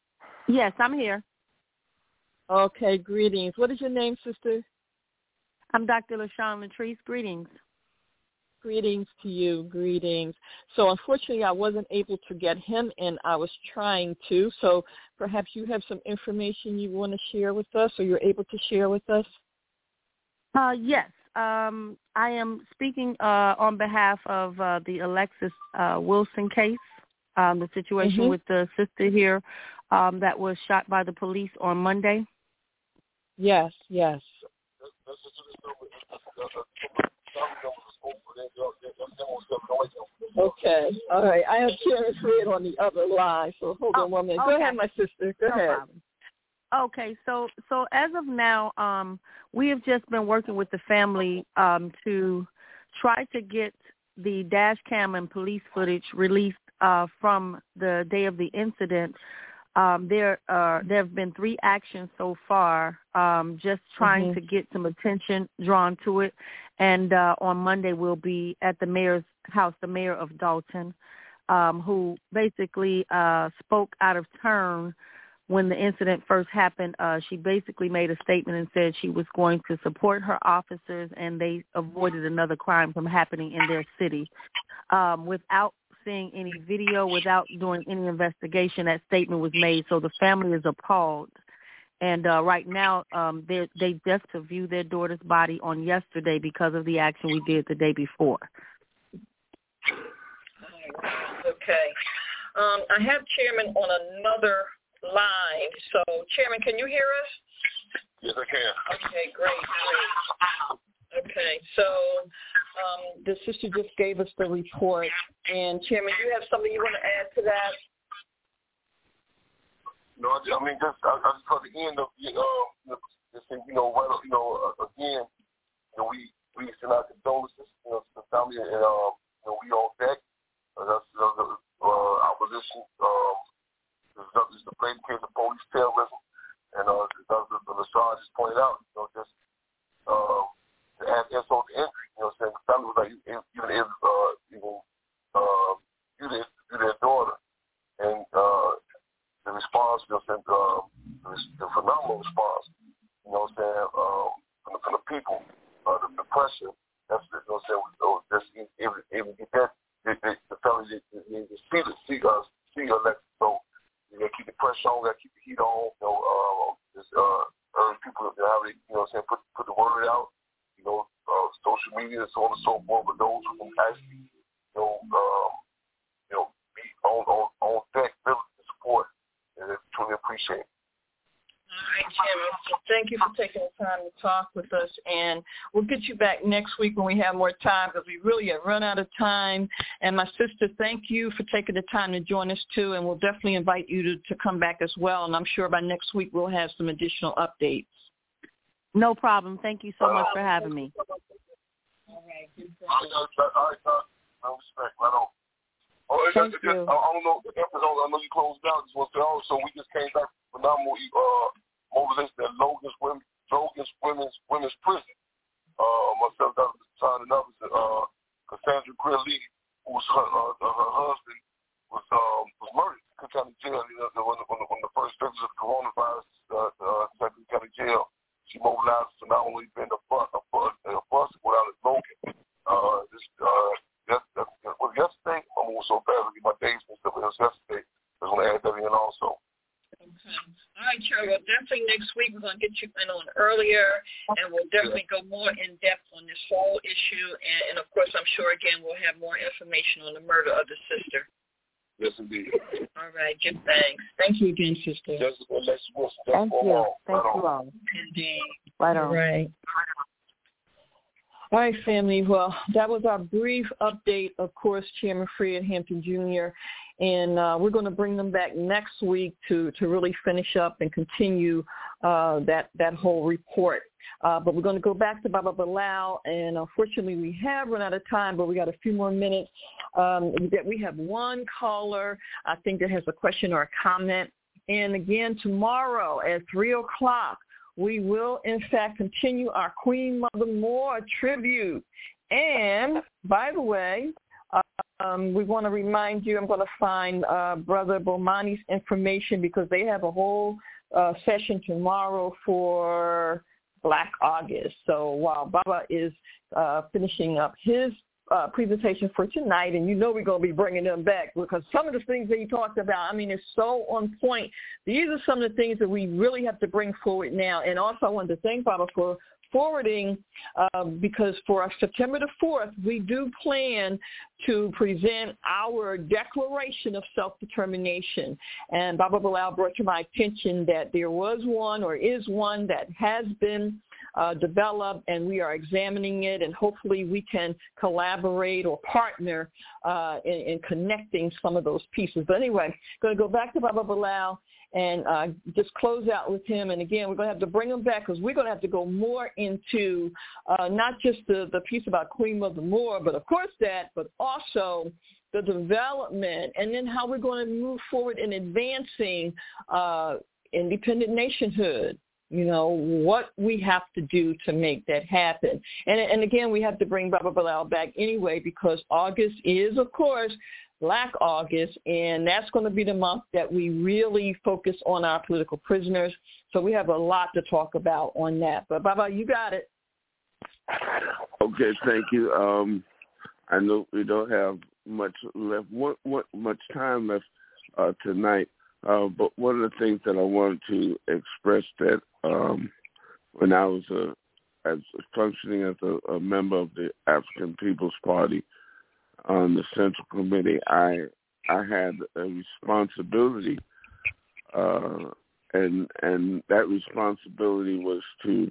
Yes, I'm here. Okay, greetings. What is your name, sister? I'm Doctor LaShawn Latrice. Greetings. Greetings to you. Greetings. So unfortunately, I wasn't able to get him in. I was trying to. So perhaps you have some information you want to share with us, or you're able to share with us? Uh, yes. Um, I am speaking uh, on behalf of uh, the Alexis uh, Wilson case, um, the situation mm-hmm. with the sister here um, that was shot by the police on Monday. Yes, yes. Okay. All right. I have Karen Fred on the other line, so hold oh, on one minute. Okay. Go ahead, my sister. Go no ahead. Problem. Okay, so so as of now, um, we have just been working with the family um, to try to get the dash cam and police footage released uh, from the day of the incident. Um, there uh, there have been three actions so far, um, just trying mm-hmm. to get some attention drawn to it. And uh, on Monday we'll be at the mayor's house, the mayor of Dalton, um, who basically uh, spoke out of turn when the incident first happened. Uh, she basically made a statement and said she was going to support her officers and they avoided another crime from happening in their city. Um, without seeing any video, without doing any investigation, that statement was made. So the family is appalled. And uh, right now, um, they they just to view their daughter's body on yesterday because of the action we did the day before. Okay. Um, I have Chairman on another line. So, Chairman, can you hear us? Yes, I can. Okay, great, great. Okay, so um, the sister just gave us the report. And, Chairman, you have something you want to add to that? No, I, I mean, just I, I just caught the end of the, uh, just think, you know, right, you know, uh, again, you know, we, we send out condolences, you know, to the family, and, um, you know, we on deck. Uh, that's uh, uh, our position. Um, This is the blatant case of police terrorism, and uh, as the, the LaShawn just pointed out, you know, just uh, to add insult to injury, you know, saying the family was like, even if uh, even uh, you their you their daughter, and uh, the response, you know, saying uh, the, the phenomenal response, you know, saying um, from, the, from the people, uh, the, the pressure. That's you know, saying uh, just even even get that the, the, the family to see the see us see Alexis. So. You gotta keep the pressure on, gotta keep the heat on, you know, uh, just, uh, urge people to have it, you know what I'm saying, put, put the word out, you know, uh, social media and so on and so forth, but those who can actually, you know, um, you know, be on, on, on deck, really support, and it's truly appreciate it. All right, Chairman. So thank you for taking the time to talk with us, and we'll get you back next week when we have more time because we really have run out of time. And my sister, thank you for taking the time to join us too, and we'll definitely invite you to, to come back as well. And I'm sure by next week we'll have some additional updates. No problem. Thank you so much for having me. All right. All right, all right, no respect, right on. Oh, Thank just, you. Just, I don't know the episode. I know you closed out. Just want to say also, we just came back from phenomenal uh, mobilization at Logan's Women's, Logan's Women's Women's Prison. Uh, myself, Doctor signing up, uh, Cassandra Greer Lee, who was her, uh, her husband was um, was murdered in Cook County Jail. You know, when the, when the, when the first victims of coronavirus uh, uh, Cook County Jail, she mobilized to not only been a bus, a bus, a bus without a Logan. Uh, this uh. Yes, that, that was yesterday. I'm so bad with my days and stuff. It was yesterday. I was going to add that in also. Okay. All right, Charlie. Well, definitely next week we're going to get you in on earlier, and we'll definitely go more in depth on this whole issue. And, and of course, I'm sure again we'll have more information on the murder of the sister. Yes, indeed. All right. Give thanks. Thank you again, sister. Justice Alexis Wilson. Thank you. Thank you all. Indeed. Right on. Right. All right, family. Well, that was our brief update. Of course, Chairman Fred Hampton Junior And uh, we're going to bring them back next week to, to really finish up and continue uh, that, that whole report. Uh, but we're going to go back to Baba Bilal, and unfortunately we have run out of time, but we got a few more minutes. Um, we have one caller, I think, that has a question or a comment. And again, tomorrow at three o'clock, we will, in fact, continue our Queen Mother Moore tribute. And, by the way, um, we want to remind you, I'm going to find uh, Brother Bomani's information because they have a whole uh, session tomorrow for Black August. So while Baba is uh, finishing up his uh, presentation for tonight, and you know we're going to be bringing them back because some of the things that he talked about, I mean, it's so on point. These are some of the things that we really have to bring forward now. And also I wanted to thank Baba for forwarding uh, because for September the fourth, we do plan to present our Declaration of Self-Determination. And Baba Bilal brought to my attention that there was one or is one that has been uh, developed, and we are examining it, and hopefully we can collaborate or partner uh, in, in connecting some of those pieces. But anyway, going to go back to Baba Bilal and uh, just close out with him. And again, we're going to have to bring him back because we're going to have to go more into uh, not just the, the piece about Queen Mother Moore, but of course that, but also the development and then how we're going to move forward in advancing uh, independent nationhood. You know, what we have to do to make that happen. And, and again, we have to bring Baba Bilal back anyway because August is, of course, Black August, and that's going to be the month that we really focus on our political prisoners. So we have a lot to talk about on that. But, Baba, you got it. Okay, thank you. Um, I know we don't have much left, what, what, much time left uh, tonight, uh, but one of the things that I wanted to express that um, when I was a, as functioning as a, a member of the African People's Party, on the Central Committee, I I had a responsibility, uh, and and that responsibility was to,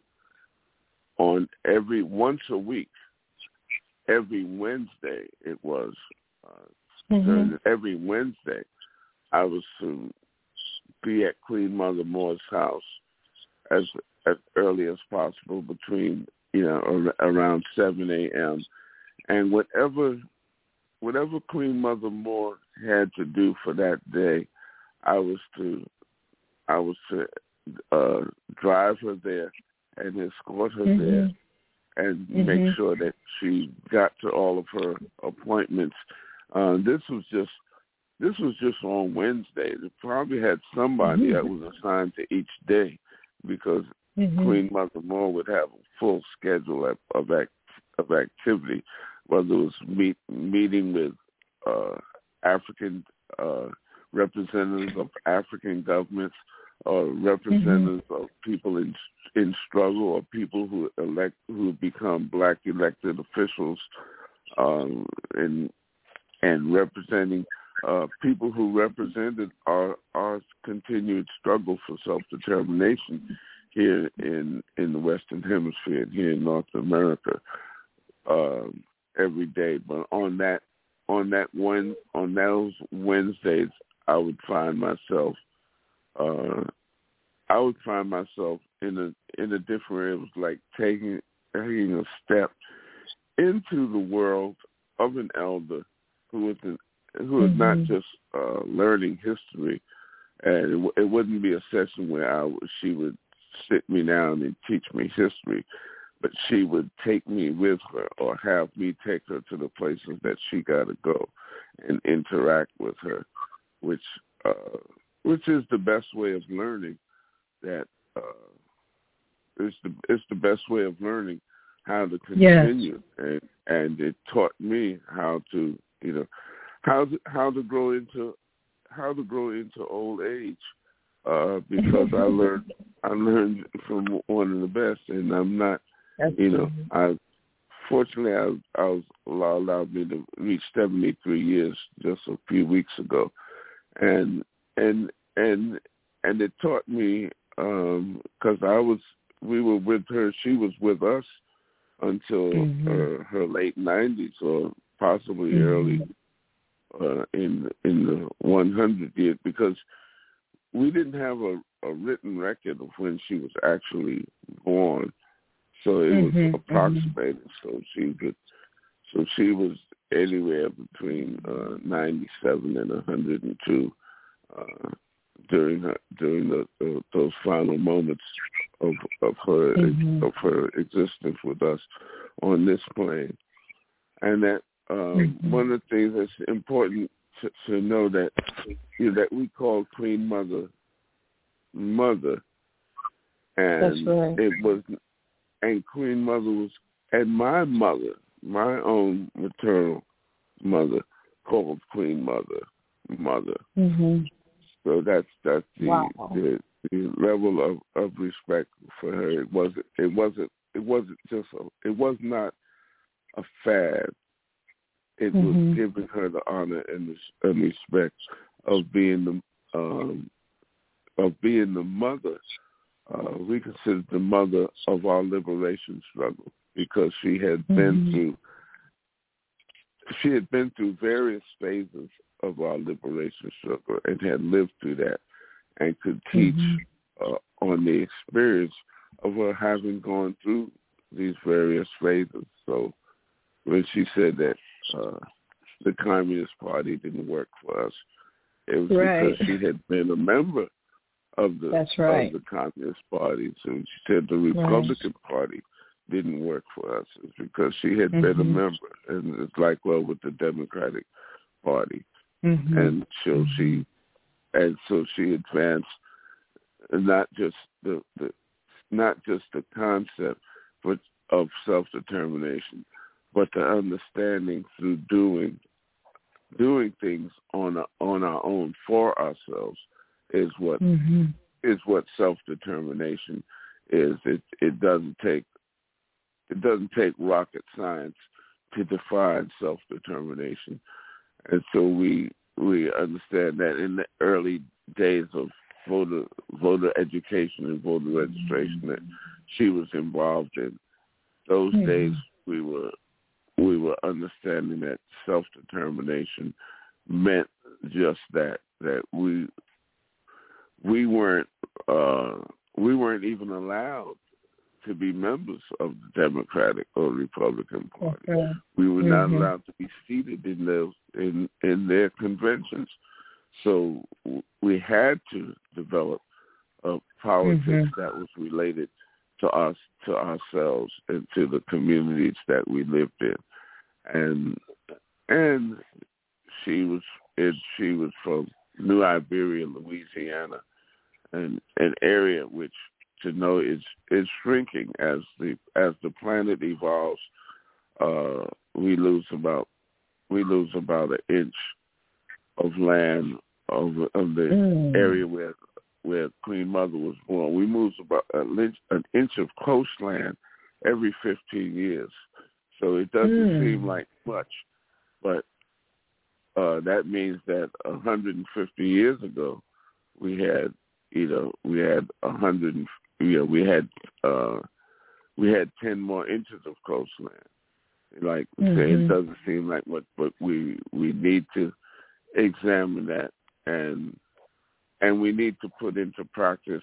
on every once a week, every Wednesday it was, uh, mm-hmm. every Wednesday, I was to be at Queen Mother Moore's house as as early as possible, between you know around seven a.m. and whatever. Whatever Queen Mother Moore had to do for that day, I was to, I was to uh, drive her there and escort her mm-hmm. there, and mm-hmm. make sure that she got to all of her appointments. Uh, this was just, this was just on Wednesday. They probably had somebody mm-hmm. that was assigned to each day, because mm-hmm. Queen Mother Moore would have a full schedule of of, act, of activity. Whether it was meet, meeting with uh, African uh, representatives of African governments, or representatives mm-hmm. of people in in struggle, or people who elect who become Black elected officials, um, and and representing uh, people who represented our our continued struggle for self-determination here in in the Western Hemisphere, here in North America. Um, every day, but on that on that one on those Wednesdays, I would find myself uh, I would find myself in a in a different. It was like taking taking a step into the world of an elder who was an, who was mm-hmm. not just uh, learning history, and it, it wouldn't be a session where I she would sit me down and teach me history. But she would take me with her, or have me take her to the places that she got to go, and interact with her, which uh, which is the best way of learning. That uh, is the it's the best way of learning how to continue, yes. and and it taught me how to you know how to, how to grow into how to grow into old age, uh, because I learned I learned from one of the best, and I'm not. That's you know, true. I fortunately I, I was allowed me to reach seventy-three years just a few weeks ago, and and and and it taught me because um, I was we were with her, she was with us until mm-hmm. uh, her late nineties, or possibly mm-hmm. early uh, in in the one hundred years, because we didn't have a, a written record of when she was actually born. So it was mm-hmm, approximated. Mm-hmm. So she could, so she was anywhere between uh, ninety-seven and one hundred two uh, during her, during the, uh, those final moments of of her mm-hmm. of her existence with us on this plane. And that um, mm-hmm. one of the things that's important to, to know that you know, that we call Queen Mother Mother, and that's right. it was. and Queen Mother was, and my mother, my own maternal mother, called Queen Mother, Mother. Mm-hmm. So that's that's the, wow. the the level of, of respect for her. It wasn't it wasn't it wasn't just a, it was not a fad. It mm-hmm. was giving her the honor and the and respect of being the um, of being the mother. Uh, we consider the mother of our liberation struggle because she had mm-hmm. been through she had been through various phases of our liberation struggle and had lived through that and could teach mm-hmm. uh, on the experience of her having gone through these various phases. So when she said that uh, the Communist Party didn't work for us, it was right. because she had been a member of the, That's right. of the Communist Party. So she said the Republican right. Party didn't work for us. It's because she had mm-hmm. been a member. And it's like, well, with the Democratic Party. Mm-hmm. And so she and so she advanced not just the, the not just the concept but of self-determination, but the understanding through doing doing things on a, on our own for ourselves is what mm-hmm. is what self-determination is. It it doesn't take it doesn't take rocket science to define self-determination. And so we we understand that in the early days of voter voter education and voter registration that she was involved in, those mm-hmm. days we were we were understanding that self-determination meant just that, that we we weren't uh, we weren't even allowed to be members of the Democratic or Republican Party. Okay. We were not mm-hmm. allowed to be seated in those in, in their conventions. So we had to develop a politics mm-hmm. that was related to us, to ourselves, and to the communities that we lived in. And and she was it, she was from New Iberia, Louisiana, an an area which to know is is shrinking as the as the planet evolves. Uh, we lose about we lose about an inch of land of of the mm. area where where Queen Mother was born. We lose about an inch, an inch of coastland every fifteen years. So it doesn't mm. seem like much, but uh, that means that one hundred fifty years ago we had you know we had one hundred. You know, we had uh, we had ten more inches of coastland. Like mm-hmm. say, it doesn't seem like much, but we we need to examine that, and and we need to put into practice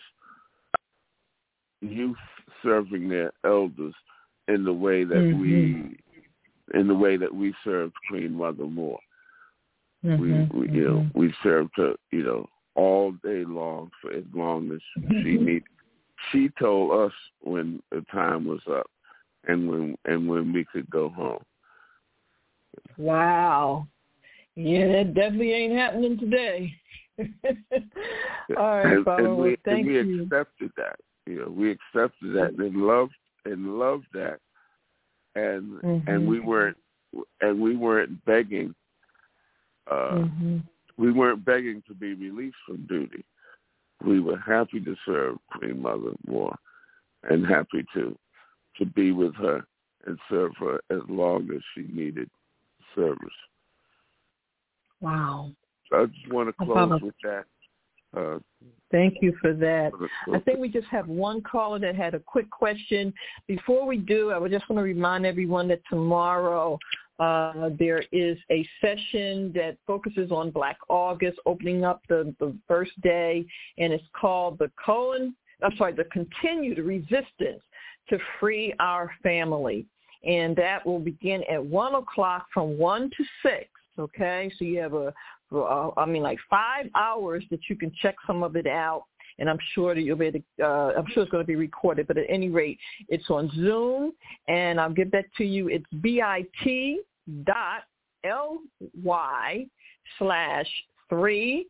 youth serving their elders in the way that mm-hmm. we in the way that we served Queen Mother Moore. Mm-hmm. We, we you know we served her you know all day long for as long as mm-hmm. she needed. She told us when the time was up and when and when we could go home. Wow. Yeah, that definitely ain't happening today. All right, and, Father, and we, well, thank and we you. accepted that. You know, we accepted that and loved and loved that. And mm-hmm. and we weren't and we weren't begging uh, mm-hmm. we weren't begging to be released from duty. We were happy to serve Queen Mother Moore and happy to to be with her and serve her as long as she needed service. Wow. So I just want to close with that. Uh, Thank you for that. I think we just have one caller that had a quick question. Before we do, I would just want to remind everyone that tomorrow Uh, there is a session that focuses on Black August, opening up the, the first day, and it's called the Cohen, I'm sorry, the Continued Resistance to Free Our Family. And that will begin at one o'clock from one to six, okay? So you have, a, a, I mean, like five hours that you can check some of it out. And I'm sure that you'll be able to, uh, I'm sure it's going to be recorded, but at any rate, it's on Zoom, and I'll give that to you. It's bit dot ly slash three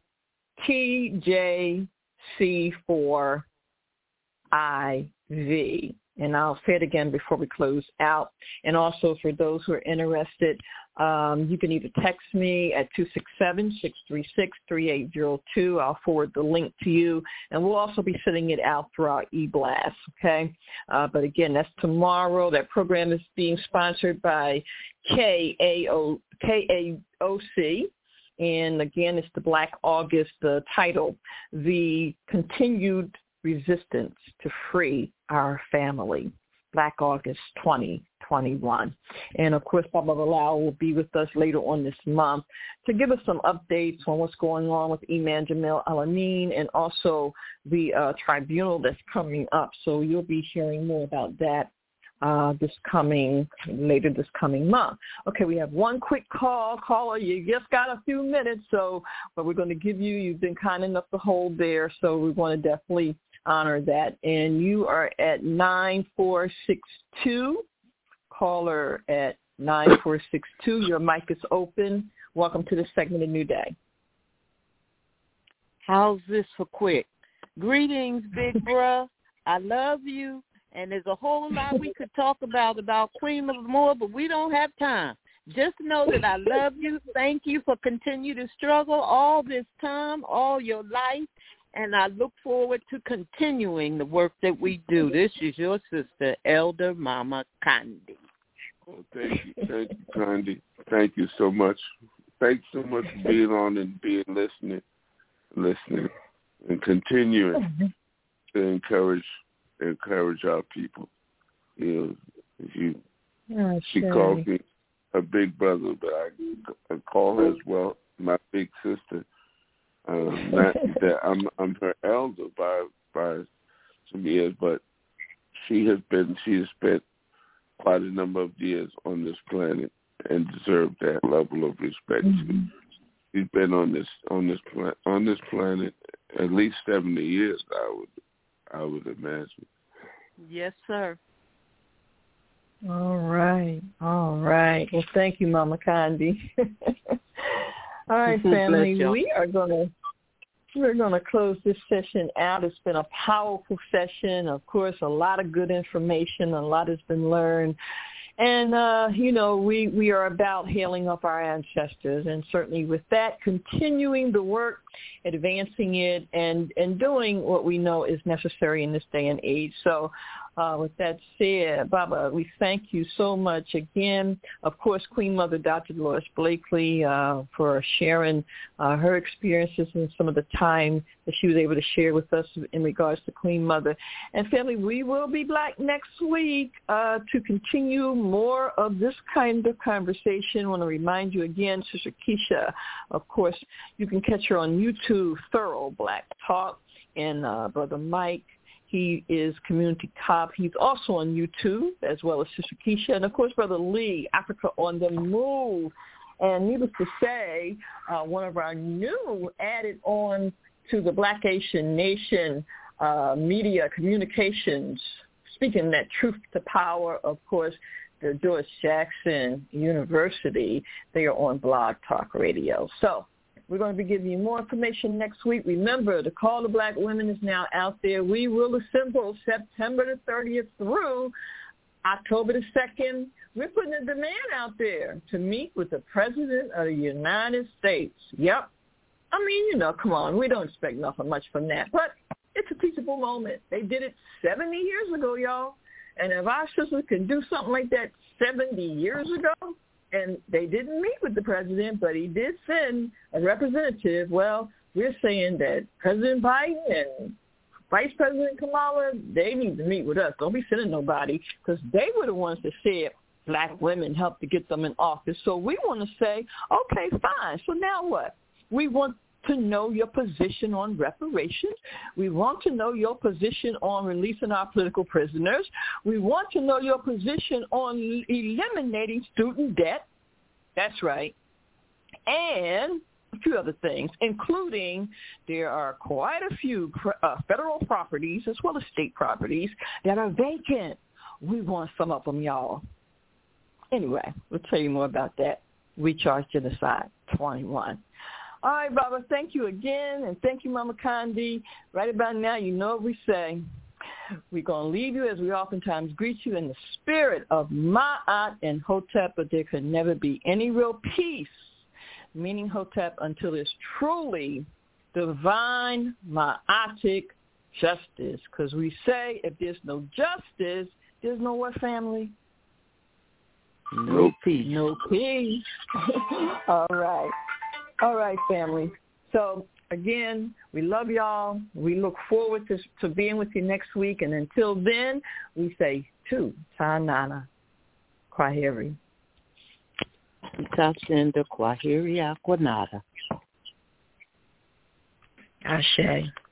T J C four I V. And I'll say it again before we close out. And also for those who are interested, um, you can either text me at two six seven, six three six, three eight zero two. I'll forward the link to you. And we'll also be sending it out through our e-blast, okay? Uh, but again, that's tomorrow. That program is being sponsored by K A O C. And again, it's the Black August, the title, The Continued Resistance to Free Our Family, Black August twenty twenty-one. And, of course, Baba Bilal will be with us later on this month to give us some updates on what's going on with Imam Jamil Al-Amin and also the uh, tribunal that's coming up. So you'll be hearing more about that uh, this coming, later this coming month. Okay, we have one quick call. Caller, you just got a few minutes, so but we're going to give you, you've been kind enough to hold there, so we want to definitely honor that. And you are at nine four six two. Caller at nine four six two. Your mic is open. Welcome to this segment of New Day. How's this for quick? Greetings, big bruh. I love you. And there's a whole lot we could talk about, about Queen of More, but we don't have time. Just know that I love you. Thank you for continuing to struggle all this time, all your life. And I look forward to continuing the work that we do. This is your sister, Elder Mama Kandi. Oh, thank you. Thank you, Kandi. Thank you so much. Thanks so much for being on and being listening, listening, and continuing to encourage encourage our people. You know, if you, oh, she calls me her big brother, but I, I call her as well my big sister. Um, not that I'm I'm her elder by by some years, but she has been she has spent quite a number of years on this planet and deserved that level of respect. Mm-hmm. She's been on this on this planet on this planet at least seventy years. I would I would imagine. Yes, sir. All right, all right. Well, thank you, Mama Kandi. All right, family, we are gonna we're gonna close this session out. It's been a powerful session. Of course, a lot of good information. A lot has been learned. And, uh, you know, we, we are about hailing up our ancestors, and certainly with that, continuing the work, advancing it, and, and doing what we know is necessary in this day and age. So uh, with that said, Baba, we thank you so much again. Of course, Queen Mother Doctor Dolores Blakely uh, for sharing uh, her experiences and some of the time that she was able to share with us in regards to Queen Mother. And family, we will be back next week uh, to continue more of this kind of conversation. I want to remind you again, Sister Keisha, of course, you can catch her on YouTube, Thorough Black Talk, and uh, Brother Mike. He is Community Cop. He's also on YouTube, as well as Sister Keisha. And, of course, Brother Lee, Africa on the Move. And needless to say, uh, one of our new added on to the Black Asian Nation uh, media communications, speaking that truth to power, of course, the Doris Jackson University. They are on Blog Talk Radio. So we're going to be giving you more information next week. Remember, the Call to Black Women is now out there. We will assemble September the thirtieth through October the second. We're putting a demand out there to meet with the President of the United States. Yep. I mean, you know, come on. We don't expect nothing much from that. But it's a teachable moment. They did it seventy years ago, y'all. And if our sisters can do something like that seventy years ago, and they didn't meet with the president, but he did send a representative, well, we're saying that President Biden and Vice President Kamala, they need to meet with us. Don't be sending nobody, because they were the ones that said black women helped to get them in office. So we want to say, okay, fine. So now what? We want to know your position on reparations. We want to know your position on releasing our political prisoners. We want to know your position on eliminating student debt. That's right. And a few other things, including there are quite a few uh, federal properties as well as state properties that are vacant. We want some of them, y'all. Anyway, we'll tell you more about that. Recharge Genocide twenty-one. All right, Baba, thank you again, and thank you, Mama Kandi. Right about now, you know what we say. We're going to leave you as we oftentimes greet you in the spirit of Ma'at and Hotep, but there can never be any real peace, meaning Hotep, until there's truly divine Ma'atic justice. Because we say if there's no justice, there's no what, family? No peace. No peace. All right. All right, family. So, again, we love y'all. We look forward to, to being with you next week. And until then, we say, tu, ta, nana, kwaheri. Itasenda kwaheri akwanada. Ashe.